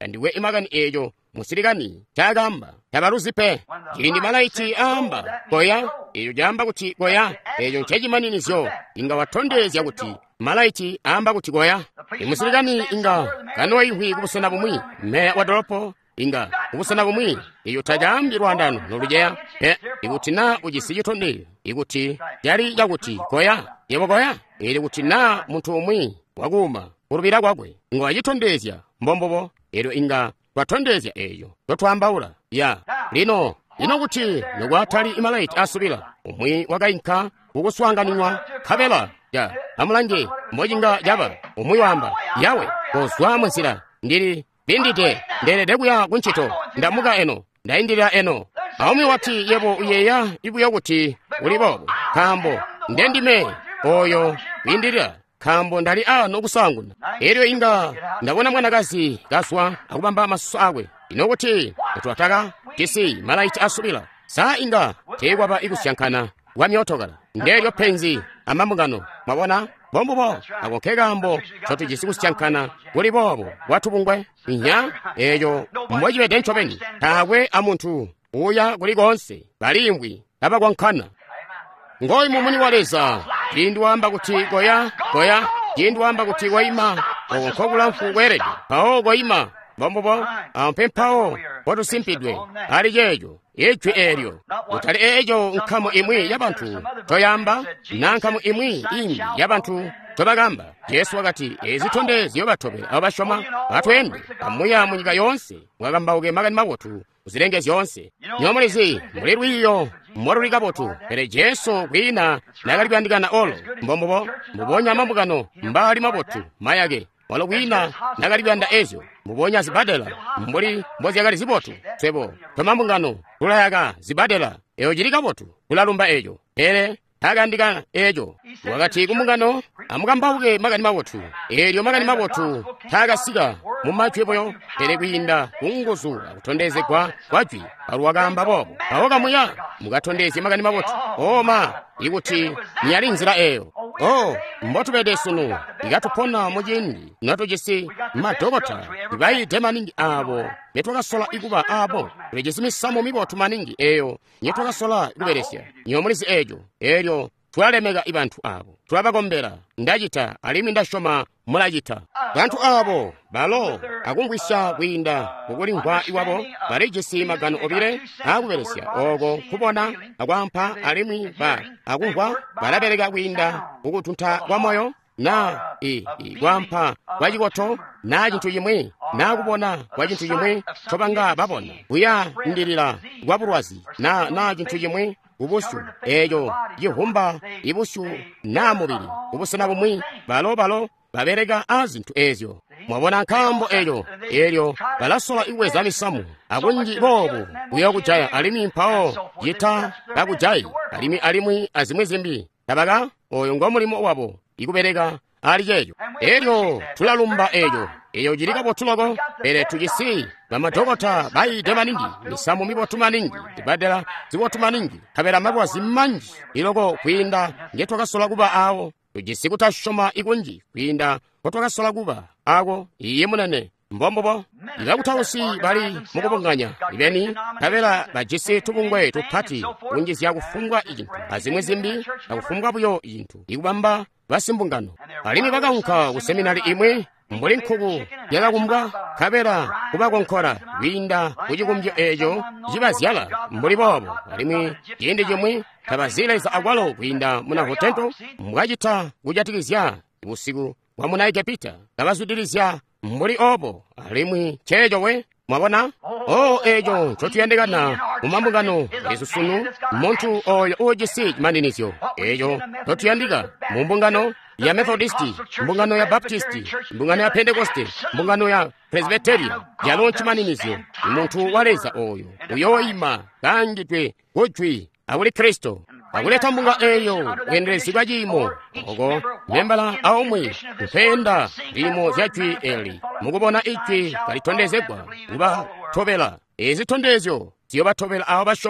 [SPEAKER 1] ndiwe imakani eyo musilikani chagamba tabaluzipe chili ndi malaiti amba koya eyo jamba kuti koya eyo nchechimaninizo inga wathondezya kuti malaiti amba kuti koya musilikani inga kanowa ihwi kubusana bumwi mmeya wadolopo inga kubusana bumwi iyo tajambirwa ndano nolujeya e ikuti na ujisiyitondere ikuti yali yakuti koya yebo koya ili kuti na muntu umwi waguma urubira gwagwe ngo ayitondezya mbombobo ero inga twatondezya eyo twatwambaula ya lino ino kuti nogwatali imalaiti asubira umwi wagayinka ukuswanganirwa khabela ya amulange mbojinga jaba umwi wamba yawe kozwamwe nsira ndiri bindite nderede kuya kunchito ndamuka eno ndayindira eno aumwi wati yebo uyeya ibuya kuti ulibobo kambo ndendime oyo windirira kambo ndali ano okusanguna eryo inga ndabona mwanakazi kaswa akubamba masuso akwe inokuti twataka tisi malaiti asubira saa inga tekwapa ikusyankana wamyotokala nderyo penzi amamungano mwabona bombobo akonkekambo choti jisikusyankana kuli bobo wathu bungwe inya eyo mmojibede nchopeni takwe amunthu uya kuli konse balimbwi abakwankhana ngoyi mumuni waleza jindu wamba kuti goya goya jindu wamba kuti goyima onkogula mfungwerede pawo goyima bombobo ampempao watu simpidwe ali jejo echwe eryo utali ejo nkamo imwi yabantu toyamba nankamo imwi imi yabantu tobagamba Yesu wakati ezitondezi yobatobera abashoma batwende amuya munyiga yonse mwagamba uge magani mabotu uzirengezi yonse nyomulezi mulirwiyo mwarulika botu ere Yesu kwina nagalibandikana olo mbombobo mubonya mambugano mbali mabotu mayage walo kwina nagalibanda ezo mubonya zibadela mbuli mbozi yagali zibotu twebo tomambungano kulayaga zibadela eyo jirika botu kulalumba ejo ere agandika ejo wakati kumungano amugambauke magani mabotu eryo magani mabotu tagasika mumachwepoyo ere kwinda kunguzu akutondeze kwa kwajwi aluwagamba bobo awoga muya mugatondeze magani mabotu oma ikuti nyalinzira eyo oh mbotubede sunu igatupona mujindi natujisi madokota ibayite maningi abo netwakasola ikuba abo rejisi misamo mibotu maningi eyo nyetwakasola ikuberesya nyomulisi ejo eryo twalemega ibantu abo twabagombera ndajita alimi ndashoma mulajita bantu abo balo akungwisha kwinda kukulingwa iwabo barejisi magano obire akuberesya ogo kubona akwampa alimi ba akungwa balabereka kwinda ukutunta kwa moyo na e kwampa kwajikoto na jintu yimwe na kubona kwa jintu yimwe tobanga babona uya ndirira gwabulwazi na na jintu yimwe ubusu eyo yehumba ibusu na mubiri ubusana bumwi balo balo babereka azintu ezyo mwabona nkambo eyo eryo balasola iweza misamu akunji bobo uya kujaya alimi mpao yita bakujayi alimi alimwi azimwe zimbi tabaga oyo ngomulimo wabo ikubereka ali jeyo eryo tulalumba eyo eyo jirika botulogo ere tujisi bamadokota bayite maningi misamu mibotu maningi tibadela zibotu maningi kabera mabwazi manji iloko kwinda ngetwakasola kuba awo tujisi kutashoma ikunji kwinda kwatwakasola kuba awo iye munene mbombobo ilakutawusi bali mukubunganya ibeni kabera bajisi tubungwe tupati unjisi yakufungwa ijintu azimwe zimbi yakufungwa buyo ijintu ikubamba basimbungano alimi bagaunka kuseminari imwe mbuli nkubu yakakumbwa kabera kubakonkora winda kujikumbyo ejo jibazyala mbuli bobo alimi yende jomwe tabazileza agwalo winda muna hotento mwajita kujatikizya ibusiku wamunaike pita tabazudirizya mbuli obo alimwi chejo we mwabona o ejo chotuyandikana mumambungano ezusunu muntu oyo ojisi mandinisyo ejo chotuyandika mumbungano ya Methodisti, mbungano ya Baptisti, mbungano ya Pentekoste, mbungano ya Presbyteria, yalonchi maninizyo muntu waleza oyo uyo ima kangitwe kujwi awuli Kristo akuleta mbunga eyo wenderesigwa jimo ogo membala aomwe kupenda limo zyachwi eli mukubona ichwi kalitondezegwa uba tobela ezitondezyo ziyo batobela aho bashoma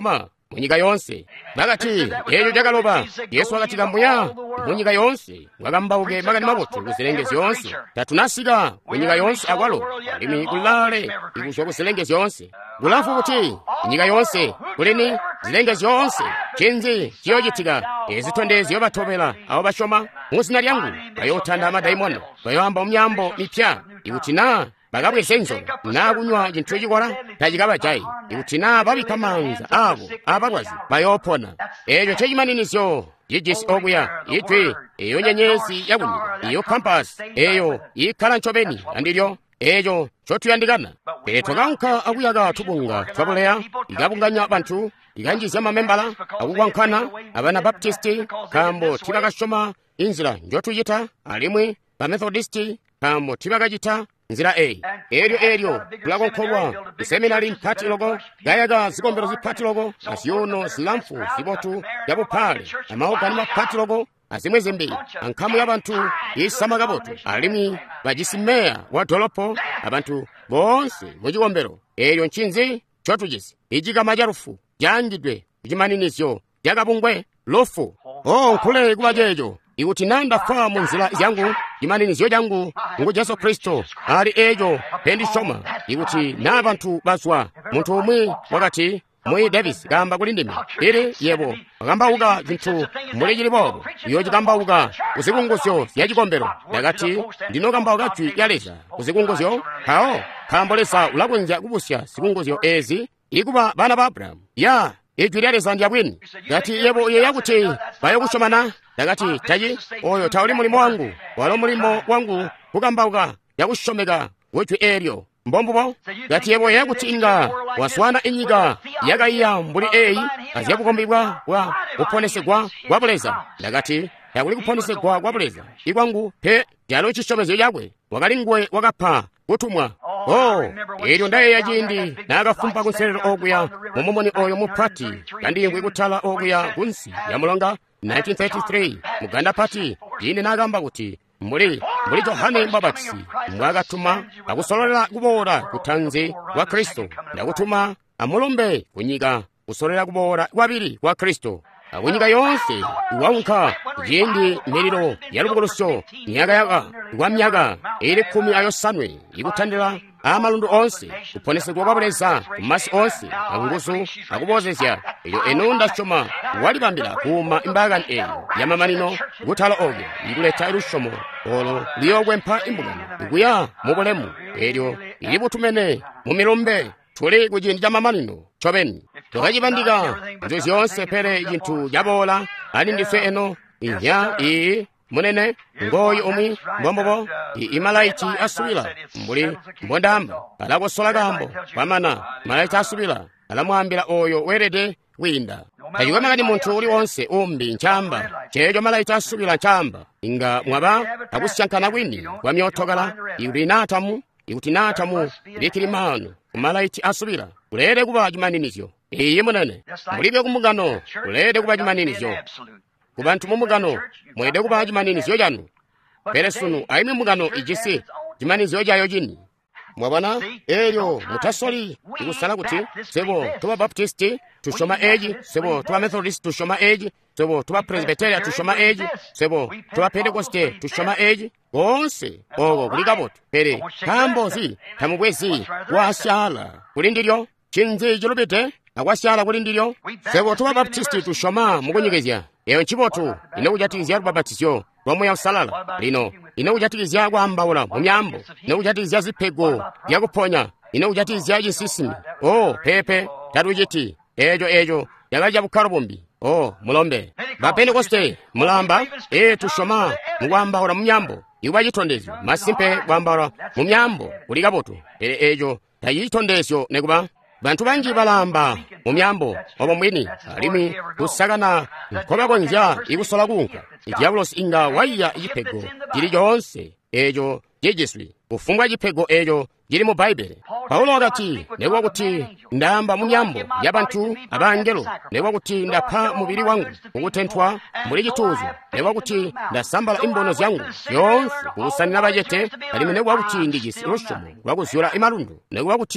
[SPEAKER 1] munyika yonse bakati ejo jakaloba Yesu akati kambuya munyika yonse mwakambauke makati makuti kuselengezi yonse tatunasika munyika yonse akwalo alimi kulale ikuswa kuselengezi yonse kulafu kuti munyika yonse kulini zilengezi yonse chinzi chiyochitika ezitondezi yobathopera awo bashoma musina lyangu bayothanda amadaimoni bayohamba umnyambo mipya ikutina bakabwesenzo nakunywa chinthu chikola tachikaba chayi ikutina babikamanza abo abakwazi bayophona echo chechimaninizo yijisi okuya itwi iyo nyenyezi yakunyika iyo kampasi eyo ikhala ncopeni andilyo echo chotuyandikana petho kankha akuyaka thubunga twapoleya ikapunganya banthu ikanjizya mamembala akukwankhana abana baptisti kambo tibakashoma inzira njotuyita alimwi bamethodisti kambo tibakachita nzira eyi eryo eryo kulakonkholwa kuseminari mphati loko gayaka zikombero ziphati loko asiyuno zilamfu zibotu yabuphale amaogani maphati loko azimwe zimbiri ankhamu ya banthu isamakabotu alimi bajisimeya wa dolopo abantu bonse muchikombero eryo nchinzi chotujisi ijikama jarufu janjidwe kuchimaninizo jakapungwe lofu o nkhule kuba jejo ikuti nandafa mu nzira yangu chimaninizo jangu ngu Yesu Kristo ali ejo pendishoma ikuti na banthu baswa munthu umwe wakati mwi Davis kamba kulindimi iri yebo akambauka zinthu muli chilipopo iyo chikambauka kuzikunguzo ya chikombero dakati ndino kambauka chwi yaleza kuzikunguzo hawo kambolesa ulakunja kubusya zikunguzo ezi ikuba bana ba Abrahamu ya ijwi lyaleza ndi abwini dati yebo iyo yakuti bayokushomana dakati tayi oyo tauli mulimo wangu walo mulimo wangu kukambauka yakushomeka wechwi eryo mbombobo dati yebo yakuti inga waswana inyika yakaiya mbuli eyi aziyakukombibwa wa kuponesegwa kwapoleza dakati yakuli kuponesegwa kwapoleza ikwangu pe jalo chishomezo yakwe wakalingwe wakapha kutumwa oh eryo ndaye yachindi nakafumba kunserero okuya momomoni oyo muphati kandi ingwe kuthala okuya kunsi yamulonga nineteen thirty-three muganda phati ine nakamba kuti muli muli Yohane Mbatizi mwakatuma akusolera kubola kuthanzi kwa Kristo ndakutuma amulombe kunyika kusolera kubola kwabiri kwa Kristo akunyika yonse iwankha yendi meliro yalubukuluso myaka yaka kwa myaka ili khumi ayosanwe ikuthandira amalundu onse kuponesedwa kwapoleza kumasi onse angusu akupozesya iyo eno ndashoma walipambira kuma imbakani eyo yamamanino kuthala oge ikuleta ilushomo olo liyokwempha imbukani ikuya mubulemu eryo ilibutumene mumilombe tuli kuchindi cha mamanino chopeni tokachipandika nzuzi yonse pere chinthu chabola ali ndife eno inya iyi munene ngoyi omwe mbombobo imalaiti asubira mbuli mbondamba alakosola kambo pamana malaiti asubira alamwambira oyo werede winda tachikwema kati munthu uliwonse umbi nchamba checho malaiti asubira nchamba inga mwaba akusyankhana kwini kwa myotokala iuli natamu ikuti natamu likilimano kumalaiti asubira kulede kuba chimaninizo iye munene mulibe kumugano kulede kuba chimaninizo kubantu mumugano mwede kuba chimaninizo chanu peresunu aime mugano ijisi chimaninizo chayo chini mwabana eryo mutasoli ikusala kuti sebo tuba baptisti tushoma eji sebo tuba methodist tushoma eji sebo tuba presbyteria tushoma eji sebo tuba pentecoste tushoma eji bonse ogo kulikapoto pere kambozi tamubwezi wasyala kulindiryo chinzi chilupite akwasyala kulindiryo sebo tuba baptisti tushoma mukunyikezya eyo nchipotu inokujatizya lubabatisyo lomwe usalala lino inokujatizya kwambaula mumyambo inokujatizya ziphego yakuphonya inokujatizya chisisimi oh pepe tatujiti ejo ejo yakaja bukhalo bombi oh mulombe bapentekoste mulamba e tushoma mukwambaula mumyambo iwachitondezyo masimpe kwambaula mumyambo kulikapoto ere ejo tayitondezyo nekuba bantu banji balamba mumyambo obo mwini alimi kusakana nkomakonja ikusola kunka idiabulosi inga waiya ichipego jili jonse ejo jejeswi ufungwa chipego ejo jili mu Baibele Paulo adati newa kuti ndamba munyambo ya bantu abangelo newa kuti ndapha mubiri wangu ukutenthwa muli chituzo newa kuti ndasambala imbono zangu yonse kuusani nabajete alime newa kuti ndijisi lushomo wakuzyula imalundu newa kuti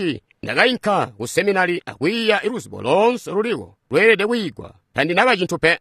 [SPEAKER 1] ndakayikha ku seminari akwiya iluzibo lonse luliwo lwerede wigwa tandinaga chinthu pe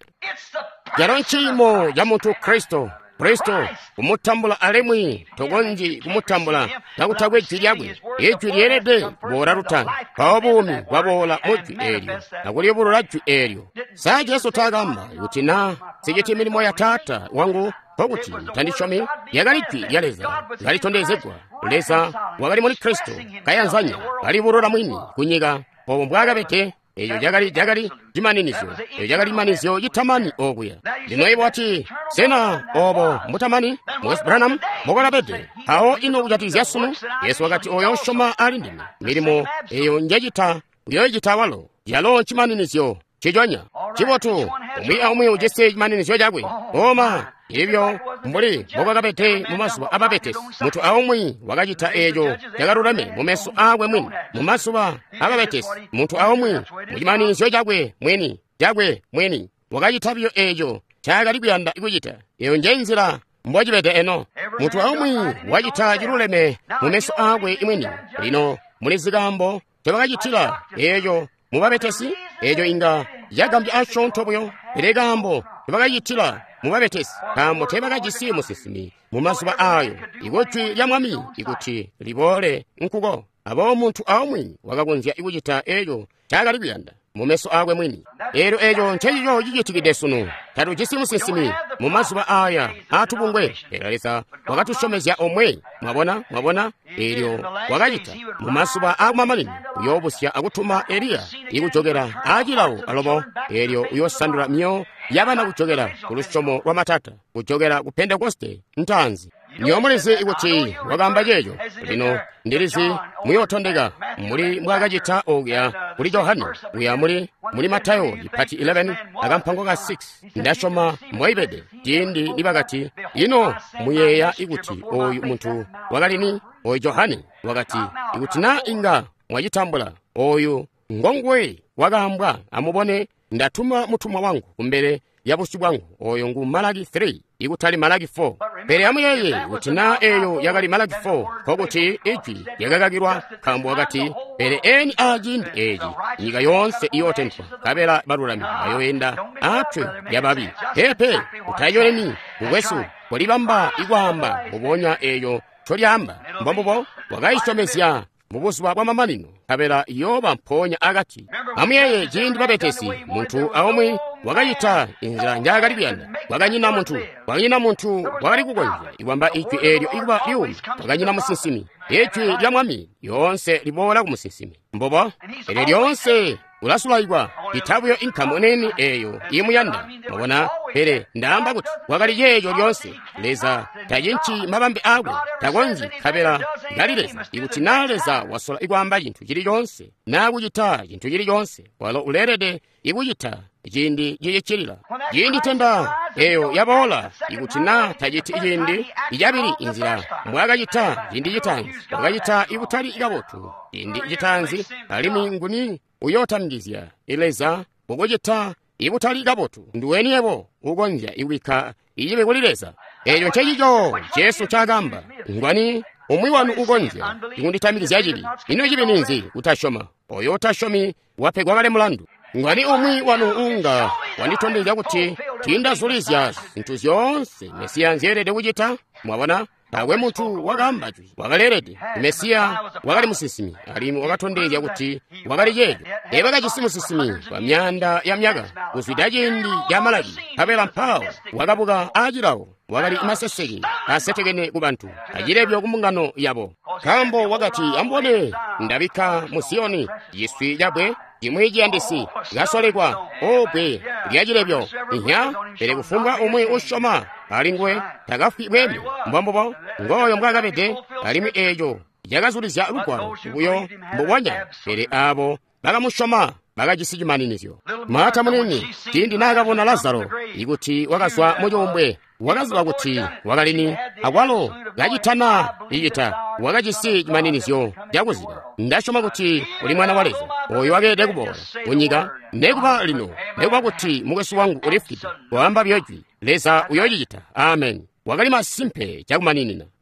[SPEAKER 1] yalo nchimo ya munthu khristu kristo kumutambula alemwi togonji kumutambula nakutagwa ejwi lyabwe ejwi lyerede bora lutanga pawobumi wabola mujwi eryo nakulibulula jwi eryo saji yesu tagama kuti na sijeti milimo ya tata wangu pokuti tandishomi yagalijwi lyaleza galitondezegwa leza wagali muli kristo kayanzanya galibulula mwini kunyiga obo mbwagabete eyo jagali jagali jimaninizo eyo jagali manizyo yitamani okuya lino ibo ati sena obo mutamani West Branham mogalabede awo ino kujatizya sunu yesu wakati oyo shoma alindimi milimo eyo njajita uyo jitawalo yalo chimaninizyo chijonya chibotu umwi aumwi ujese chimaninizyo jagwe oma ibyo mbuli mogalabede mumaso ababete mutu aumwi wakajita eyo jagarurame mumeso agwe mwini mumaso ababete mutu aumwi mujimaninizyo jagwe mweni jagwe mweni wakajita byo eyo chagali kuyanda ikujita eyo njenzira mbojibede eno mutu aumwi wajita jiruleme mumeso agwe imweni lino muli zigambo tebakajitira eyo mubabetesi eyo inga yagambye ashontobuyo eregambo tebakajitira mubabetesi kambo tebakajisi musisimi mumasuba ayo igotwi lya mwami ikuti libole nkugo abo omuntu aumwi wakagunzya ikujita eyo chagali kuyanda mumeso agwe mwini ero eyo ncheyo yigitigide sunu tatu jisimu sisimi mumasuba aya atubungwe eralisa wakatushomezya omwe mwabona mwabona eryo wakajita mumasuba agmamalini uyobusya akutuma Eliya ikujogera ajilawo alobo eryo uyosandura myo yabana kujogera kulushomo lwa matata kujogera ku Pentekoste ntanzi nyomulezi ikuti wagamba jejo lino ndirizi muyotondega muli mwagajita ogya kuli Yohana uya muli muli Matayo ipati eleven agampango ga six ndashoma mwaibede jindi libagati ino muyeya ikuti oyu muntu wagalini oyu Yohani wakati ikuti na inga mwajitambula oyu ngongwe wagambwa amubone ndatuma mutumwa wangu kumbere yabusi bwangu oyo ngu Malaki three ikutali Malaki four pere amuyeye utina eyo yagali Malaki four kokuti iji yagagagirwa kambu wakati pere eni ajindi eji nyiga yonse iyote ntwa kabela barulami ayoenda atwe yababi pepe utayoleni uwesu kolibamba igwamba ubonya eyo cholyamba mbambubo wagayishomesya mubuswa bwa mamalino kabela yoba mponya agati amuyeye jindi babetesi muntu aomwe wakayita inzira njagali byanda wakanyina muntu wakanyina muntu wakali kugonja iwamba ichwi eryo ikuba yuma wakanyina musisimi ichwi lya mwami yonse libola kumusisimi mbobo ere lyonse ulasulaigwa itabuyo inkamoneni eyo imuyanda mabona pere ndamba kuti wakali yeyo lyonse leza tayinchi mabambe agwe tagonji kabela galileza ikutinaleza wasola igwamba yintu jiri yonse nakujita yintu jiri yonse walo ulerede ikujita jindi yeyechirira yindi tenda eyo yabola ikutina tajiti yindi ijabiri inzira mwagajita yindi yitanzi mwagajita ibutali igabotu yindi yitanzi alimi nguni uyotangizya ileza ugojita ibutali igabotu nduweni ebo ugonja iwika iyibe kulileza eyo ncheyijo Yesu chagamba ngwani umwi wanu ugonja ikunditamiriza yajiri ino jibe ninzi utashoma oyo utashomi wapegwa gale mulandu ngwani umwi wanu unga wanitondeza kuti tinda zulizya zintu zyonse Mesiya nzerede kujita mwabona tawe mutu wagamba jwi wagalerede Mesiya wagali musisimi alimu wagatondeza kuti wagali yeyo ebaga jisimu sisimi kwa myanda ya myaga uzidajindi ya Malaki kabela mpao wagabuga ajilawo wagali masesegi asetegene kubantu ajirebyo kumungano yabo kambo wagati ambone ndabika musiyoni yiswi jabwe imweji andisi gasolekwa obwe lyajirebyo inya ere kufunga umwe ushoma alingwe tagafi bwemi mbambo ngoyo mbwagabede alimi ejo yagazulizya lukwalo uyo mbwanya ere abo bagamushoma bagajisijimaninizyo mata munini tindi nagabona Lazaro ikuti wakaswa mojombwe wakaziwa kuti wakalini akwalo gajitana iyita wakajisi jimaninizyo jakuzida ndashoma kuti uli mwana waleza oyo wakede kubola unyika nekupa lino nekupa kuti mukesu wangu ulifukita wamba byojwi leza uyoyita amen wakalima simpe chakumaninina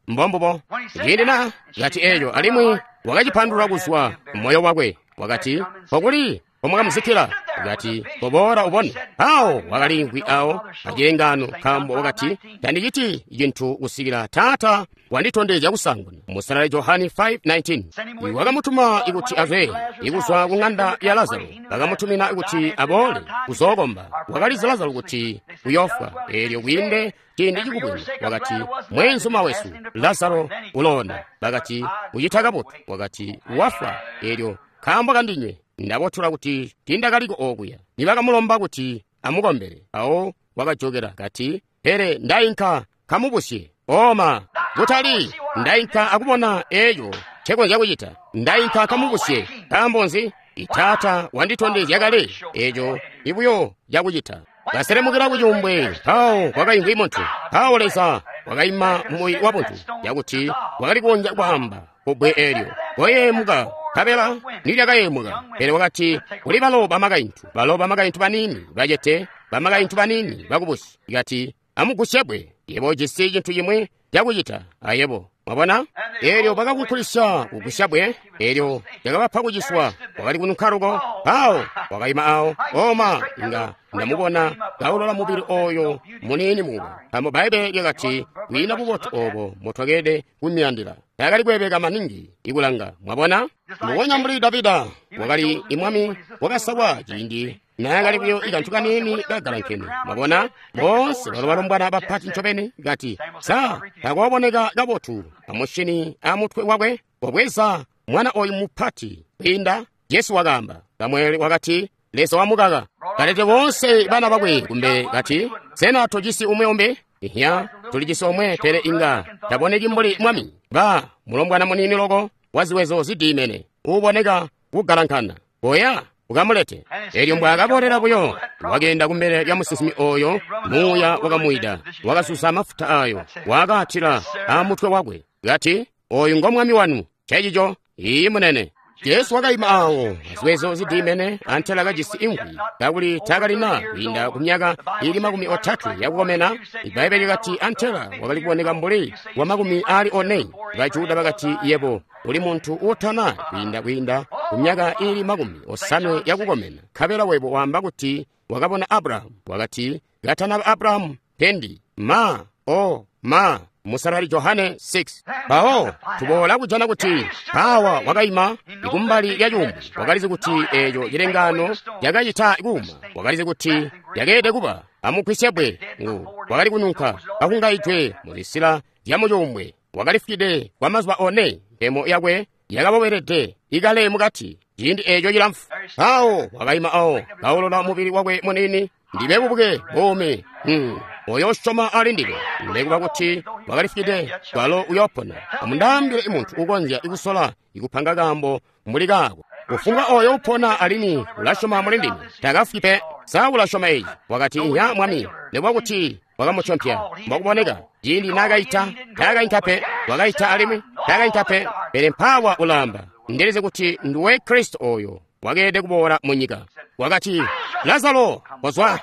[SPEAKER 1] mbombobo yindina ngati eyo alimwi wakachipandula kuswa mmoyo wakwe wakati pokuli pomwe muzikira ngati pobora ubone awo wakalingwi awo achilengano khambo wakati tandichiti chinthu kusikira tata wanditondeza kusangwa musalale Yohane five nineteen wakamutuma ikuti ave ikuswa kung'anda ya Lazaro wakamutumina ikuti abole kuzokomba wakaliza Lazaro kuti kuyofa elyo kwinde chindi chikubwino wakati mwenzo mawesu Lazaro ulona wakati uchithakapoto wakati wafa elyo khambo kandinywe ndabothula kuti tindakaliko okuya nibakamulomba kuti amukombere awo wakachokera kati here ndayinka kamubusye oma kutali ndayinka akubona eyo cheko chakuchita ndayinka kamubusye kambonzi itata wanditondeza yakale ejo ibuyo yakuchita kaseremukira kuchumbwe awo wakayimba imonthu awo lesa wakayima mmoyi waponthu yakuti wakalikonja kwahamba pobwe elyo koyemuka kapela niliyakayemuka pene wakati kuli baloba makayinthu baloba makayinthu panini bajete bamakayinthu panini bakubusi ikati amukusyebwe yebo chisi chinthu chimwe yakuchita ayebo mwabona elyo bakakukhulisa kukusyabwe elyo yakabapha kuchiswa wakati kununkharuko awo wakayima awo oma nga ndamubona gaulola mubiri oyo munini muno amo baibeli yakati wina buboti obo mothokede kumyandira yakali kwebeka maningi ikulanga mwabona muwonya mbuli Davida wakali imwami wakasawa chindi nakali kuyo ikanthuka nini kagalankeni mwabona bonse balobalombwana baphati nchopene ngati sa kakoboneka kabothu amushini amuthwe wakwe wabweza mwana oyu muphati inda Yesu wakamba kamwele wakati leso wamukaka kalete bonse bana bakwe kumbe kati sena tojisi umwe ombe ihya tulijisi omwe pere inga taboneki mbuli mwami ba mulombwana munini loko waziwezo zidimene uboneka kugalankana oya ukamulete elyo mbwa akabolera buyo wagenda kumbere lya musisimi oyo muya wakamwida wakasusa mafuta ayo wakathira amutwe wakwe gati oyu ngomwami wanu chechicho iyi munene Yesu wakayima awo ziwezo zidimene anthela kajisi imvi kakuli takalina winda kumyaka ili makumi otatu yakukomena ibaibeli kati anthela wakalikuoneka mbuli wa makumi ali oneyi kachuda pakati yepo uli munthu wothana winda kwinda kumyaka ili makumi osanu yakukomena khapela wepo wamba kuti wakapona Abrahamu wakati gathana Abrahamu pendi ma o ma musalali Yohane six awo tubola kujana kuti pawa wakayima ikumbali ya nyumba wakalize kuti eyo chilengano yakachita ikuma wakalize kuti yakede kuba amukwisebwe ngu wakali kununkha pakungaitwe mulisira lyamo chomwe wakalifide kwa mazuwa one mpemo yakwe yakabowerede ikale mukati chindi echo chilamfu awo wakayima awo kaulola mubiri wakwe munini ndibebubuke bome hmm. oyo shoma ali ndilo ndekuba kuti wakalifide kwalo uyopona amundambire imunthu ukonja ikusola ikuphanga kambo mbuli kako ufunga oyo upona alini ulashoma mulindini takafipe sa ulashoma eyi wakati iya mwami ndekuba kuti wakamuchompya mbakuboneka jindi nakayita takayitape wakayita alimi takayitape pere mphawa ulamba ndeleze kuti ndiwe Kristo oyo wakede kubora munyika wakati Lazaro wazwa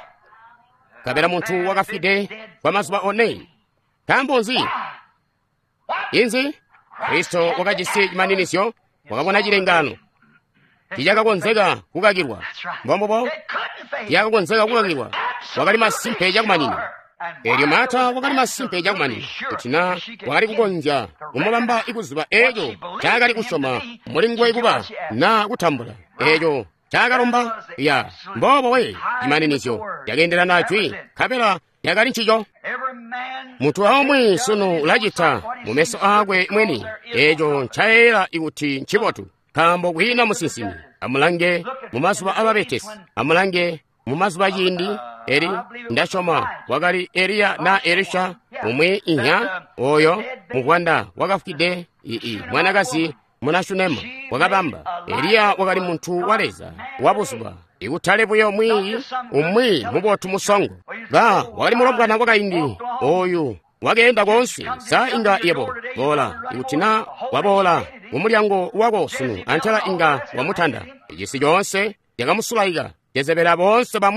[SPEAKER 1] kapera munthu wakafide kwa mazuwa oneyi kambonzi inzi Kristo wakachisi chimaninisyo wakapona chilengano tichakakonzeka kukakirwa mbombopo tichakakonzeka kukakirwa wakali masimpe chakumanini elyo mata wakali masimpe chakumanini kutina wakali kukonja umulamba ikuziba ejo chakali kushoma mulingwe ikuba na kuthambula ejo chakalomba ya mbobo we chimaninisyo yakendera nachwi kapera yakali nchicho munthu omwe suno lachita mumeso akwe mweni ejo nchayera ikuti nchipotu kambo kuhina musinsimi amulange mumazuwa ababetesi amulange mumazuwa yindi eri ndashoma wakali Eliya na Elisha umwe inya oyo mukwanda wakafukide ii mwanakazi munashunema wakapamba Eliya wakali munthu waleza wabusuba ikuthalepoyo mwiyi umwi mubothu musongo ga wakali mulombwana wakayindi oyu wakenda konse sa inga yepo bola ikutina wabola umulyango wako sunu anthela inga wamuthanda ichisi chonse yakamusulaika Jezebela bonse bamwi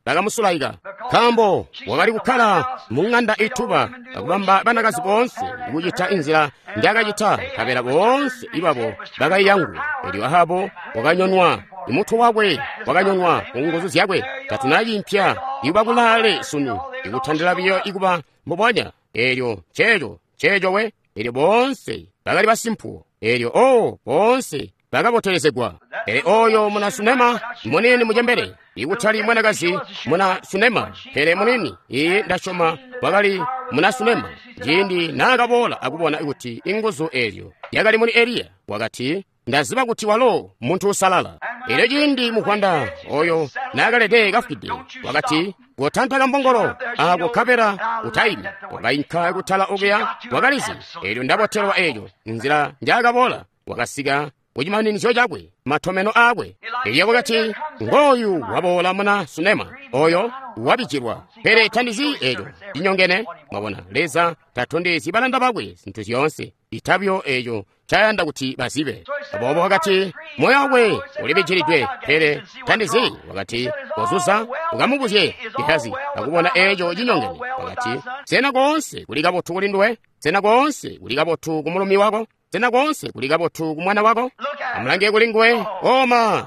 [SPEAKER 1] bakamusulayika kambo wakali kukhala mung'anda ithupa akupamba banakazi bonse ikuchita inzira ndi akachita kapera bonse ipapo bakayiyangu eli ahapo wakanyonwa imuthu wakwe wakanyonwa kunguzu zyakwe tatunayi mpya ikupakulale sunu ikuthandirapiyo ikupa mboponya elyo checho checho we elyo bonse bakali basimphuwo elyo o bonse bakapoterezedwa ele oyo muna sunema munini mujembere ikuthali mwanakazi muna sunema pele munini iye ndashoma wakali muna sunema jindi nakapola akubona ikuti inguzu elyo yakali muni Eliya wakati ndaziba kuti walo munthu usalala ele jindi mukwanda oyo nakalete kafukide wakati wotanthaka mbongolo akukhapera utayimi wakainkha kuthala okuya wakalizi elyo ndapothera elyo nzira njakapola wakasika kuchimaninizo chakwe mathomeno akwe Eliya wakati ngoyu wabola muna sunema oyo wapichidwa pere thandizi elyo inyongene mwabona leza tathondezi balanda pakwe zinthu ziyonse ithabyo elyo chayanda kuti bazibe abobo wakati moyo wakwe ulipichiridwe pere thandizi wakati wazuza ukamukuzye ihazi akubona elyo chinyongene wakati sena konse kulikapo kulindwe sena konse kulikapo kumulumi wako sena konse kulikapo kumwana wako amulange kulingwe oma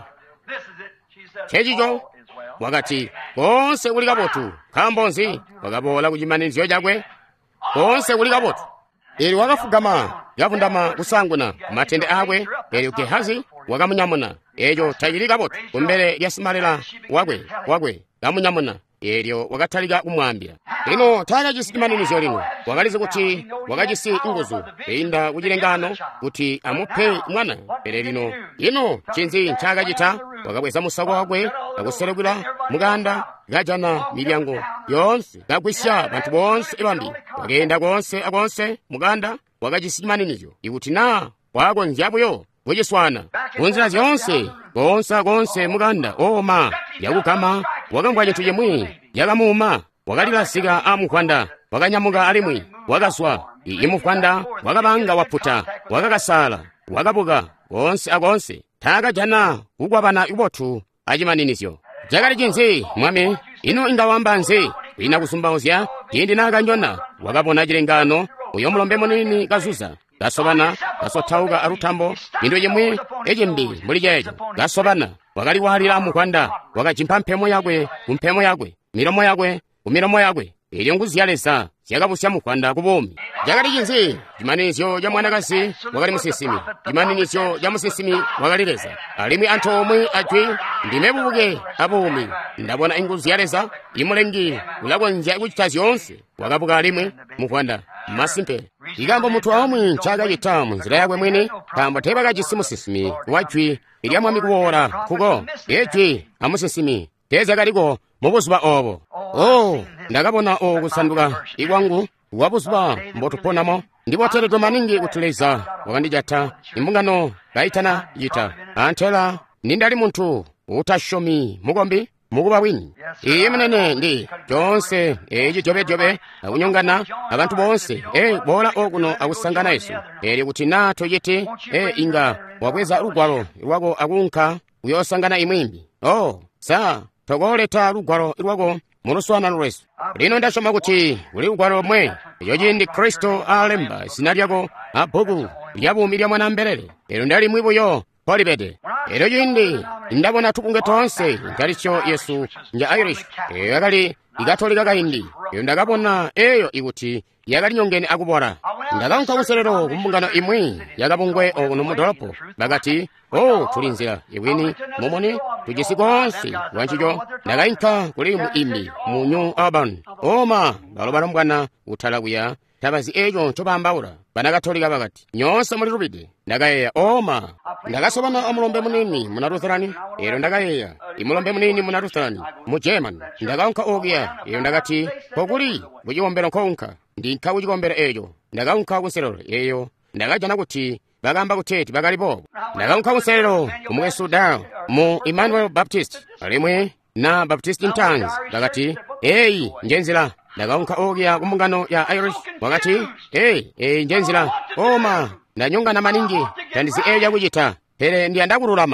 [SPEAKER 1] chechicho wakati konse kulikapo kambonzi wakapola kuchimanizio chakwe konse kulikapo eli wakafugama yakundama kusanguna matende akwe eli Gehazi wakamunyamuna elyo tachilikapo kumbele yasimalira wakwe wakwe kamunyamuna elyo wakathalika kumwambya lino takachisikimaninizo lino wakalize kuti wakachisi nguzu inda kuchilengano kuti amuphe mwana pele lino ino chinzi nchakachita wakabweza musako wakwe akuserekera mukanda gajana milyango yonse gagwisya banthu bonse ibambi wakenda konse akonse mukanda wakachisikimaninizo ikuti na wako nzyabweyo wechiswana kunzira zyonse konse konse mukanda oma yakukama wakambwa chinthu chimwi yakamuma wakalilasika amukwanda wakanyamuka alimwi wakaswa imukwanda wakapanga waphuta wakakasala wakapuka konse akonse thakajana kukwapana ibothu achimaninizo jakali chinzi mwami ino ingawamba nzi ina kusumbauza tindi nakanyona wakapona chilengano uyo mulombe munini kazuza gasopana gasothauka aruthambo into chimwe echimbi muli checho gasopana wakaliwalira mukwanda wakachimpha mphepo yakwe kumphemo yakwe milomo yakwe kumilomo yakwe ili nguzi yalesa yakapusya mukwanda kupomi jakali chinzi chimanizyo cha mwanakazi wakali musisimi chimanizyo cha musisimi wakalileza alimwi anthu omwe achwi ndimepupuke apomi ndabona inguzi yalesa imulengi kulakonja kuchita zonse wakapuka alimwe mukwanda masimpe ikambo munthu omwe nchaka chita munzira yakwe mwene kambo theba kachisimusisimi wachwi ili amwami kuwora kuko echwi amusisimi teza kaliko mukusupa obo oh ndakapona o kusanduka ikwangu wapusupa mbotuponamo ndipo tereto maningi kutuleza wakandijatha imbungano kaitana yita anthela nindali munthu utashomi mukombi mukuba wini iye mnene ndi chonse echi jobejobe akunyongana abantu bonse e bola okuno akusangana yesu eli kuti natho yiti e inga wakweza lugwalo iwako akunkha uyosangana imwimbi oh sa togoleta lugwalo iwako muluswana lwesu lino ndashoma kuti uli lugwalo mwe yoji ndi Kristo alemba sina lyako abhuku lyabumi lya mwana mberere elo ndali mwibuyo polibede elo jindi ndabona tukunge tonse ngalicho yesu nja Irish yakali ikatolika kaindi iyo ndakapona eyo ikuti yakali nyongeni akubora ndakaunka kuserero kumbungano imwi yakapungwe okuno mudolopo bakati oh tulinzira iwini momoni tujisi konse wanchicho ndakainka kuli mu imbi mu New Urban oma balobala mbwana uthala kuya tabazi ejo chopambaula banakatolika bakati nyonse muli rubide ndakayeya oma ndakasopana omulombe munini munarutherani ero ndakayeya imulombe munini munarutherani mu German ndakaunka okuya iyo ndakati kokuli kuchikombero nkounka ndinkha kuchikombero ejo ndakaunka kuserero eyo ndakajana kuti bakamba kuteti bakalipo ndakaunka kuserero kumwe Sudan mu Emmanuel Baptist alimwe na Baptist in Tongues bakati eyi njenzira ndakaunka okuya kumbungano ya Irish wakati eyi eyi njenzira oma ndanyongana maningi tandizi eja kuchita pere ndiyandakululama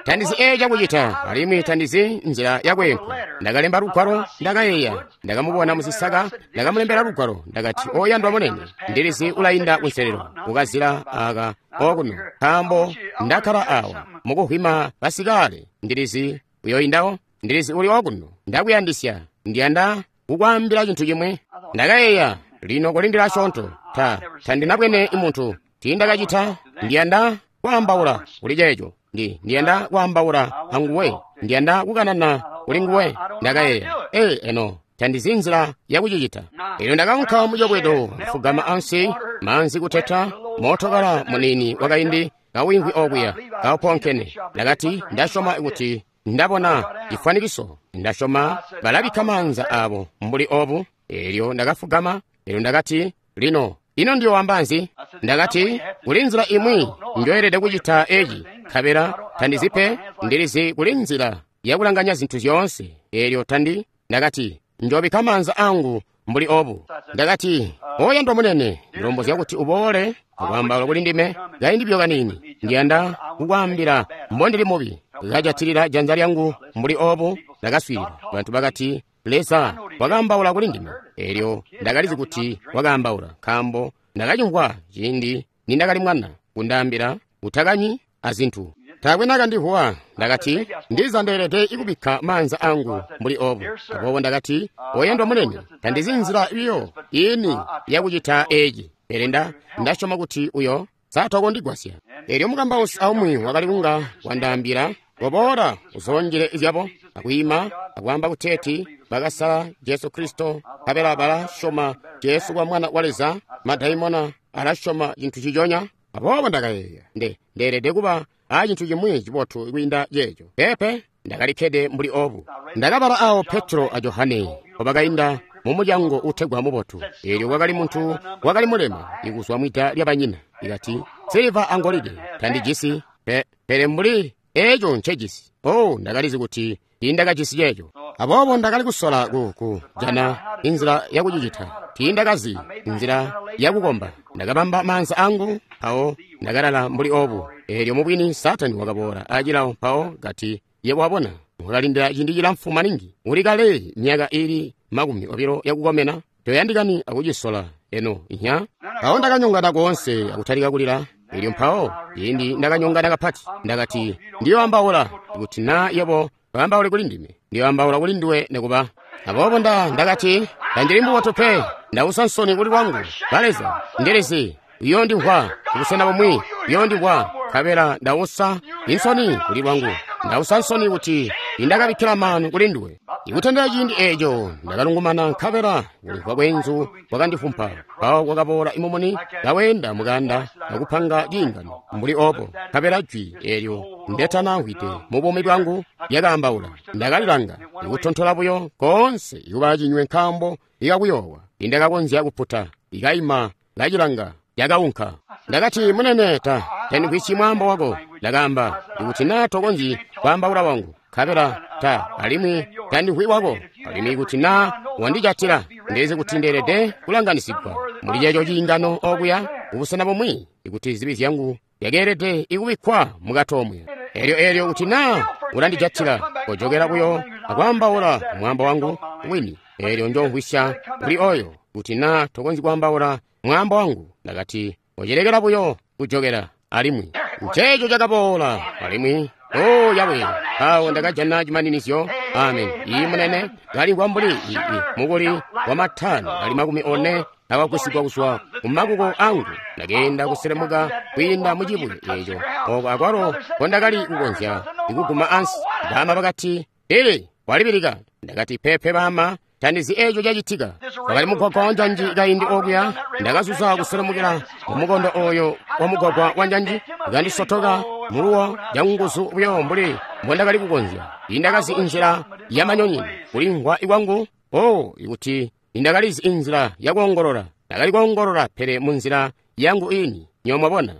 [SPEAKER 1] thandizi eja kuchita alimi thandizi njira yakwenkho ndakalemba lugwalo ndakayeya ndakamubona muzisaka ndakamulembera lugwalo ndakati oyandwa munene ndilizi ulayinda kunserero ukazira aka okuno kambo ndakhala awa mukuhwima pasikale ndilizi uyoyindawo ndilizi uli okuno ndakuyandisya ndiyanda kukwambira chinthu chimwe ndakayeya lino kulindira chonto ta thandinabwene imunthu tindakachita ndiyanda kwambaula uli checho ndi ndiyanda kwambaula anguwe ndiyanda kukanana uli nguwe ndakayeya e eno thandizinzira yakuchichita ino ndakankha muchobwedo mfugama ansi manzi kuthetha mothokala munini wakayindi kawingwi okuya kawuphonkhene ndakati ndashoma ikuti ndabona ifanikiso ndashoma balabika manza abo mbuli obu elyo ndakafugama elo ndakati lino ino ndiyo wambanzi ndakati kulinzira imwi njoyerede kuchita eji khabera thandizipe ndilizi kulinzira yakulanganya zinthu zonse elyo tandi ndakati njobika manza angu mbuli obu ndakati oyandwa munene ndilombozi yakuti ubole kukwambala kuli ndime gayi ndibyo kanini ndiyanda kukwambira mbondili mubi gajathirira janja lyangu mbuli obu ndakaswirira banthu bakati lesa wakambaula kuli ndime elyo ndakalizi kuti wakambaula khambo ndakachungwa chindi nindakali mwana kundambira uthakanyi azinthu takwinaka ndihuwa ndakati ndizanderete ikubikha manza angu mbuli obu apopo ndakati oyandwa munene thandizinzira iyo ini yakuchita eji perenda ndashoma kuti uyo satoko ndigwasya elyo mukambausi aumwi wakalikunga wandambira wabora uzonjere izyapo akuyima akwamba kutheti bakasala Yesu Kristo kapela bala shoma Yesu kwa mwana waleza madaimona alashoma chinthu chijonya apopo ndakayeya nde nderede kuba a chinthu chimwe chipotho ikwinda jecho pepe ndakalikhede mbuli obu ndakapala awo Petro a Yohane opakayinda mumudyango uthegwa mupotho elyo wakali munthu wakali mulema ikuswa mwita lyapanyina ikati silva angolide thandijisi pe pere mbuli echo nchejisi o ndakalizi kuti tindakachisi checho apopo ndakali kusola kuku jana inzira yakuchichitha tindakazi inzira yakukomba ndakapamba manza angu pawo ndakalala mbuli obu elyo mubwini satani wakapola achilawo pawo gati yepo apona mukalindira chindikira mfuma ningi ulikale myaka ili makumi opiro yakukomena toyandikani akuchisola eno inya pawo ndakanyongana konse akuthalika kulira elyo mphawo indi ndakanyongana kaphati ndakati ndiyo ambaula kuti na yepo ambaule kuli ndime ndiyo ambaula kuli ndiwe nekupa apopo nda ndakati tandilimbu watope ndausansoni kuli wangu baleza nderezi iyo ndi nhwa kukusena pomwe iyo ndi nhwa khabera ndausa insoni kuli wangu ndausansoni kuti indakabikhira manu kuli ndiwe ikutendera chindi echo ndakalungumana nkhabera kulinkwa bwenzu wakandifumpa pawo kwakapola imomoni kawenda mukanda nakuphanga jingano mbuli opo khabera jwi elyo ndethana hwite mubomi bwangu yakambaula ndakalilanga ikuthontholapyo konse ikuba chinywe nkhambo ikakuyowa indakakonzi yakuphuta ikayima ngachilanga yakaunkha ndakati muneneta teni kwichi mwambo wako ndakamba ikuti na tokonzi kwambaula wangu khabera ta alimwi tandi hwi wako alimi kuti na wandichatira ndeze kuti nderede kulanganisidwa muli checho chingano okuya ukusana pomwe ikuti zibizi yangu yakerete ikubikhwa mukathomwe elyo elyo kuti na ulandichatira kojokera kuyo akwambaula mwamba wangu wini elyo njonhwisha uli oyo kuti na tokonzi kwambaula mwamba wangu ndakati ocherekera kuyo kujokera alimwi nchecho chakapola alimwi o yawe awo ndakajana chimaninizyo amen iyi munene gali kwambuli iyi mukuli wamathano ali makumi one akakwisidwa kuswa kumakuko angu ndakenda kuselemuka kuyinda muchipwe echo oko akwaro kondakali kukonzya ikuguma ansi ndama pakati ele walipirika ndakati phephe pama thandizi echo chachitika pakali mugwagwa njanji ikayindi okuya ndakasusa kuselemukira mumukondo oyo wa mugwagwa wa njanji ikandisothoka muluwo janguzu uyo mbuli mbondakali kukonzya indakazi inzira yamanyonyi kulingwa ikwangu o ikuti indakalizi inzira yakuongolora ndakali kuongolora phere munzira yangu ini nyomwapona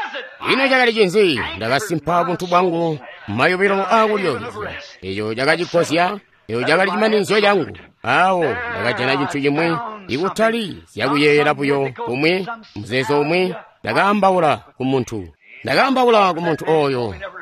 [SPEAKER 1] ino chakali chinzi ndakasimpha bunthu bwangu mayopero akulyolizwa echo chakachikosya echo chakali chimaninzo changu awo ndakajana chinthu chimwe ikutali yakuyerapuyo pomwe mzezo omwe ndakambaula kumunthu ndakambaula kumunthu oyo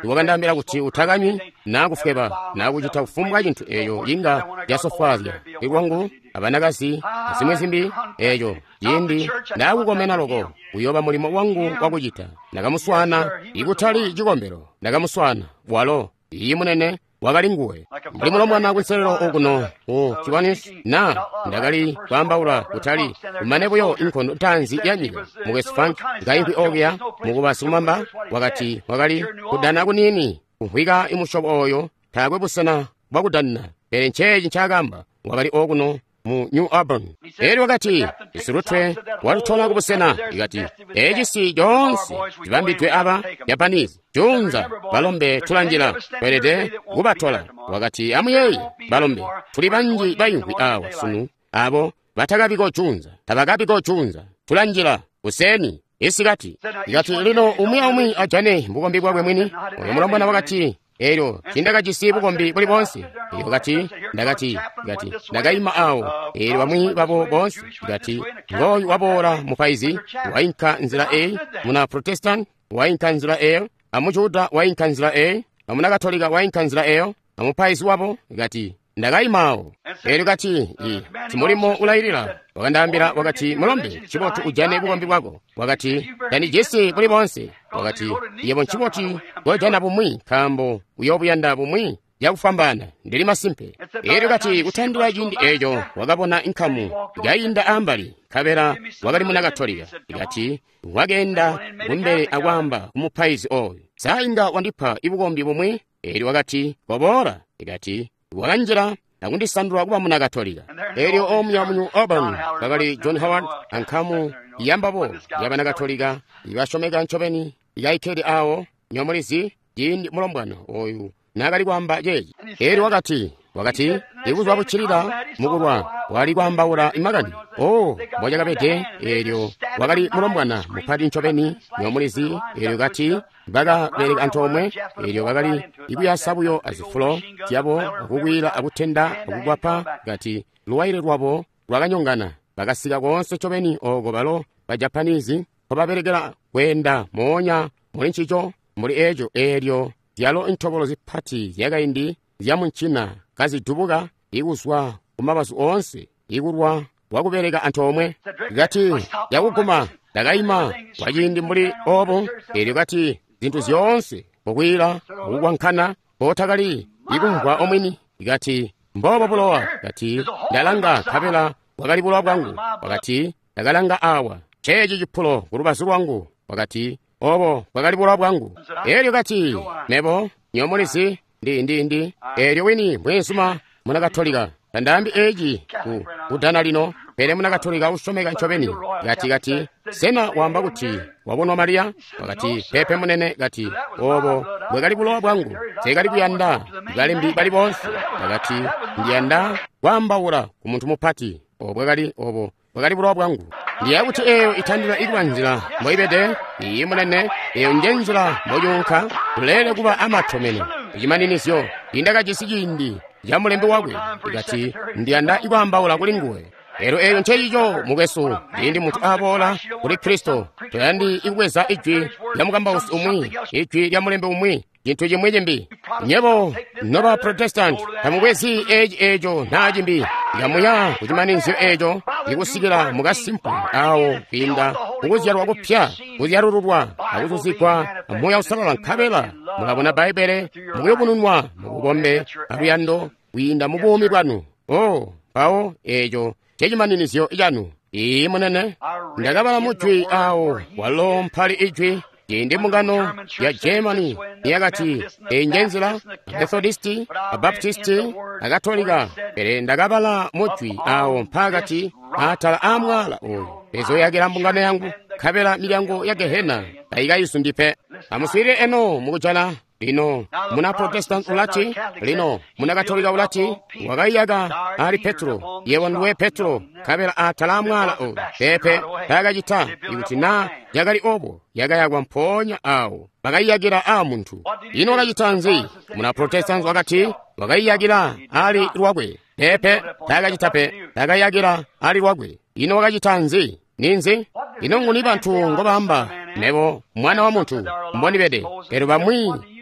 [SPEAKER 1] iwakandambira kuti uthakami nakufepa nakuchita kufumbwa chinthu eyo yinga ya sofazya ikwangu apanakasi zimwe zimbi eyo yindi nakukomena loko uyopa mulimo wangu wakuchita nakamuswana ikuthali chikombero nakamuswana bwalo iyi munene wakali nguwe mulimo la mwana kwenserero okuno o chiwanisi na ndakali kwambaula kutali kumanepoyo inkhondo tanzi yanyika mukesifanki ngainkwi okya mukupasi kumamba wakati wakali kudana kunini kuhwika imushopo oyo thakwe busana bwakudanina pere nchechi nchakamba wakali okuno mu New Auburn eri wakati isurutwe waluthola kubusena ikati echi si jonsi tipambidwe apa Japanese junza balombe tulanjira kwerete kubathola wakati amuyeyi balombe tuli banji bayinkwi awa sunu abo batakapiko junza tabakapiko junza tulanjira useni isikati ikati lino umwiyaumwi ajane bukombi bwabwe mwini oyo mulambwana wakati ero chindakachisi bukombi buli bonse iyo kati ndakati ngati ndakayima awo ero bamwi babo bonse ngati ngoyi wabora mupaizi wainka nzira e muna protestant wainka nzira e amujuda wainka nzira e amuna katolika wainka nzira e amupaizi wabo ngati ndakayima awo ero kati timulimo ulayirira wakandambira wakati mulombe chipoti ujane bukombi bwako wakati yani jesi buli bonse wakati yebo nchipoti wojana bumwi kambo uyobuyanda bumwi yakufambana ndili masimpe ero kati kuthandira chindi echo wakapona inkhamu yayinda ambali khabera wakali muna katolika ikati wakenda kumbere akwamba kumupaizi oyo sayinga wandipha ibukombi bumwi eri wakati kobora ikati wakanjira akundisandula kuba muna katolika eryo omya mu New Auburn kakali John Howard ankhamu yambapo yapana katolika iwashomeka nchopeni yaikedi awo nyomulisi yindi mulombwana oyu nakali kwamba jeji eri wakati wakati ikuzwa kuchirira mukulwa wali kwambaula imakani o moja kapete eryo wakali mulombwana muphati nchopeni nyomulisi eryo kati baga bereka anthu omwe eryo wakali ikuyasabuyo azifulo tyabo akukwira akuthenda akugwapha ngati luwaire lwapo lwakanyongana bakasika konse chopeni oko balo ba Japanese papaperekera kwenda monya muli nchicho muli echo eryo dyalo inthopolo ziphati yakayindi yamunchina kazidubuka ikuswa kumapasu onse ikulwa wakupereka anthu omwe ngati yakuguma dakayima wachindi muli opo eryo kati zinthu zonse pokwira ukwankhana pothakali ikungwa omwini ikati mbopo pulowa kati ndalanga khapela wakali pulowa bwangu wakati ndakalanga awa chechi chiphulo kulupasu lwangu wakati opo wakali pulowa bwangu eryo kati nepo nyomulisi ndi ndi ndi eryo wini mwensuma muna katolika tandambi eji ku udana lino pere muna katolika usomeka nchopeni gati gati sena wamba kuti wabonwa Maria wakati pepe munene gati obo bwekali kulowa bwangu sekali kuyanda bwekali mbi bali bonse wakati ndiyanda kwambaula kumuntu muphati obwekali obo bwekali kulowa bwangu ndiye kuti eyo ithandira ikwanjira moibede iyi munene eyo njenjira moyonka kulele kuba amathomeno ichimaninizyo indakachisichindi ya mulembe wakwe ikati ndiyanda ikwambaula kuli nguwe ero eyo nchechicho mukeso ndi munthu apola kuli Kristo toyandi ikukweza ijwi ya mukambausi umwi ijwi lya mulembe umwi chinthu chimwe chimbi nyepo nopa protestant tamukwezi eji ejo nachimbi yamuya kuchimaninzyo ejo ikusikira mukasimpu awo pinda kukuzyalwa kupya kuzyalululwa akuzuzikwa amuya usalala nkhabela mukabona baibele mukuyopununwa mukukombe akuyando kuyinda mubumi bwanu o pawo ejo chechimaninizyo ichanu iyi munene ndakabala muchwi awo walo mphali ijwi ndi mungano ya Germany yakati enjenzira Methodisti Baptisti akatolika pere ndakabala muchwi awo mpakati atala amwala oyo ezo yakira mbungano yangu khabela milyango ya Gehena ayikayisu ndipe amuswire eno mukuchala lino muna protestant ulati lino muna katolika ulati wakayiyaga ali Petro yewo ndiwe Petro khabela atala amwala oyo pepe takachita ikuti na yakali obo yakayagwa mponya awo bakayiyagira a munthu ino kachitanzi muna protestant wakati wakayiyagira ali lwakwe pepe takachitape takayiyagira ali lwakwe ino wakachitanzi ninzi ino nguni banthu ngobamba nebo mwana wa munthu mboni bede pero bamwi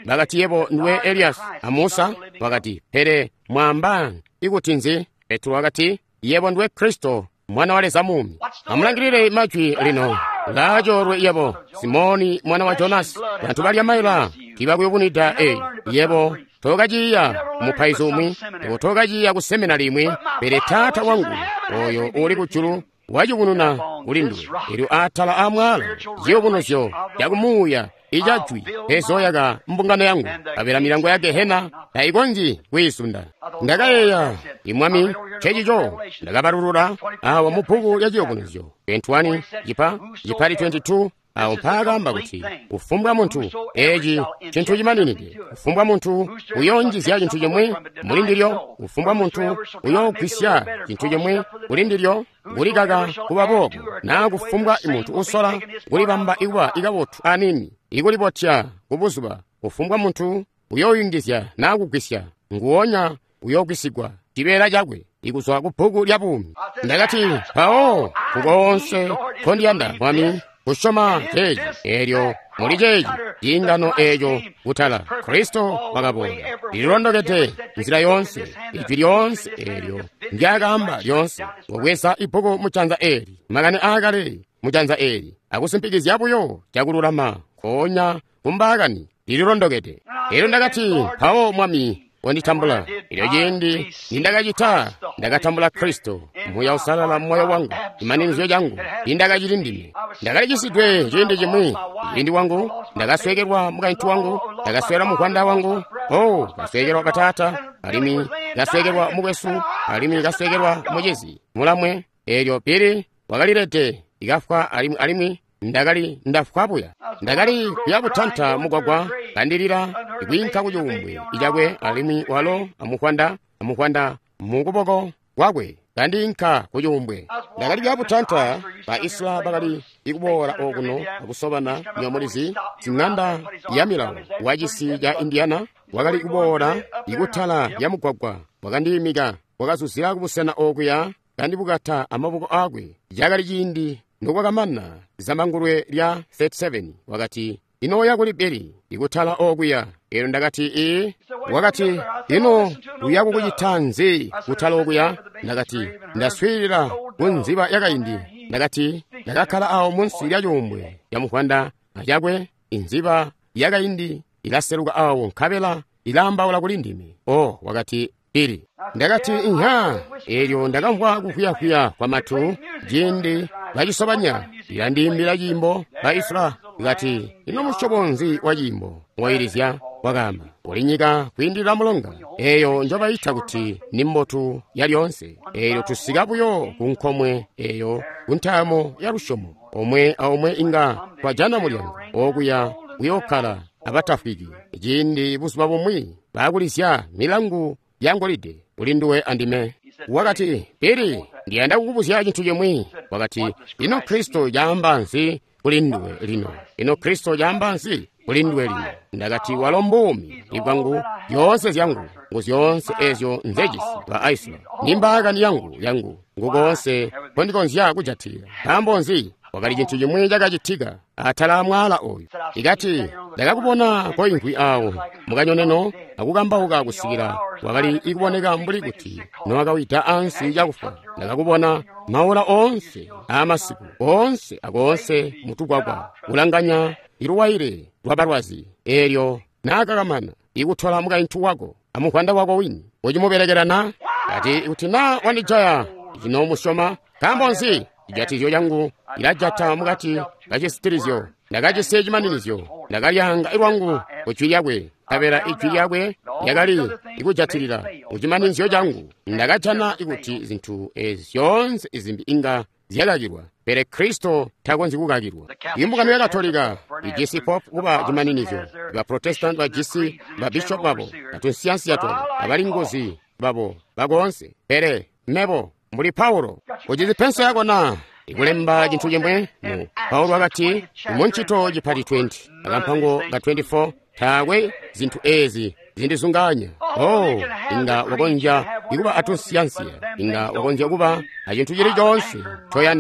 [SPEAKER 1] bakati yepo ndiwe Elias amusa wakati pere mwamba ikutinzi. Petro wakati yepo ndiwe Kristo mwana wa Lesamumi. Amulangirire machwi lino lajorwe yepo Simoni mwana wa Jonasi bantu balya maila kiba kuyukunida e yepo tokajiya mupaizumwi ebo tokajiya kuseminari imwe pere tata wangu oyo uli kuchulu wajukununa ulindu eri atala amwala yebunosyo yakumuya ijachwi ezoyaga mbungano yangu abera milango yake hena taigonji kwisunda ndakayeya imwami chechicho ndakabarurura awa muphuku yajiyokunosyo twenty-one jipa jipali twenty-two awo mpakamba kuti ufumbwa munthu eji chinthu chimaninide ufumbwa munthu uyonjizya chinthu chomwe mulindiryo ufumbwa munthu uyogwisya chinthu chomwe mulindiryo kulikaka kupapoko na kufumbwa imunthu usola kulipamba ikuwa ikapothu anini ikulipotya kupuzupa ufumbwa munthu uyoyingizya na kugwisya nguwonya uyogwisigwa chipera chakwe ikusowa kuphuku lyapumi ndakati pawo kukonse kondiyanda mwami kushoma keji eryo muli jeji ingano ejo utala Kristo wakapona ililondokete nzira yonse ijwi lyonse eryo ndyakamba lyonse wakwesa iphuku muchanza eri makani akale muchanza eri akusimpikizyapuyo chakululama konya kumbakani lililondokete ero ndakati pawo mwami wanditambula ilyo jindi nindakachita ndakatambula Kristo mmoyo usalala mmoyo wangu imanimizyo jangu indakachilindime ndakalichisidwe chindi chimwe ilindi wangu ndakaswekerwa mukaintu wangu ndakaswera mukwanda wangu oh kaswekerwa patata alimi kaswekerwa mukwesu alimi kaswekerwa mujezi mulamwe eryo piri wakalirete ikafwa alimi alimi ndakali ndafukwapuya ndakali kuyaputantha mugwagwa kandilira ikwinka kujumbwe ijakwe alimi walo amukwanda amukwanda mukupoko kwakwe kandinka kujumbwe ndakali kuyaputantha pa isla bakali ikubola okuno akusobana nyomolizi zing'anda ya milawo wajisi ya Indiana wakali kubola ikuthala ya mugwagwa wakandiyimika wakazuzira kubusena okuya kandi bukatha amaboko akwe jakali chindi ndokwakamana zamangulwe lya thirty-seven wakati ino yakuliperi ikuthala okuya ero ndakati ee wakati ino uyakukuchithanzi kuthala okuya ndakati ndaswirira munziba yakayindi ndakati ndakakhala awo munsi lya chombwe yamukwanda achakwe inziba yakayindi ilaseruka awo nkhabela ilamba ula kulindime o wakati piri ndakati nha eryo ndakamva kukwiyakuya kwa mathu jindi lachisobanya ilandimbira jimbo la Isra ikati ino muchobonzi wa jimbo mwayirizya wakamba ulinyika kwindira mulonga eyo njoba itha kuti nimbotu yalyonse eyo tusikapuyo kunkhomwe eyo kunthamo ya lushomo omwe aomwe inga kwa jana mulyango okuya uyokhala abatafiki jindi busupa bomwi bakulisya milangu yangolide ulinduwe andime wakati piri ndiyenda kukupusya chinthu chomwe wakati ino Kristo jamba nsi ulinduwe lino ino Kristo jamba nsi ulinduwe lino ndakati walombumi ikwangu yonse zyangu nguzyonse ezyo nzejisi pa aisla nimbaka ni yangu yangu ngukonse kondikonzya kujathira pambonzi wakali chinthu chomwe chakachitika athala mwala oyu ikati ndakakupona kwa inkwi awo mukanyoneno akukambauka kusikira wakali ikuoneka mbuli kuti nowakawita ansi yakufa ndakakupona maola onse amasiku onse akonse mutukwakwa ulanganya iluwaire lwabalwazi eryo nakakamana ikuthola mukainthu wako amukwanda wako wini uchimuperekerana ati kuti na wandijaya chino mushoma kambonzi ijatizyo yangu ilajata mukati kachisitirizyo ndakachise chimaninizyo ndakalyanga ilwangu kuchwi lyakwe kapera ichwi lyakwe yakali ikujatirira muchimaninizyo changu ndakachana ikuti zinthu ezyonse izimbi inga ziyakakirwa pere Kristo takonzi kukakirwa imbukano ya Katolika ijisi pop kuba chimaninizyo baprotestant bajisi babishop babo batunsiyansi yato abalingozi babo bakonse pere mebo mbuli Paulo kuchizi penso yakona ikulemba chinthu chomwe mu Paulo akati muntchito chipati twenty akampango ka twenty-four thakwe zinthu ezi zindizunganya oh inga wakonja ikuba atunsiyansiya inga wakonja kuba achinthu chilichonse choyanda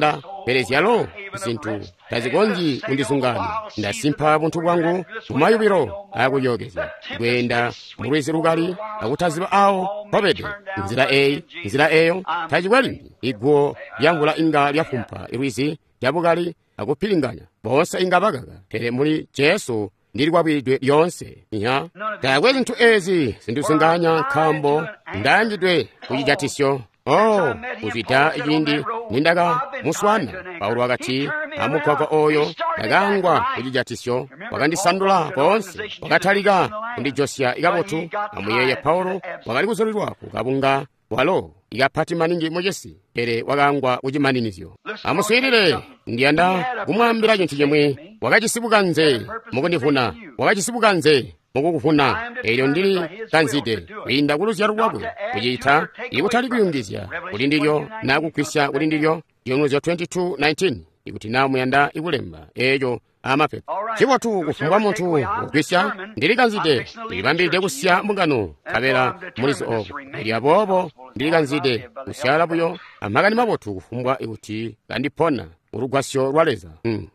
[SPEAKER 1] perezyalo zinthu tazikonzi kundisungani ndasimpha munthu wangu kumayubiro akuyogeza kuyenda mulwezi lukali akuthazipa awo papete nzira eyi nzira eyo tachikwalini iguwo lyangula inga lyafumpha ilwizi lyabukali akupilinganya bonse inga pakaka tere muli Yesu ndili kwabwidwe yonse iya takwe zinthu ezi zindisunganya nkhambo ndanjidwe kuchijatisyo oh kuchita ichindi nindaka muswana Paulo wakati amukhwaka oyo ndakangwa kuchijatisyo wakandisandula konse wakathalika kundijosya ikapotu amuyeye Paulo wakali kuzolidwako kapunga walo ikaphati maningi mochesi tere wakangwa kuchimaninizyo amuswirire ndiyanda kumwambira chinthu chemwe wakachisipukanze mukundifuna wakachisipukanze mukukufuna elyo ndili kanzide kuyinda kuluzyalu kwakwe kuchitha ikuthali kuyungizya kuti ndilyo nakukhwisya kuti ndilyo yonuzo twenty-two nineteen ikuti namuyanda ikulemba eyo amapepa chipotu kufumbwa munthu kukhwisya ndili kanzide ndilipambiride kusya mbungano kapera mulizi oko ili apopo ndili kanzide kusyala buyo amakani mapotu kufumbwa ikuti kandipona urugwasyo lwaleza hmm.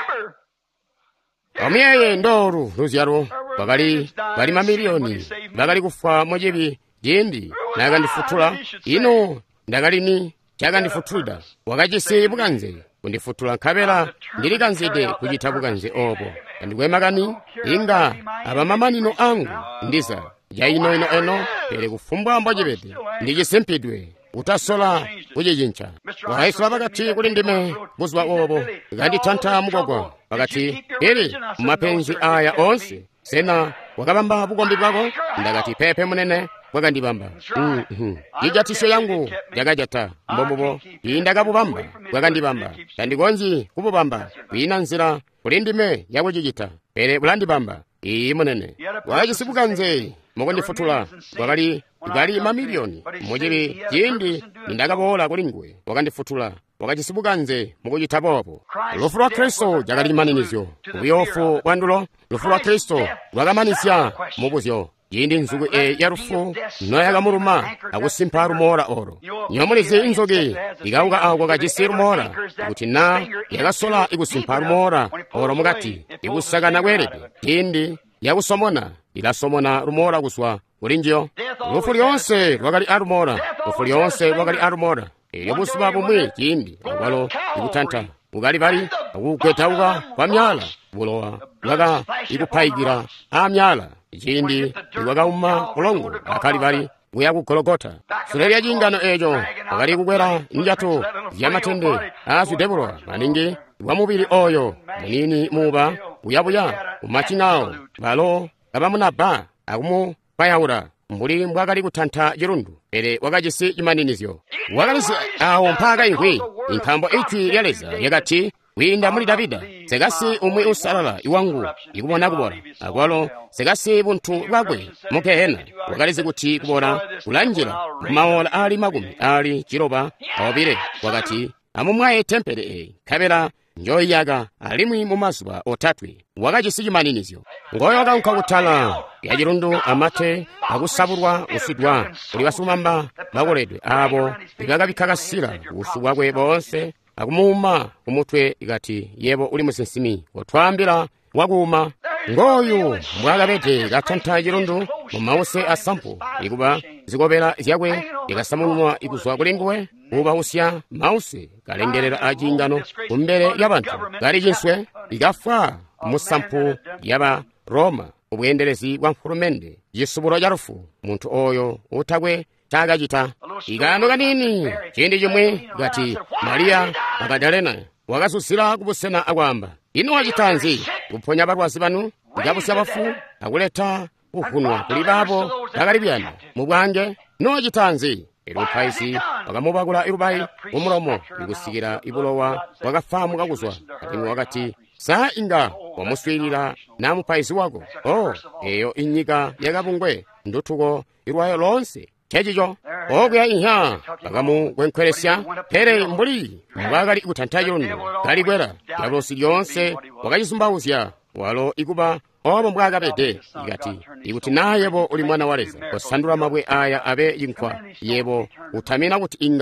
[SPEAKER 1] Omuyeye ndoru luzyalo bakali bali mamiliyoni bakali kufa mojebi jindi nakandifutula ino ndakalini chakandifutulida wakachisipukanze kundifutula nkhabera ndili kanzide kuchithapukanze opo kandikwemakani inga apamamanino angu ndiza ya ino ino eno pere kufumbwa mbojepete ndichisempidwe utasola kuchichincha wahaisula pakati kuli ndime buzwa opo kandithantha mukokwa pakati ili mapenzi aya onse sena wakapamba bukombi bwako ndakati pepe munene wakandipamba mm -hmm. ijatisyo yangu yakajata mbombobo iyi ndakapupamba wakandipamba tandikonzi kupupamba kwina nzira kuli ndime yakuchichita pere kulandipamba iyi munene wakachisipukanze mukundifutula wakali ikali mamiliyoni mochiri chindi ndakapola kulingwe wakandifutula wakachisipukanze mukuchithapopo lufu lwa Kristo jakali maninizyo kubuyofu bwandulo lufu lwa Kristo lwakamanisya mubuzyo yindi nzuku e ya rufu noyakamuluma akusimpha rumora oro nyomulizi inzoki ikauka ako kachisi rumora kuti na yakasola ikusimpha rumora oro mukati ikusakana kwerede yindi yakusomona ilasomona rumora kuswa kulinjiyo lufu lyonse lwakali arumora lufu lyonse lwakali arumora iyo busiba bumwe chindi akwalo ikutantha ukali pali akukwetauka kwa myala bulowa lwaka ikuphayikira amyala chindi ikwakauma kulongo akali pali kuyakugologota suleli ya chingano echo pakali kukwera njatu yamatende asu Debora maningi wamubili oyo munini muba uyabuya umachinawo balo kapamunaba akumu payawura mbuli mbwakali kutantha chirundu pere wakachisi chimaninizyo wakalisi awo mpaka inkwi inkhambo ichi yaleza yakati winda muli Davida sekasi umwe usalala iwangu ikumona kubora akwalo sekasi bunthu bwakwe mukehena wakalisi kuti kubora kulanjira maola ali makumi ali chiropa awapire wakati amumwaye tempere e khabera njoyi yaka alimwi mumazuwa othatwi wakachisi chimaninizyo ngoyo kankha kuthala yachirundu amate akusapurwa usidwa uli wasumamba makoledwe abo ikakabikhakasira usu wakwe bonse akumuma kumutwe ikati yebo uli musinsimi wothwambira wakuma ngoyu mwakapete kathantha chirundu mumause asampo ikuba zikopera zyakwe ikasamunwa ikuzwa kulinguwe kuba usya mause kalengerera achingano kumbere ya banthu kali chinswe ikafa musampo yaba Roma ubwenderezi bwa mfulumende yisubulo ya rufu munthu oyo uthakwe chakachita ikano kanini chindi chimwe ngati Maria Magadalena wakasusira kupusena akwamba inu wachitanzi kuphonya balwazi panu ikapusya bafu akuletha kufunwa kulibapo takalipyana mubwange nochitanzi iluphaisi wakamupakula ilubayi umulomo ikusikira ibulowa wakafamu kakuzwa katimi wakati saa inga wamuswirira namuphaisi wako o eyo inyika yakapungwe nduthuko ilwayo lonse chechicho okuya iha pakamukwenkweresya pere mbuli mbwakali ikutantha chirundu kalikwera yalusi lyonse wakachisumbauzya walo ikuba omo mbwakapete ikati ikuti nayepo uli mwana waleza osandula mabwe aya abe inkhwa yebo uthamina kuti inga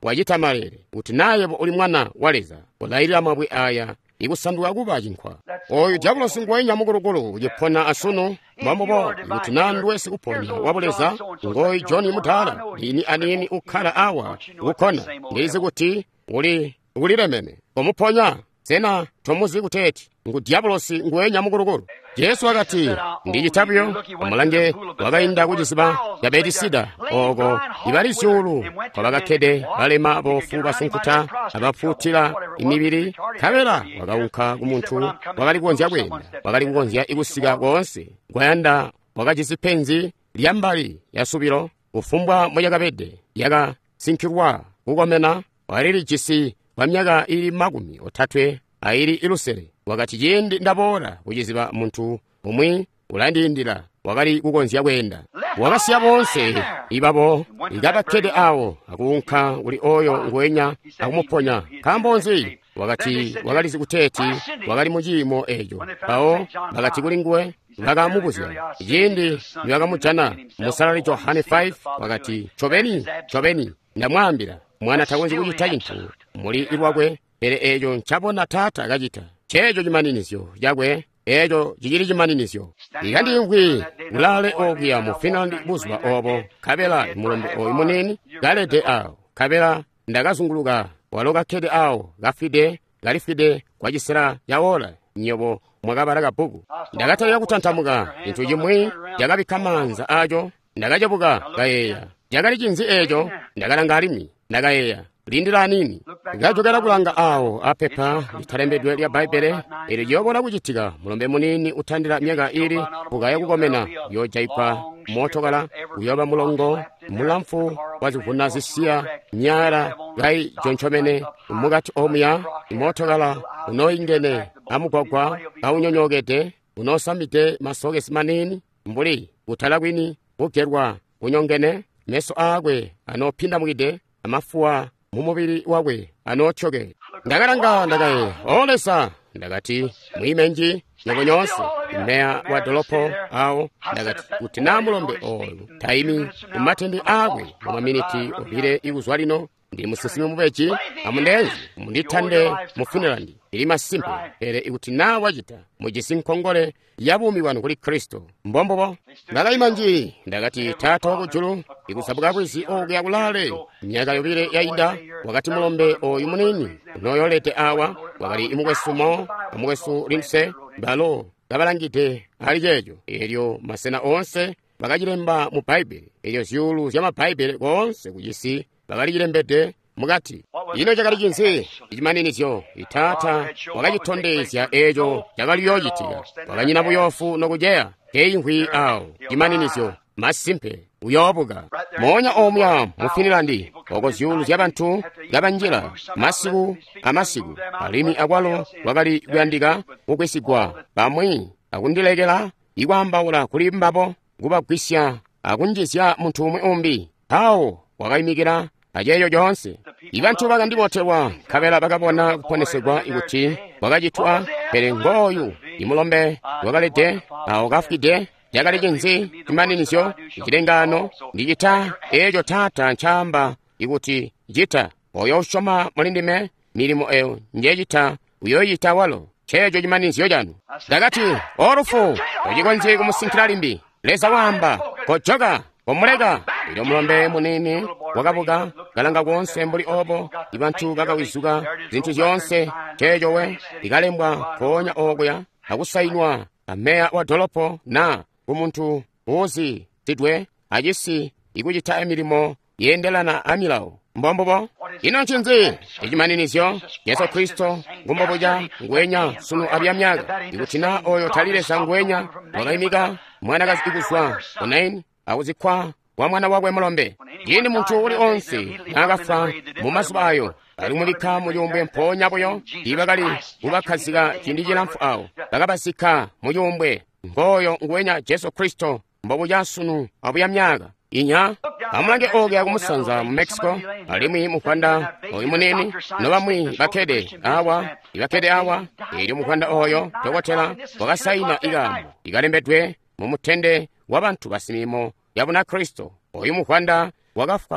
[SPEAKER 1] wajitamalire kuti naye uli mwana waleza ulayirira mabwe aya ikusanduka kuba chinkhwa oyo diabulosi ngoyenya mukulunkulu ujiphona asuno mamobo kuti nandu esi kuponya wabuleza ngoyi John mudala ini anini ukhala awa ukukhona ndizi kuti uli ulilemene omuphonya sena tomuzi kuteti ngu diabulosi ngoyenya mukulunkulu Yesu akati ndi chitabuyo omulanje wakayinda kuchisiba ya Betisida ogo ibali syulu kwabakakhede balema bofu basunkuta abaphutira imibiri kabera wakawunkha kumunthu wakali kukonzya kwenda wakali kukonzya ikusika konse gwayanda wakachisipenzi lyambali yasubiro ufumbwa mojakapede yaka sinkhirwa kukomena walili chisi wa myaka ili makumi othatwe aili ilusere wakati yendi ndabora kuchiziba munthu umwe ulandindira wakali kukonzya kwenda wakasiya bonse ibabo ikatakhede awo akunkha uli oyo ngwenya akumuphonya kambonzi wakati wakali zikuteti wakali muchimo ejo awo wakati kuli ngwe vakamupuzya yendi niwakamujana musalali Yohane five wakati chobeni chobeni ndamwambira mwana takonzi kuchita chinthu muli ilwakwe pere ejo nchabona tata akachita chejo chimaninizyo yakwe ejo chichili chimaninizyo ikandingwi ulale okuya mu Finland buzwa obo kabela mulombe oyu muneni galete awo kabela ndakazunguluka waloka khede awo gafide galifide kwachisira yawola nyobo mwakabala buku ndakataya kutanthamuka inthu chimwe yakabikhamanza ajo ndakachepuka kayeya yakali chinzi ejo ndakalanga alimi ndakayeya lindira nini ngachokera kulanga awo apepa lithalembedwe lya Baibele ili lyobona kuchitika mulombe munini uthandira myaka ili ukaya kukomena yojaipha motokala uyoba mulongo mulamfu wazivuna zisiya nyara gai jonchomene mukati omuya motokala unoingene amugwagwa aunyonyogete unosamite masokesi manini mbuli uthala kwini ugerwa unyongene meso akwe anophinda mwide amafuwa mumubiri wakwe anochoke ndakalanga ndakaye olesa ndakati mwimenji nyobo nyonse mmeya wa dolopo awo ndakati kuti namulombe oyo taimi umatendi akwe mumaminiti obire iuzwa lino ndi musisimi mubechi amundenzi mundithande mu Finland ili masimpe ere ikuti na wachita mujisinkhongole yabumi wanu kuli Kristo mbombobo ndakayimanji ndakati tata wakujulu ikusabuka bwisi oku yakulale myaka yobire yayida wakati mulombe oyu munini unoyolete awa wakali imukwesumo amukwesu linse balo gabalangite ali jejo elyo masena onse bakajilemba mu Baibeli elyo zyulu zya mabaibeli konse kujisi bakalichilembete mukati ino chakali chinsi ichimaninizyo itata wakachitondezya ejo chakali yochitika wakanyina buyofu nokujeya keinkwi awo chimaninizyo masimpe uyobuka monya omya mu Finland oko zyulu zya banthu gabanjira masiku amasiku alimi akwalo wakali kuyandika ukwesigwa pamwe akundilekera ikwambawula kulimbapo kupagwisya akunjisya munthu umwe umbi awo wakayimikira ajeyo jonse ibanthu bakandibothewa kabela bakabona kuponesegwa ikuti wakachitwa pere ngoyu imulombe wakalete awo kafukide yakali chinzi chimaninizyo ichilengano ndichita ejo tata nchamba ikuti jita oyo ushoma mulindime milimo eyo njechita uyoyita walo chejo chimaninizyo janu ndakati orufu uchikonzi kumusinkhira limbi leza wamba kochoka pomuleka ilo mulombe munini wakapuka kalanga konse mbuli obo ibanthu bakawizuka zinthu zonse chejowe ikalembwa konya okuya akusayinwa ameya wa dolopo na kumunthu uzi tidwe ajisi ikuchita emilimo yendelana amilawo mbombobo ino nchinzi ichimaninizyo Yesu Kristo ngumboboja ngwenya sunu abyamyaga ikutina oyo talilesa ngwenya wakayimika mwanakazi ikuswa unaini akuzikwa wa mwana wakwe mulombe yini munthu uli onse nakafa mu masuba ayo ali mubikha muyumbwe mphonyapoyo ibakali kukakhazika chindijira mfu awo bakapasika muyumbwe ngoyo ngwenya Yesu Kristo mboboja sunu abuyamyaga inya amulange oge akumusanza mu Mexico alimwi mukwanda oyu munini nobamwi bakhede awa ibakhede awa ili mukwanda oyo tokotela wakasayina igambo ikalembedwe mu muthende wa banthu basimimo yabona Kristo oyu mukwanda wakafa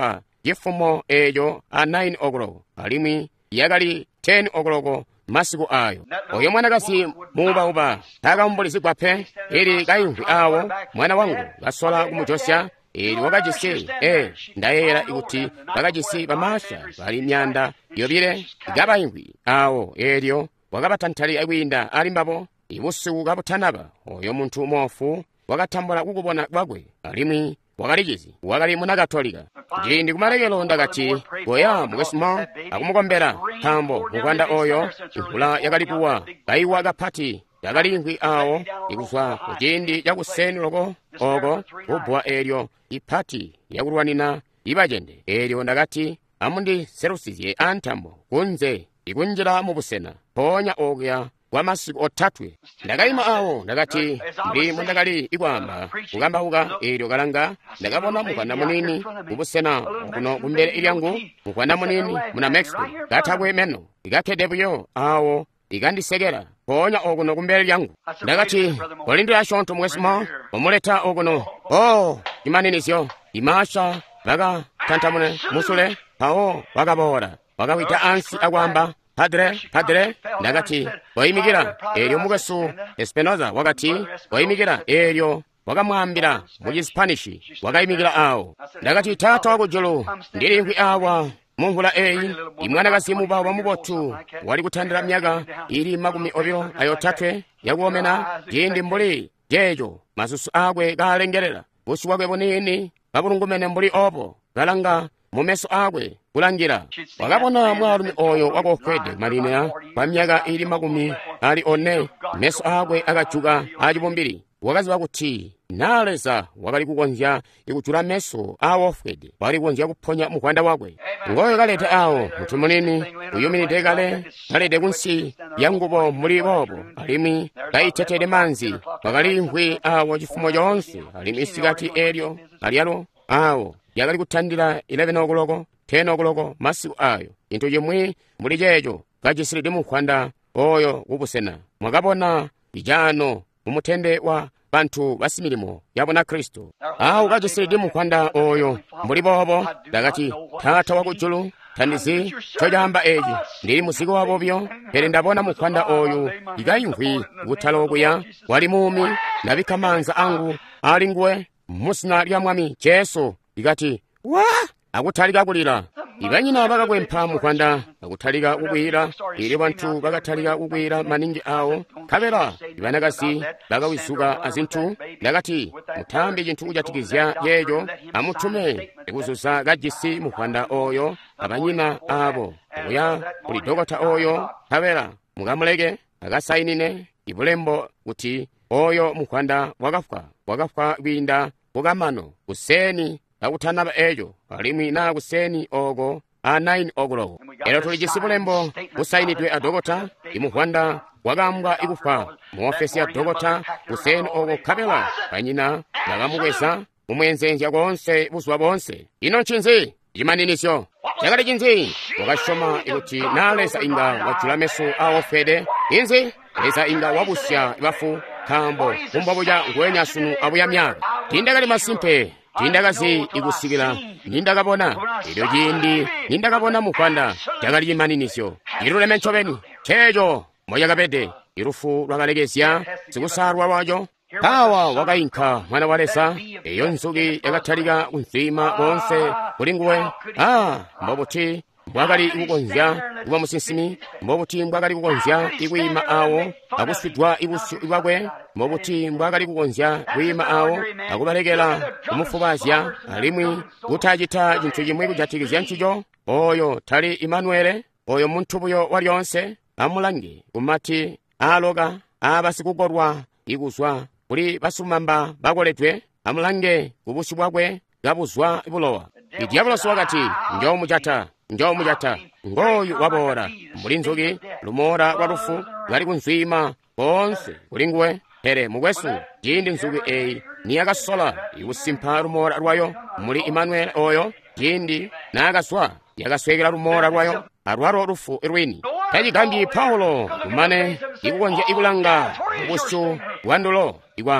[SPEAKER 1] chifumo ejo a nine o'clock alimwi yakali ten o'clock masiku ayo oyo mwanakasi mubauba takamumbulizigwa phe ili kayimvi awo mwana wangu kasola kumuchosya ili wakachisi e ndayera ikuti pakachisi pamasha pali myanda yobire ikapayimvi awo elyo wakapatanthali akwinda alimbapo ibusiku kaputhanapa oyo munthu mofu wakathambula kukupona kwakwe alimwi wakalichizi wakali munakatolika ndi ndikumalekelo ndakati goya mukesimo akumukombera thambo mukwanda oyo mvula yakalikuwa kayiwa kaphati yakalingwi awo ikuswa kuchindi chakuseni loko oko kubwa elyo iphati yakulwanina ipachende elyo ndakati amundiserusizye anthambo kunze ikunjira mubusena ponya okuya kwa masiku othatwe ndakayima awo ndakati ndi mundakali ikwamba kukambauka elyo kalanga ndakapona mukwana munini mubusena kuno kumbere ilyangu mukwana munini muna mexico kathakwe meno ikakhedepuyo awo ikandisekera ponya okuno kumbere lyangu ndakati kolindira shonto mwesimo omuleta okuno o imaninisyo imasha vaka tanthamune musule awo wakapora wakawita ansi akwamba Padre, padre, ndakati wayimikira elyo mukesu Espinoza wakati wayimikira elyo wakamwambira mu Chispanishi wakayimikira awo ndakati tata wakujulu ndilinkwi awa mumvula eyi imwanakasi mubawo pamubothu wali kuthandira myaka ili makumi obiro ayothatwe yakuomena ndi mbuli jejo masusu akwe kalengerera busi wakwe bunini kapulungumene mbuli opo kalanga mumeso akwe kulangira wakapona mwalume oyo wakokhwede malinea pa myaka ili makumi ali one meso akwe akachuka achipumbiri wakazi wakuti naleza wakali kukonja ikuchula meso awo ofwede wali kukonja kuphonya mukwanda wakwe ngoyo kalete awo munthu munini uyuminite kale kalete kunsi yangupo muli bobo alimi kayithetede manzi wakalimvwi awo chifumo chonse alimi isikati elyo alyalo awo yakali kuthandira eleven o'clock ten o'clock masiku ayo into yemwe muli jejo kachisiridi mukwanda oyo kupusena mwakapona ijano mumuthende wa banthu basimilimo yabona Kristo awu kachisiridi mukwanda oyo muli bobo ndakati tata wakujulu thandizi choyamba eji ndili musiku wabobyo pere ndabona mukwanda oyu ikayimvwi kuthalo kuya wali mumi nabikamanza angu ali ngwe musina lya mwami Yesu ikati wa akuthalika kulira ikanyina bakakwempha mukwanda akuthalika kukwira ili banthu bakathalika kukwira maningi awo khabera ibanakasi bakawisuka azinthu ndakati muthambi chinthu kuchatikizya yeyo amuthume ikuzuza kajisi mukwanda oyo abanyina abo kuya kuli dokota oyo khabera mukamuleke akasayinine ibulembo kuti oyo mukwanda wakafwa wakafwa kwinda kukamano kuseni akuthanapa ejo alimwi na kuseni oko a nine o'clock ero tuli chisibulembo kusayinidwe a dokota imukwanda wakambwa ikufwa mu ofesi ya dokota kuseni oko khabela kanyina nakamukwesa mumwenzenja konse buswa bonse ino nchinzi chimaninisyo chakati chinzi wakashoma ikuti nalesa inga wachula meso awo fede inzi lesa inga wabusya ibafu thambo kumbabuja ngwenya sunu abuya myaka tindakali masimpe tindakazi ikusikira nindakapona ilyo chindi nindakapona mukwanda chakali chimaninisyo iluleme nchoveni chejo moja kapete ilufu lwakalekesya zikusarwa lwacho pawa wakayinkha mwana walesa iyo nsuki yakathalika kumzima konse kuli nguwe a mbobuti mbwakali ikukonzya kuba musinsimi mbobuti mbwakali kukonzya ikuyima awo akuswidwa ibusu ibakwe mbobuti mbwakali kukonzya kuyima awo akubalekera kumufubazya alimwi kutachita chinthu chimwe kuchatikizya nchicho oyo thali Imanuele oyo munthu buyo walyonse amulangi kumati aloka abasikukorwa ikuswa kuli basumamba bakoletwe amulange kubusi bwakwe gabuzwa ibulowa idiabulosi wakati njo mujata njo mujata ngoyu wabora muli nzuki lumora lwalufu lwali kunzwima konse kuli nguwe pere mukwesu jindi nzuki eyi niyakasola ikusimpha lumora lwayo muli Imanuele oyo jindi nakaswa yakaswekera lumora lwayo alwalo lufu irwini tachikambi Paulo kumane ikukonja ikulanga ubusu wandulo ikwamba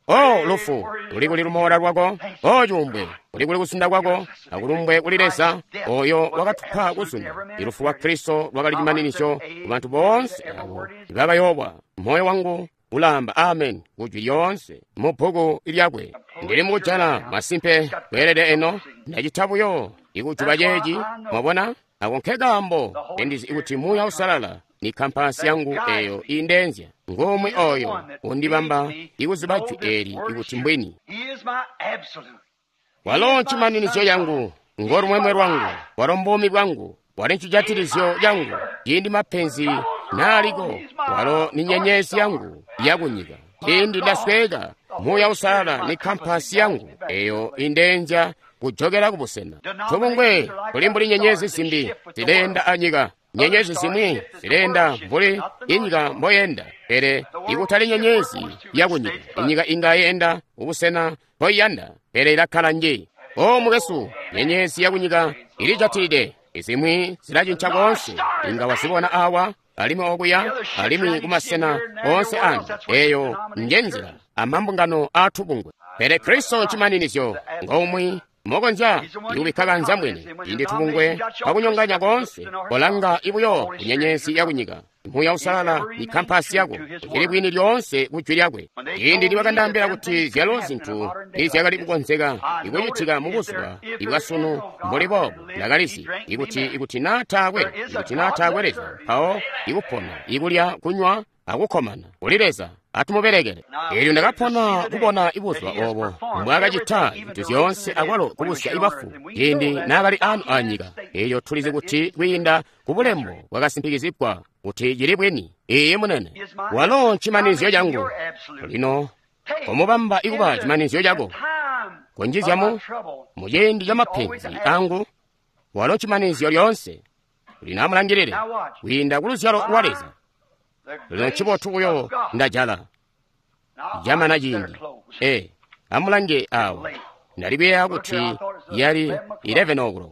[SPEAKER 1] o lufu uli kuli lumola lwako, o chumbwe uli kuli kusunda kwako, akulumbwe kulilesa oyo wakatupha kusunda ilufu wa Kristo lwakali chimaninisho ku banthu bonse awo ikakayobwa moyo wangu ulamba amen kuchwi lyonse mu bhuku ilyakwe ndili mukujana masimpe kwerede eno ndachithapuyo ikuchupa chechi mwabona akonkhekamo endizi ikuti muya usalala ni kampasi yangu eyo indenzya ngomwe oyo undibamba ikuziba eli ikuti mbweni walo chimaninisho yangu ngoro mwemwe lwangu walo mbomi lwangu wali nchijatirizyo yangu yindi mapenzi naliko walo ni nyenyezi yangu yakunyika yindi ndasweka muya usalala ni kampasi yangu eyo indenzya kujogera kubusena tubungwe kulimbuli nyenyezi simbi tilenda anyika nyenyezi simwi silenda mbuli inyika mboyenda pere ikutali nyenyezi yakunyika inyika ingayenda ubusena boyanda pere ilakhala nje o mukesu nyenyezi yakunyika ilijatilide isimwi silachincha konse inga wasibona awa alimi okuya alimi kumasena onse anu eyo njenzira amambungano athubungwe pere Kristo chimaninisyo ngomwi mokonja iubikhaga nzamwene indi thubungwe pakunyonganya konse olanga ibuyo kunyenyezi yakunyika mpuya usalala ni kampasi yako ili bwini lyonse kuchwi lyakwe indi liwakandambira kuti zyalo zinthu izyakali kukonzeka ikuyitika mukuswa ikasunu mbolipo lakalisi ikuti ikuti nathakwe ikuti nathakwereza pawo ikupona ikulya kunywa akukhomana kulileza atumuberekere ili ndakaphona kubona ibuzwa obo mwakachitha ibintu zyonse akwalo kubusya ibafu indi nakali anu anyika iyo thulize kuti kuyinda kubulembo kwakasimpikizipwa kuti jili bweni iye munene walo chimanizyo jangu lino komubamba ikuba chimanizyo jako konjizyamo mujendi ya mapenzi angu walo chimanizyo lyonse linamulangirire kuyinda kuluzyalo waleza lino chibotukuyo ndajala jamana jindi e amulange awo nalibeya kuti yali eleven ogro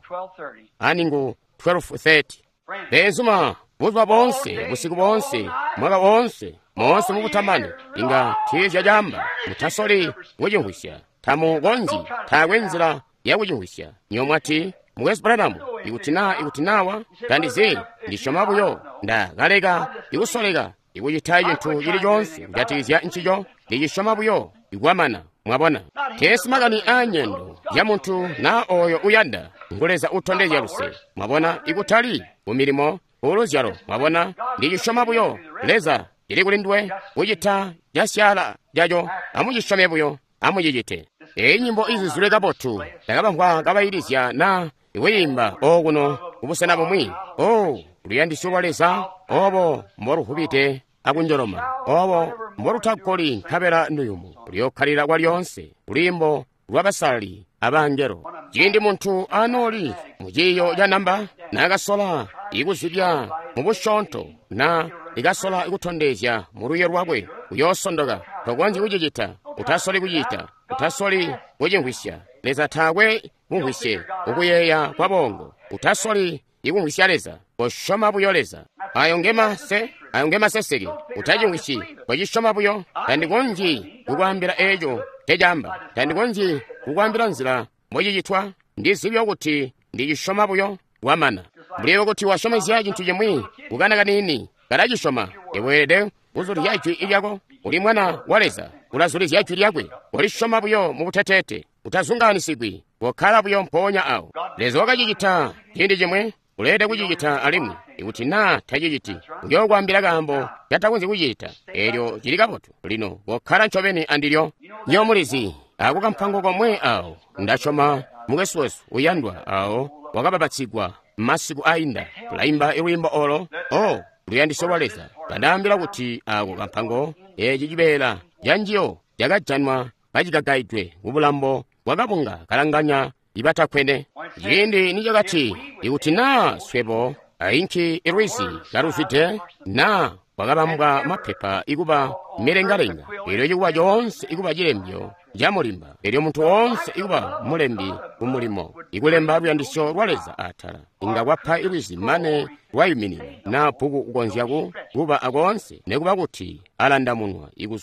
[SPEAKER 1] aningu twelve thirty benzuma buzwa bonse busiku bonse mwaka bonse monse mukutamani inga tizya jamba mutasoli wujihwisya tamu gonzi takwenzira yakujihwisya nyomwati mukwesipulanamu ikutina ikutinawa kandi zi ndishomabuyo ndakaleka ikusoleka ikuyithayi chinthu chilichonse kujatizya nchicho ndichishomabuyo ikwamana mwabona tesi makani anyendo ya munthu na oyo uyanda ngoleza uthondezya luse mwabona ikuthali umilimo uluzyalo mwabona ndichishomabuyo leza ili kulindwe kuyitha yasyala jajo amujishomebuyo amujijite iyi nyimbo izi zulekapotu ndakapangwa kabayirizya na iweyimba okuno ubusena bumwi o luyandisowaleza obo mboruhubite akunjoloma obo mboruthakoli nkhabera nduyumu liyokhalira kwa lyonse lulimbo lwabasali abangelo jindi munthu anoli mujiyo ya namba nakasola ikuzidya mubushonto na ikasola ikuthondezya muluye lwakwe uyosondoka tokonzi kujijita utasoli kujita utasoli kujihwisya leza thakwe muhwisye ukuyeya kwa bongo utasoli ikunhwisya leza koshoma buyo leza ayongema se ayongema seseki utajihwishi kojishoma buyo tandikonji kukwambira ejo tejamba tandikonji kukwambira nzira mojijitwa ndizibyo kuti ndijishoma buyo wamana muliwe kuti washomezya chinthu chimwi kukanaka nini kadajishoma iwerede uzuli yachwi ilyako uli mwana waleza ulazuli yachwi lyakwe ulishoma buyo mubuthetete utazunganisigwi wokhala buyo mponya awo leza wakajijita chindi chimwe ulete kujijita alimwi ikuti na tajijiti uyokwambira kambo yatakunzi kujita elyo chilikapotu lino wokhala nchoveni andilyo nyomulizi akukampango komwe awo ndachoma mukesuwesu uyandwa awo wakapapatsigwa mmasiku ayinda kulayimba iwimbo olo o luyandisowaleza kadambira kuti ako kampango echi chibela yanjiyo yakajanwa kachikagaidwe ubulambo wakapunga kalanganya ibatakwene yindi nijakati ikuti na swepo ainchi irwisi karufite na wakapambwa mapepa ikuba milengalenga ilo chikuba chonse ikuba chilembyo jamulimba ilyo munthu wonse ikuba mulembi kumulimo ikulemba luyandisyo lwaleza athala inga kwapha irwisi mane lwayuminira na puku kukonzyaku kuba akonse nekuba kuti alanda munwa ikuswa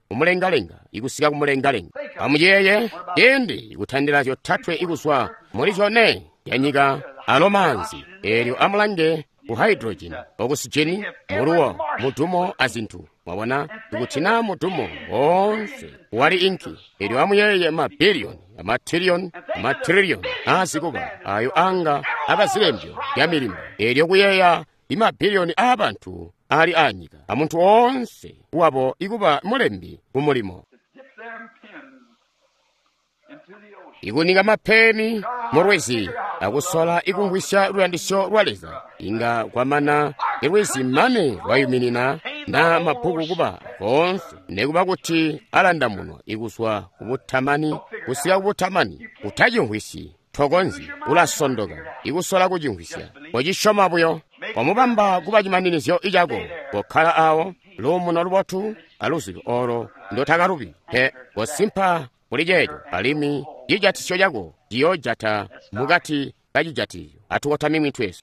[SPEAKER 1] umulengalenga ikusika kumulengalenga pamuyeye indi ikuthandira chothathwe ikuswa muli chone yanyika alomanzi eryo amulange ku hydrogen oxygen muluwo mutumo azinthu mwabona ikuthina mutumo onse wali inki eryo amuyeye mabiliyoni amatiriyoni amatiriyoni azikuba ayo anga akazilembyo ya milimo eryo kuyeya imabiliyoni abantu ali anyika amuntu onse wabo ikuba mulembi kumulimo ikuninga mapeni mulwezi akusola ikungwisha luyandisho lwaleza inga kwamana ilwezi mane lwayuminina na maphuku kuba konse nekuba kuti alanda muno ikuswa kubuthamani kusika kubuthamani utajingwisi thokonzi ulasondoka ikusola kujingwisha wajishoma buyo kwamubamba kuba chimaninizyo ichako kokhala awo lumuno lubotu aluzi oro ndotakarubi he wosimpha kulijejo alimi ijatisho chako jiyojata mukati kajijatiyo atuwota mimwi tweso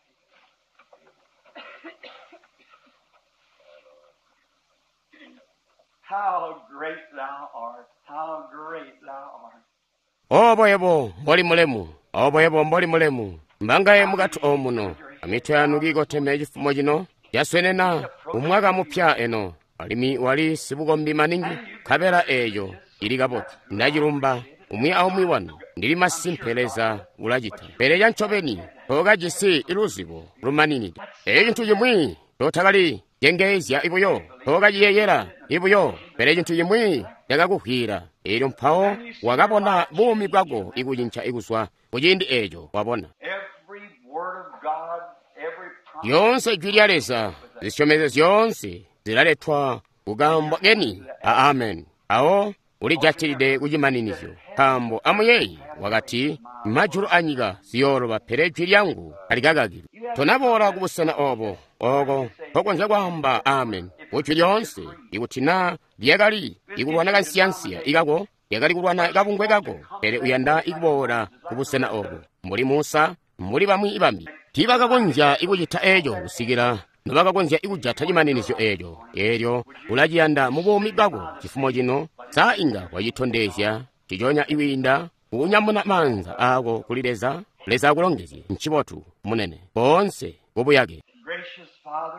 [SPEAKER 2] How great thou art, how great thou art.
[SPEAKER 1] oboyebo mboli mulemu oboyebo mboli mulemu mbangaye mukati omuno amitwe anu gigoteme echifumo chino yaswenena umwaka mupya eno alimi wali sibukombi maningi kabera eyo ili kapoti ndachilumba umwi aumwi wanu ndili masimpheleza ulachita pereja ncopeni tokajisi iluzipo lumaniniti echinthu chimwi tothakali jengezya ibuyo tokajiyeyera ibuyo pereja nthu chimwi yakakuhwira ilyo mphawo wakapona bumi bwako ikuchincha ikuswa kuchindi echo wapona
[SPEAKER 2] Every word of God, every promise.
[SPEAKER 1] yonse ijwi lyaleza zishomezo zyonse zilalethwa kukambwa keni a amen awo ulijachilide kuchimaninizo kambo amuyeyi wakati mmajulu anyika ziyoloba phere ijwi lyangu alikakakile tonabola kubusana obo oko tokonza kwamba amen ujwi lyonse ikuthina lyakali ikulwana kansiyansiya ikako yakali kulwana ikapungwe kako pere uyanda ikubola kubusana obo mbuli musa mbuli bamwi ibambi tibakakonja ikuchitha ejo kusikira nobakakonja ikujatha chimaninizo ejo eryo ulachiyanda mubumi bwako chifumo chino sa inga wachithondezya chichonya iwinda kunyamuna manza ako kulileza leza akulongezi mchipotu munene konse kubuyake
[SPEAKER 2] Gracious Father,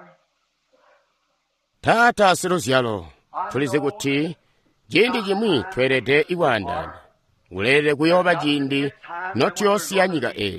[SPEAKER 1] tata siluzyalo tulize kuti jindi chimwi twerete iwandani ulere kuyoba jindi noti yosiyanyika eyi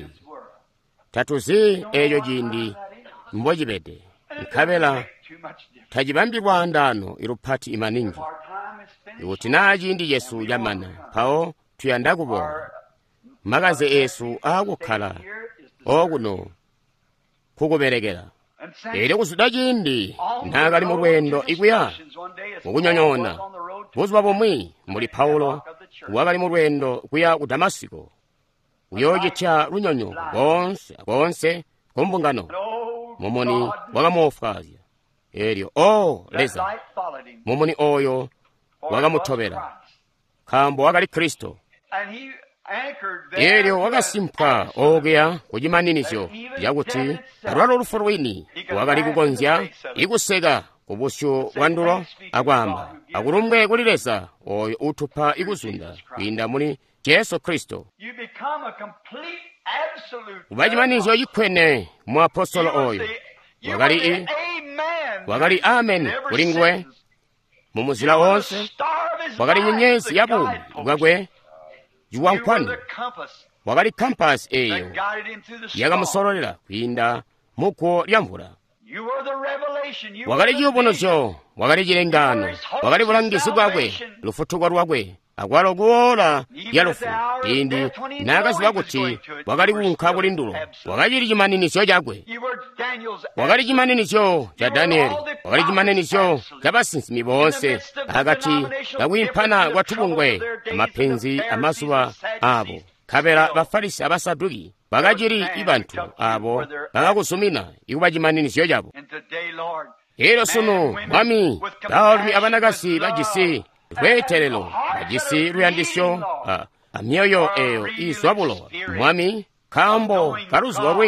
[SPEAKER 1] tatuzi eyo jindi mbojipete nkhabela
[SPEAKER 2] too much different.
[SPEAKER 1] thachipambirwa andano iluphati imaningi
[SPEAKER 2] Our time is finished.
[SPEAKER 1] ikuti naji ndi yesu yamana phawo tuyandakubola makaze yesu akukhala
[SPEAKER 2] Here is the
[SPEAKER 1] okuno kukuberekera
[SPEAKER 2] and since
[SPEAKER 1] ere kusuda jindi
[SPEAKER 2] on the
[SPEAKER 1] nakali mu
[SPEAKER 2] road
[SPEAKER 1] lwendo
[SPEAKER 2] to
[SPEAKER 1] ikuya
[SPEAKER 2] discussions one day, as
[SPEAKER 1] mukunyonyona
[SPEAKER 2] Paul was on the road to
[SPEAKER 1] kuzupa pomwe muli paulo wakali mu lwendo kuya ku damasiko kuyojitcha lunyonyo konse konse kumbungano
[SPEAKER 2] no
[SPEAKER 1] momoni
[SPEAKER 2] God,
[SPEAKER 1] wakamufazya eryo o
[SPEAKER 2] that
[SPEAKER 1] leza
[SPEAKER 2] light followed him.
[SPEAKER 1] momoni oyo
[SPEAKER 2] For
[SPEAKER 1] wakamuthobera
[SPEAKER 2] it was Christ.
[SPEAKER 1] khambo wakali kristo
[SPEAKER 2] And he anchored there
[SPEAKER 1] eryo
[SPEAKER 2] to
[SPEAKER 1] wakasimpha
[SPEAKER 2] an
[SPEAKER 1] okuya kuchimaninizo yakuti alwala olufu lwini wakali kukonzya ikuseka kubusu wandulo akwamba akulumbwe kulilesa oyo uthupha ikuzunda kwinda muli yesu kristo
[SPEAKER 2] You become a complete, absolute.
[SPEAKER 1] ubachimanizo ikhwene mu apostolo
[SPEAKER 2] You will
[SPEAKER 1] oyo
[SPEAKER 2] say- you
[SPEAKER 1] wakali
[SPEAKER 2] will say
[SPEAKER 1] i
[SPEAKER 2] amen.
[SPEAKER 1] wakali amen
[SPEAKER 2] Every
[SPEAKER 1] kulingwe
[SPEAKER 2] sentence.
[SPEAKER 1] mu
[SPEAKER 2] You
[SPEAKER 1] muzila
[SPEAKER 2] were the
[SPEAKER 1] wonse
[SPEAKER 2] star of his
[SPEAKER 1] wakali
[SPEAKER 2] life,
[SPEAKER 1] nyenyezi
[SPEAKER 2] the
[SPEAKER 1] yabumi
[SPEAKER 2] guidepost.
[SPEAKER 1] ukakwe
[SPEAKER 2] You were
[SPEAKER 1] juwankhwani
[SPEAKER 2] the compass
[SPEAKER 1] wakali kampasi eyo
[SPEAKER 2] that guided him through the storm.
[SPEAKER 1] yakamusololera kwinda muko lya mvula
[SPEAKER 2] You were the revelation. You
[SPEAKER 1] wakali
[SPEAKER 2] were the vision.
[SPEAKER 1] chiuponocho wakali chilengano wakali bulangisi bwakwe lufutuko lwakwe akwalo kuwola ya lufu indi nakaziwa kuti wakali kunkha kulindulo wakachili chimaninicho chakwe
[SPEAKER 2] You were Daniel's
[SPEAKER 1] wakali chimaninicho cha danieli wakali chimaninicho cha basinzimi bonse akati kakuimphana kwa thupungwe amaphenzi amazuwa abo khabera bafarisi abasaduki bakachili ibanthu abo bakakusumina ikuba chimaninicho chabo
[SPEAKER 2] And today, Lord,
[SPEAKER 1] ero suno mwami taolumi abanakasi bajisi lwetelelo bajisi luyandisyo ah, amyoyo eyo iswabulo mwami khambo kaluziwa lweni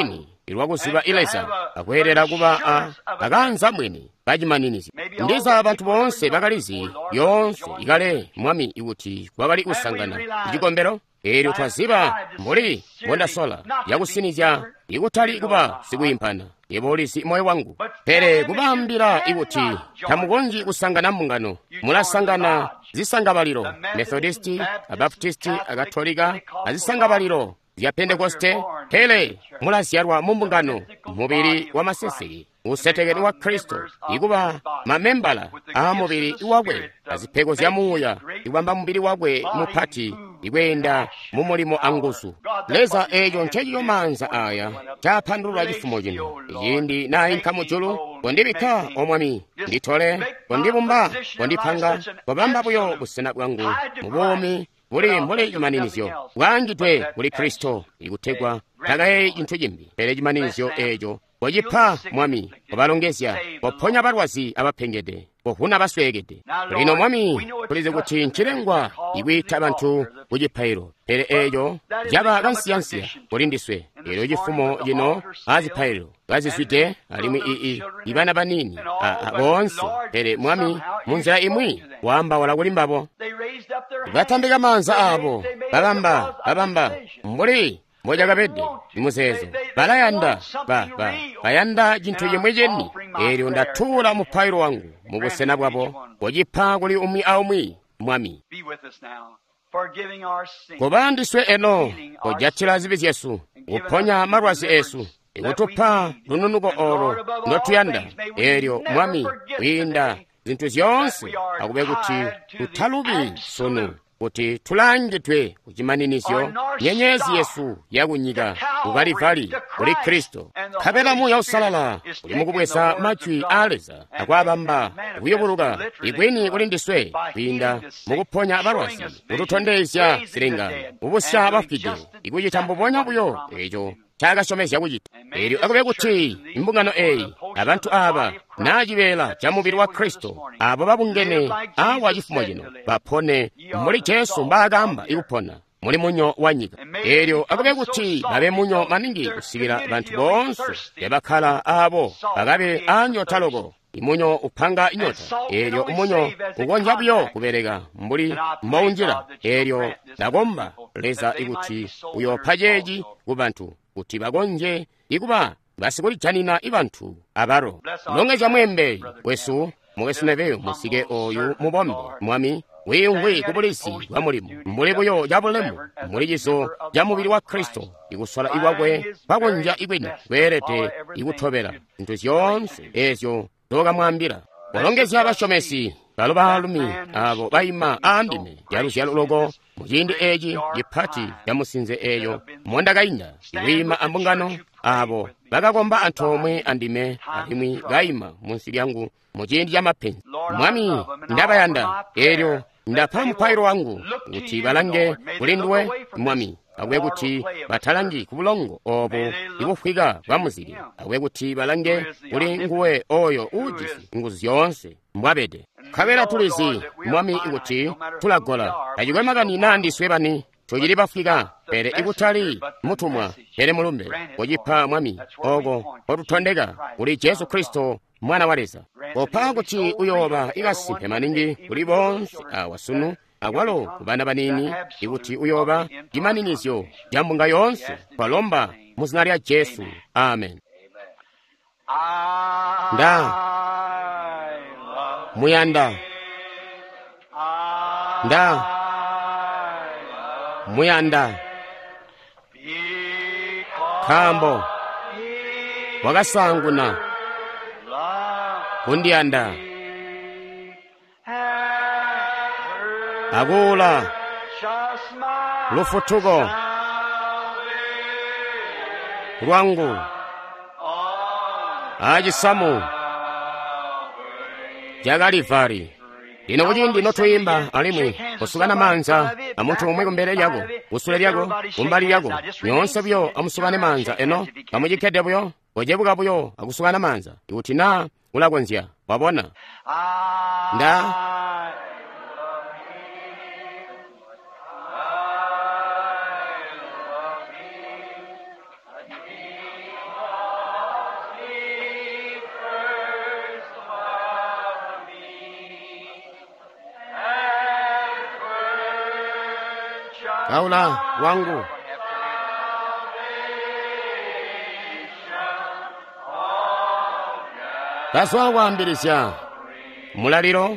[SPEAKER 1] ilwakuziba ilesa akuherera kuba a akanza mwini kachimaninizi ndiza abantu bonse bakalizi yonse ikale mwami ikuti kwakali kusangana ichikombero eryo twaziba mbuli wondasola yakusinizya ikutali kuba sikuyimpana ibolisi moyo wangu pere kubambira ikuti tamukonji kusangana mungano mulasangana zisangabaliro methodisti abaptisti akatolika azisangabaliro ya pentekoste hele mulasiyarwa mumbungano mubiri wa maseseri usetekeri wa kristo ikuba mamembala a mubiri iwakwe azipheko zyamuya iwamba mubiri wakwe muphati ikwenda mumulimo angusu leza eyo nchechiyo manza aya chaphandulula chifumo chino yindi nayi nkhamujulu kondibikha omwami ndithole kondibumba kondiphanga kopamba buyo busena bwangu mubomi buli mbuli chimaninizyo bwangitwe kuli kristo ikuthekwa takaye chinthu chimbi pere chimaninizyo echo pojipha mwami pobalongezya pophonya balwazi abaphengete pohuna baswekete lino mwami kulize kuti nchilengwa ikwitha abantu kuchiphayiro pere eyo yaba kansiyansiya kulindiswe ero chifumo lino aziphayiro aziswite alimwi ii ibana banini bonse pere mwami munzira imwi wamba wala kulimbabo batambika manza abo babamba babamba mbuli moja kapede imusezo balayanda ba ba bayanda chinthu chimwe cheni eryo ndathula muphayiro wangu mubusena bwabo kojipha kuli umwi aumwi mwami kobandiswe eno kojathira zibi yesu uphonya marwazi esu ikutupha lununuko oro ndotuyanda eryo mwami winda zinthu zonse akube kuti tuthalubi sunu kuti tulangitwe kuchimaninizyo nyenyezi yesu yakunyika kukalivali kuli kristo kapena muya usalala kuli mukubwesa machwi aleza akwabamba kuyupuluka ikweni kulindiswe kwinda mukuphonya abalwazi kututhondezya silinga ubusya abafide ikuchita mbuponya buyo echo chakashomezya kuchita eryo akube kuti imbungano eyi abantu aba nachibela cha mubiri wa kristo abo babungene awa chifumo chino baphone muli jesu mbagamba ikuphona muli munyo wa nyika eryo akube kuti babe munyo maningi kusikira bantu bonse yabakhala abo akabe anyothaloko imunyo uphanga inyota eryo umunyo ukonja buyo kubereka mbuli maunjira eryo nakomba leza ikuti uyophajeji kubantu kuti bakonje ikuba basikulichanina ibantu abaro longeza mwembe wesu muwesuneveyo musike oyu mubombe mwami wiyungwi kubulisi wa mulimu mbuli buyo jabulemu mulijiso ja mubiri wa kristo ikuswala iwakwe bakonja ikweni werete ikuthobera nthu zonse ezyo toka mwambira walongeza abashomesi balo balumi abo bayima andime yalusyalo logo muyindi eji yiphati yamusinze eyo mondakayinda iwima ambungano abo bakakomba anthu omwe andime alimwi gayima munsi lyangu muyindi ya mapenzi mwami ndabayanda eryo ndapha muphayiro wangu kuti balange kulindwe mwami akwe kuti bathalangi kubulongo obo ikufika bwamuzili akwe kuti balange kuli nguwe oyo ujisi nguzi yonse mbwabede khabera tulizi mwami ikuti tulagola ajikwe makani nandiswe bani tujili bafika pere ikutali mutumwa pere mulumbe kojipha mwami ogo otuthondeka kuli jesu kristo mwana waleza popha kuti uyoba ikasimphe maningi kuli bonse awasunu akwalo kubana banini ikuti uyoba imaninizyo jambunga yonse kwalomba muzina lya jesu amen nda muyanda nda muyanda khambo wakasanguna kundiyanda akula lufutuko lwangu ajisamu jakalivari lino kuti ndino tuyimba alimwe kusukana manza amunthu omwe kumbere lyako kusule lyako kumbali lyako nyonse buyo amusukane manza eno pamujikhede buyo ojebuka buyo akusukana manza ikuti na ulakonzya wabona nda kaula wangu. taswawambirisya mulaliro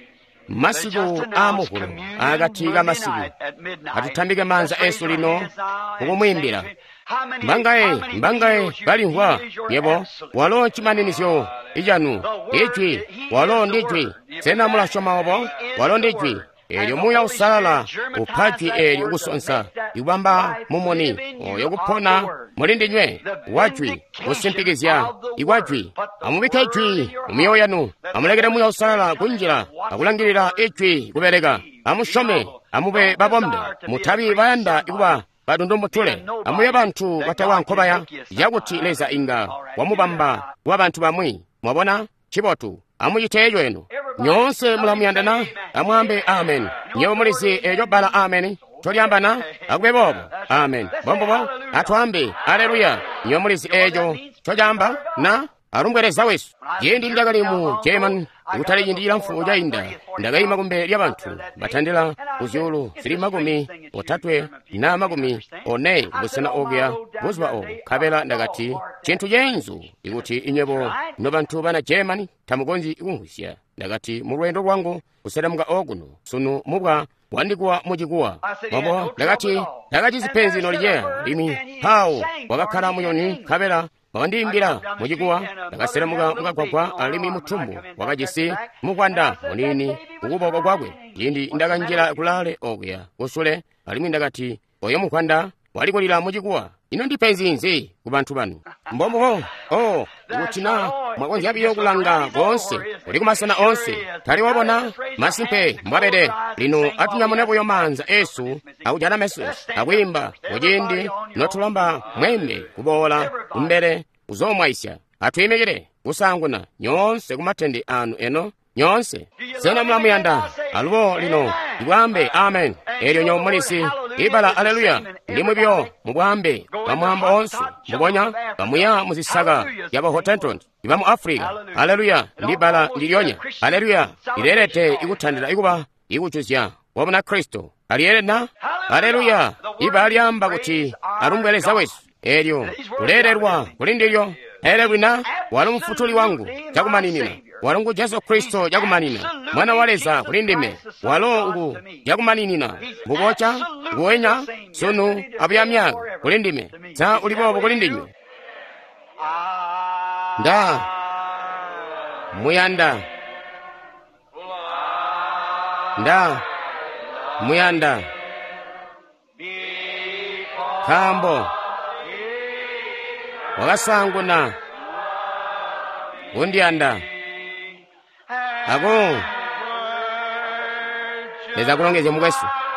[SPEAKER 1] masiku amukulu agatiika masiku atutambike manza esu lino kukumwimbira mbangaye mbangaye balihwa yebo walo chimaninizyo ijanu ijwi walo ndijwi sena mulashoma obo walo ndijwi elyo muya usalala uphajwi elyo ukusonsa iwamba mumoni oyo kuphona mulindinywe wajwi usimpikizya iwajwi amubika ijwi umiyo yanu amulekere muya usalala kunjira akulangirira ijwi kubereka amushome amube babombe mutabi bayanda ikuba badundumutule amuye bantu batawa nkobaya yakuti leza inga wamubamba wabantu bamwi mwabona chibotu amuyiteyo eno nyonse mulamuyandana amwambe amen nyewe mulisi ejo bala amen tolyambana akube bobo amen bombobo atwambe aleluya nyewe mulisi ejo tolyamba na arumbwereza wesu yendi ndagalimu jeman utali yindira mfuja inda ndagayima kumbe lya bantu batandila uzyulu siri magumi otatwe na magumi one busana ogya buzwa o kabela ndagati chintu yenzu ikuti inyebo no bantu bana jemani tamugonzi ikunhusya ndagati murwendo rwangu useramuga oguno sunu mubwa wandikuwa mujikuwa mabo ndagati ndagati zipenzi nolije limi hao wakakhala muyoni kabela wandimbira mujikuwa ndakaseramuga mugagwagwa alimi mutumbu wakajisi mukwanda munini ukuboko kwakwe yindi ndakanjira kulale okuya usule alimi ndakati oyo mukwanda walikulira mujikuwa ino ndipenzi nzi kubantu banu mbombo oh ukutina mwakonzi yabiyo kulanga bonse uli kumasana onse tali wabona masimpe mbwabede lino atunyamunepo yomanza esu akujana mesu akwimba ujindi notulomba mwembe kubola umbere uzomwaisya atwimikire kusanguna nyonse kumatende anu eno nyonse sena mulamuyanda alubo lino ibwambe amen elyo nyomulisi ibala aleluya ndimwibyo mubwambe bamwamba onse mubonya bamuya muzisaga yabahotenton iba mu afrika aleluya ndibala ndilyonya aleluya ilelete ikuthandira ikuba ikuchuzya wabona kristo aliyelena aleluya iba alyamba kuti arumbwereza wesu elyo kulererwa kulindiryo elewina wali mfutuli wangu jakumaninina walungu jesu kristo jakumanina mwana waleza kulindime walongu jakumaninina ngubocha nguwenya sunu abuyamya kulindime za ulibobo kulindinywe nda muyanda nda muyanda kambo wakasanguna undianda ako leza kulongeze mukwesu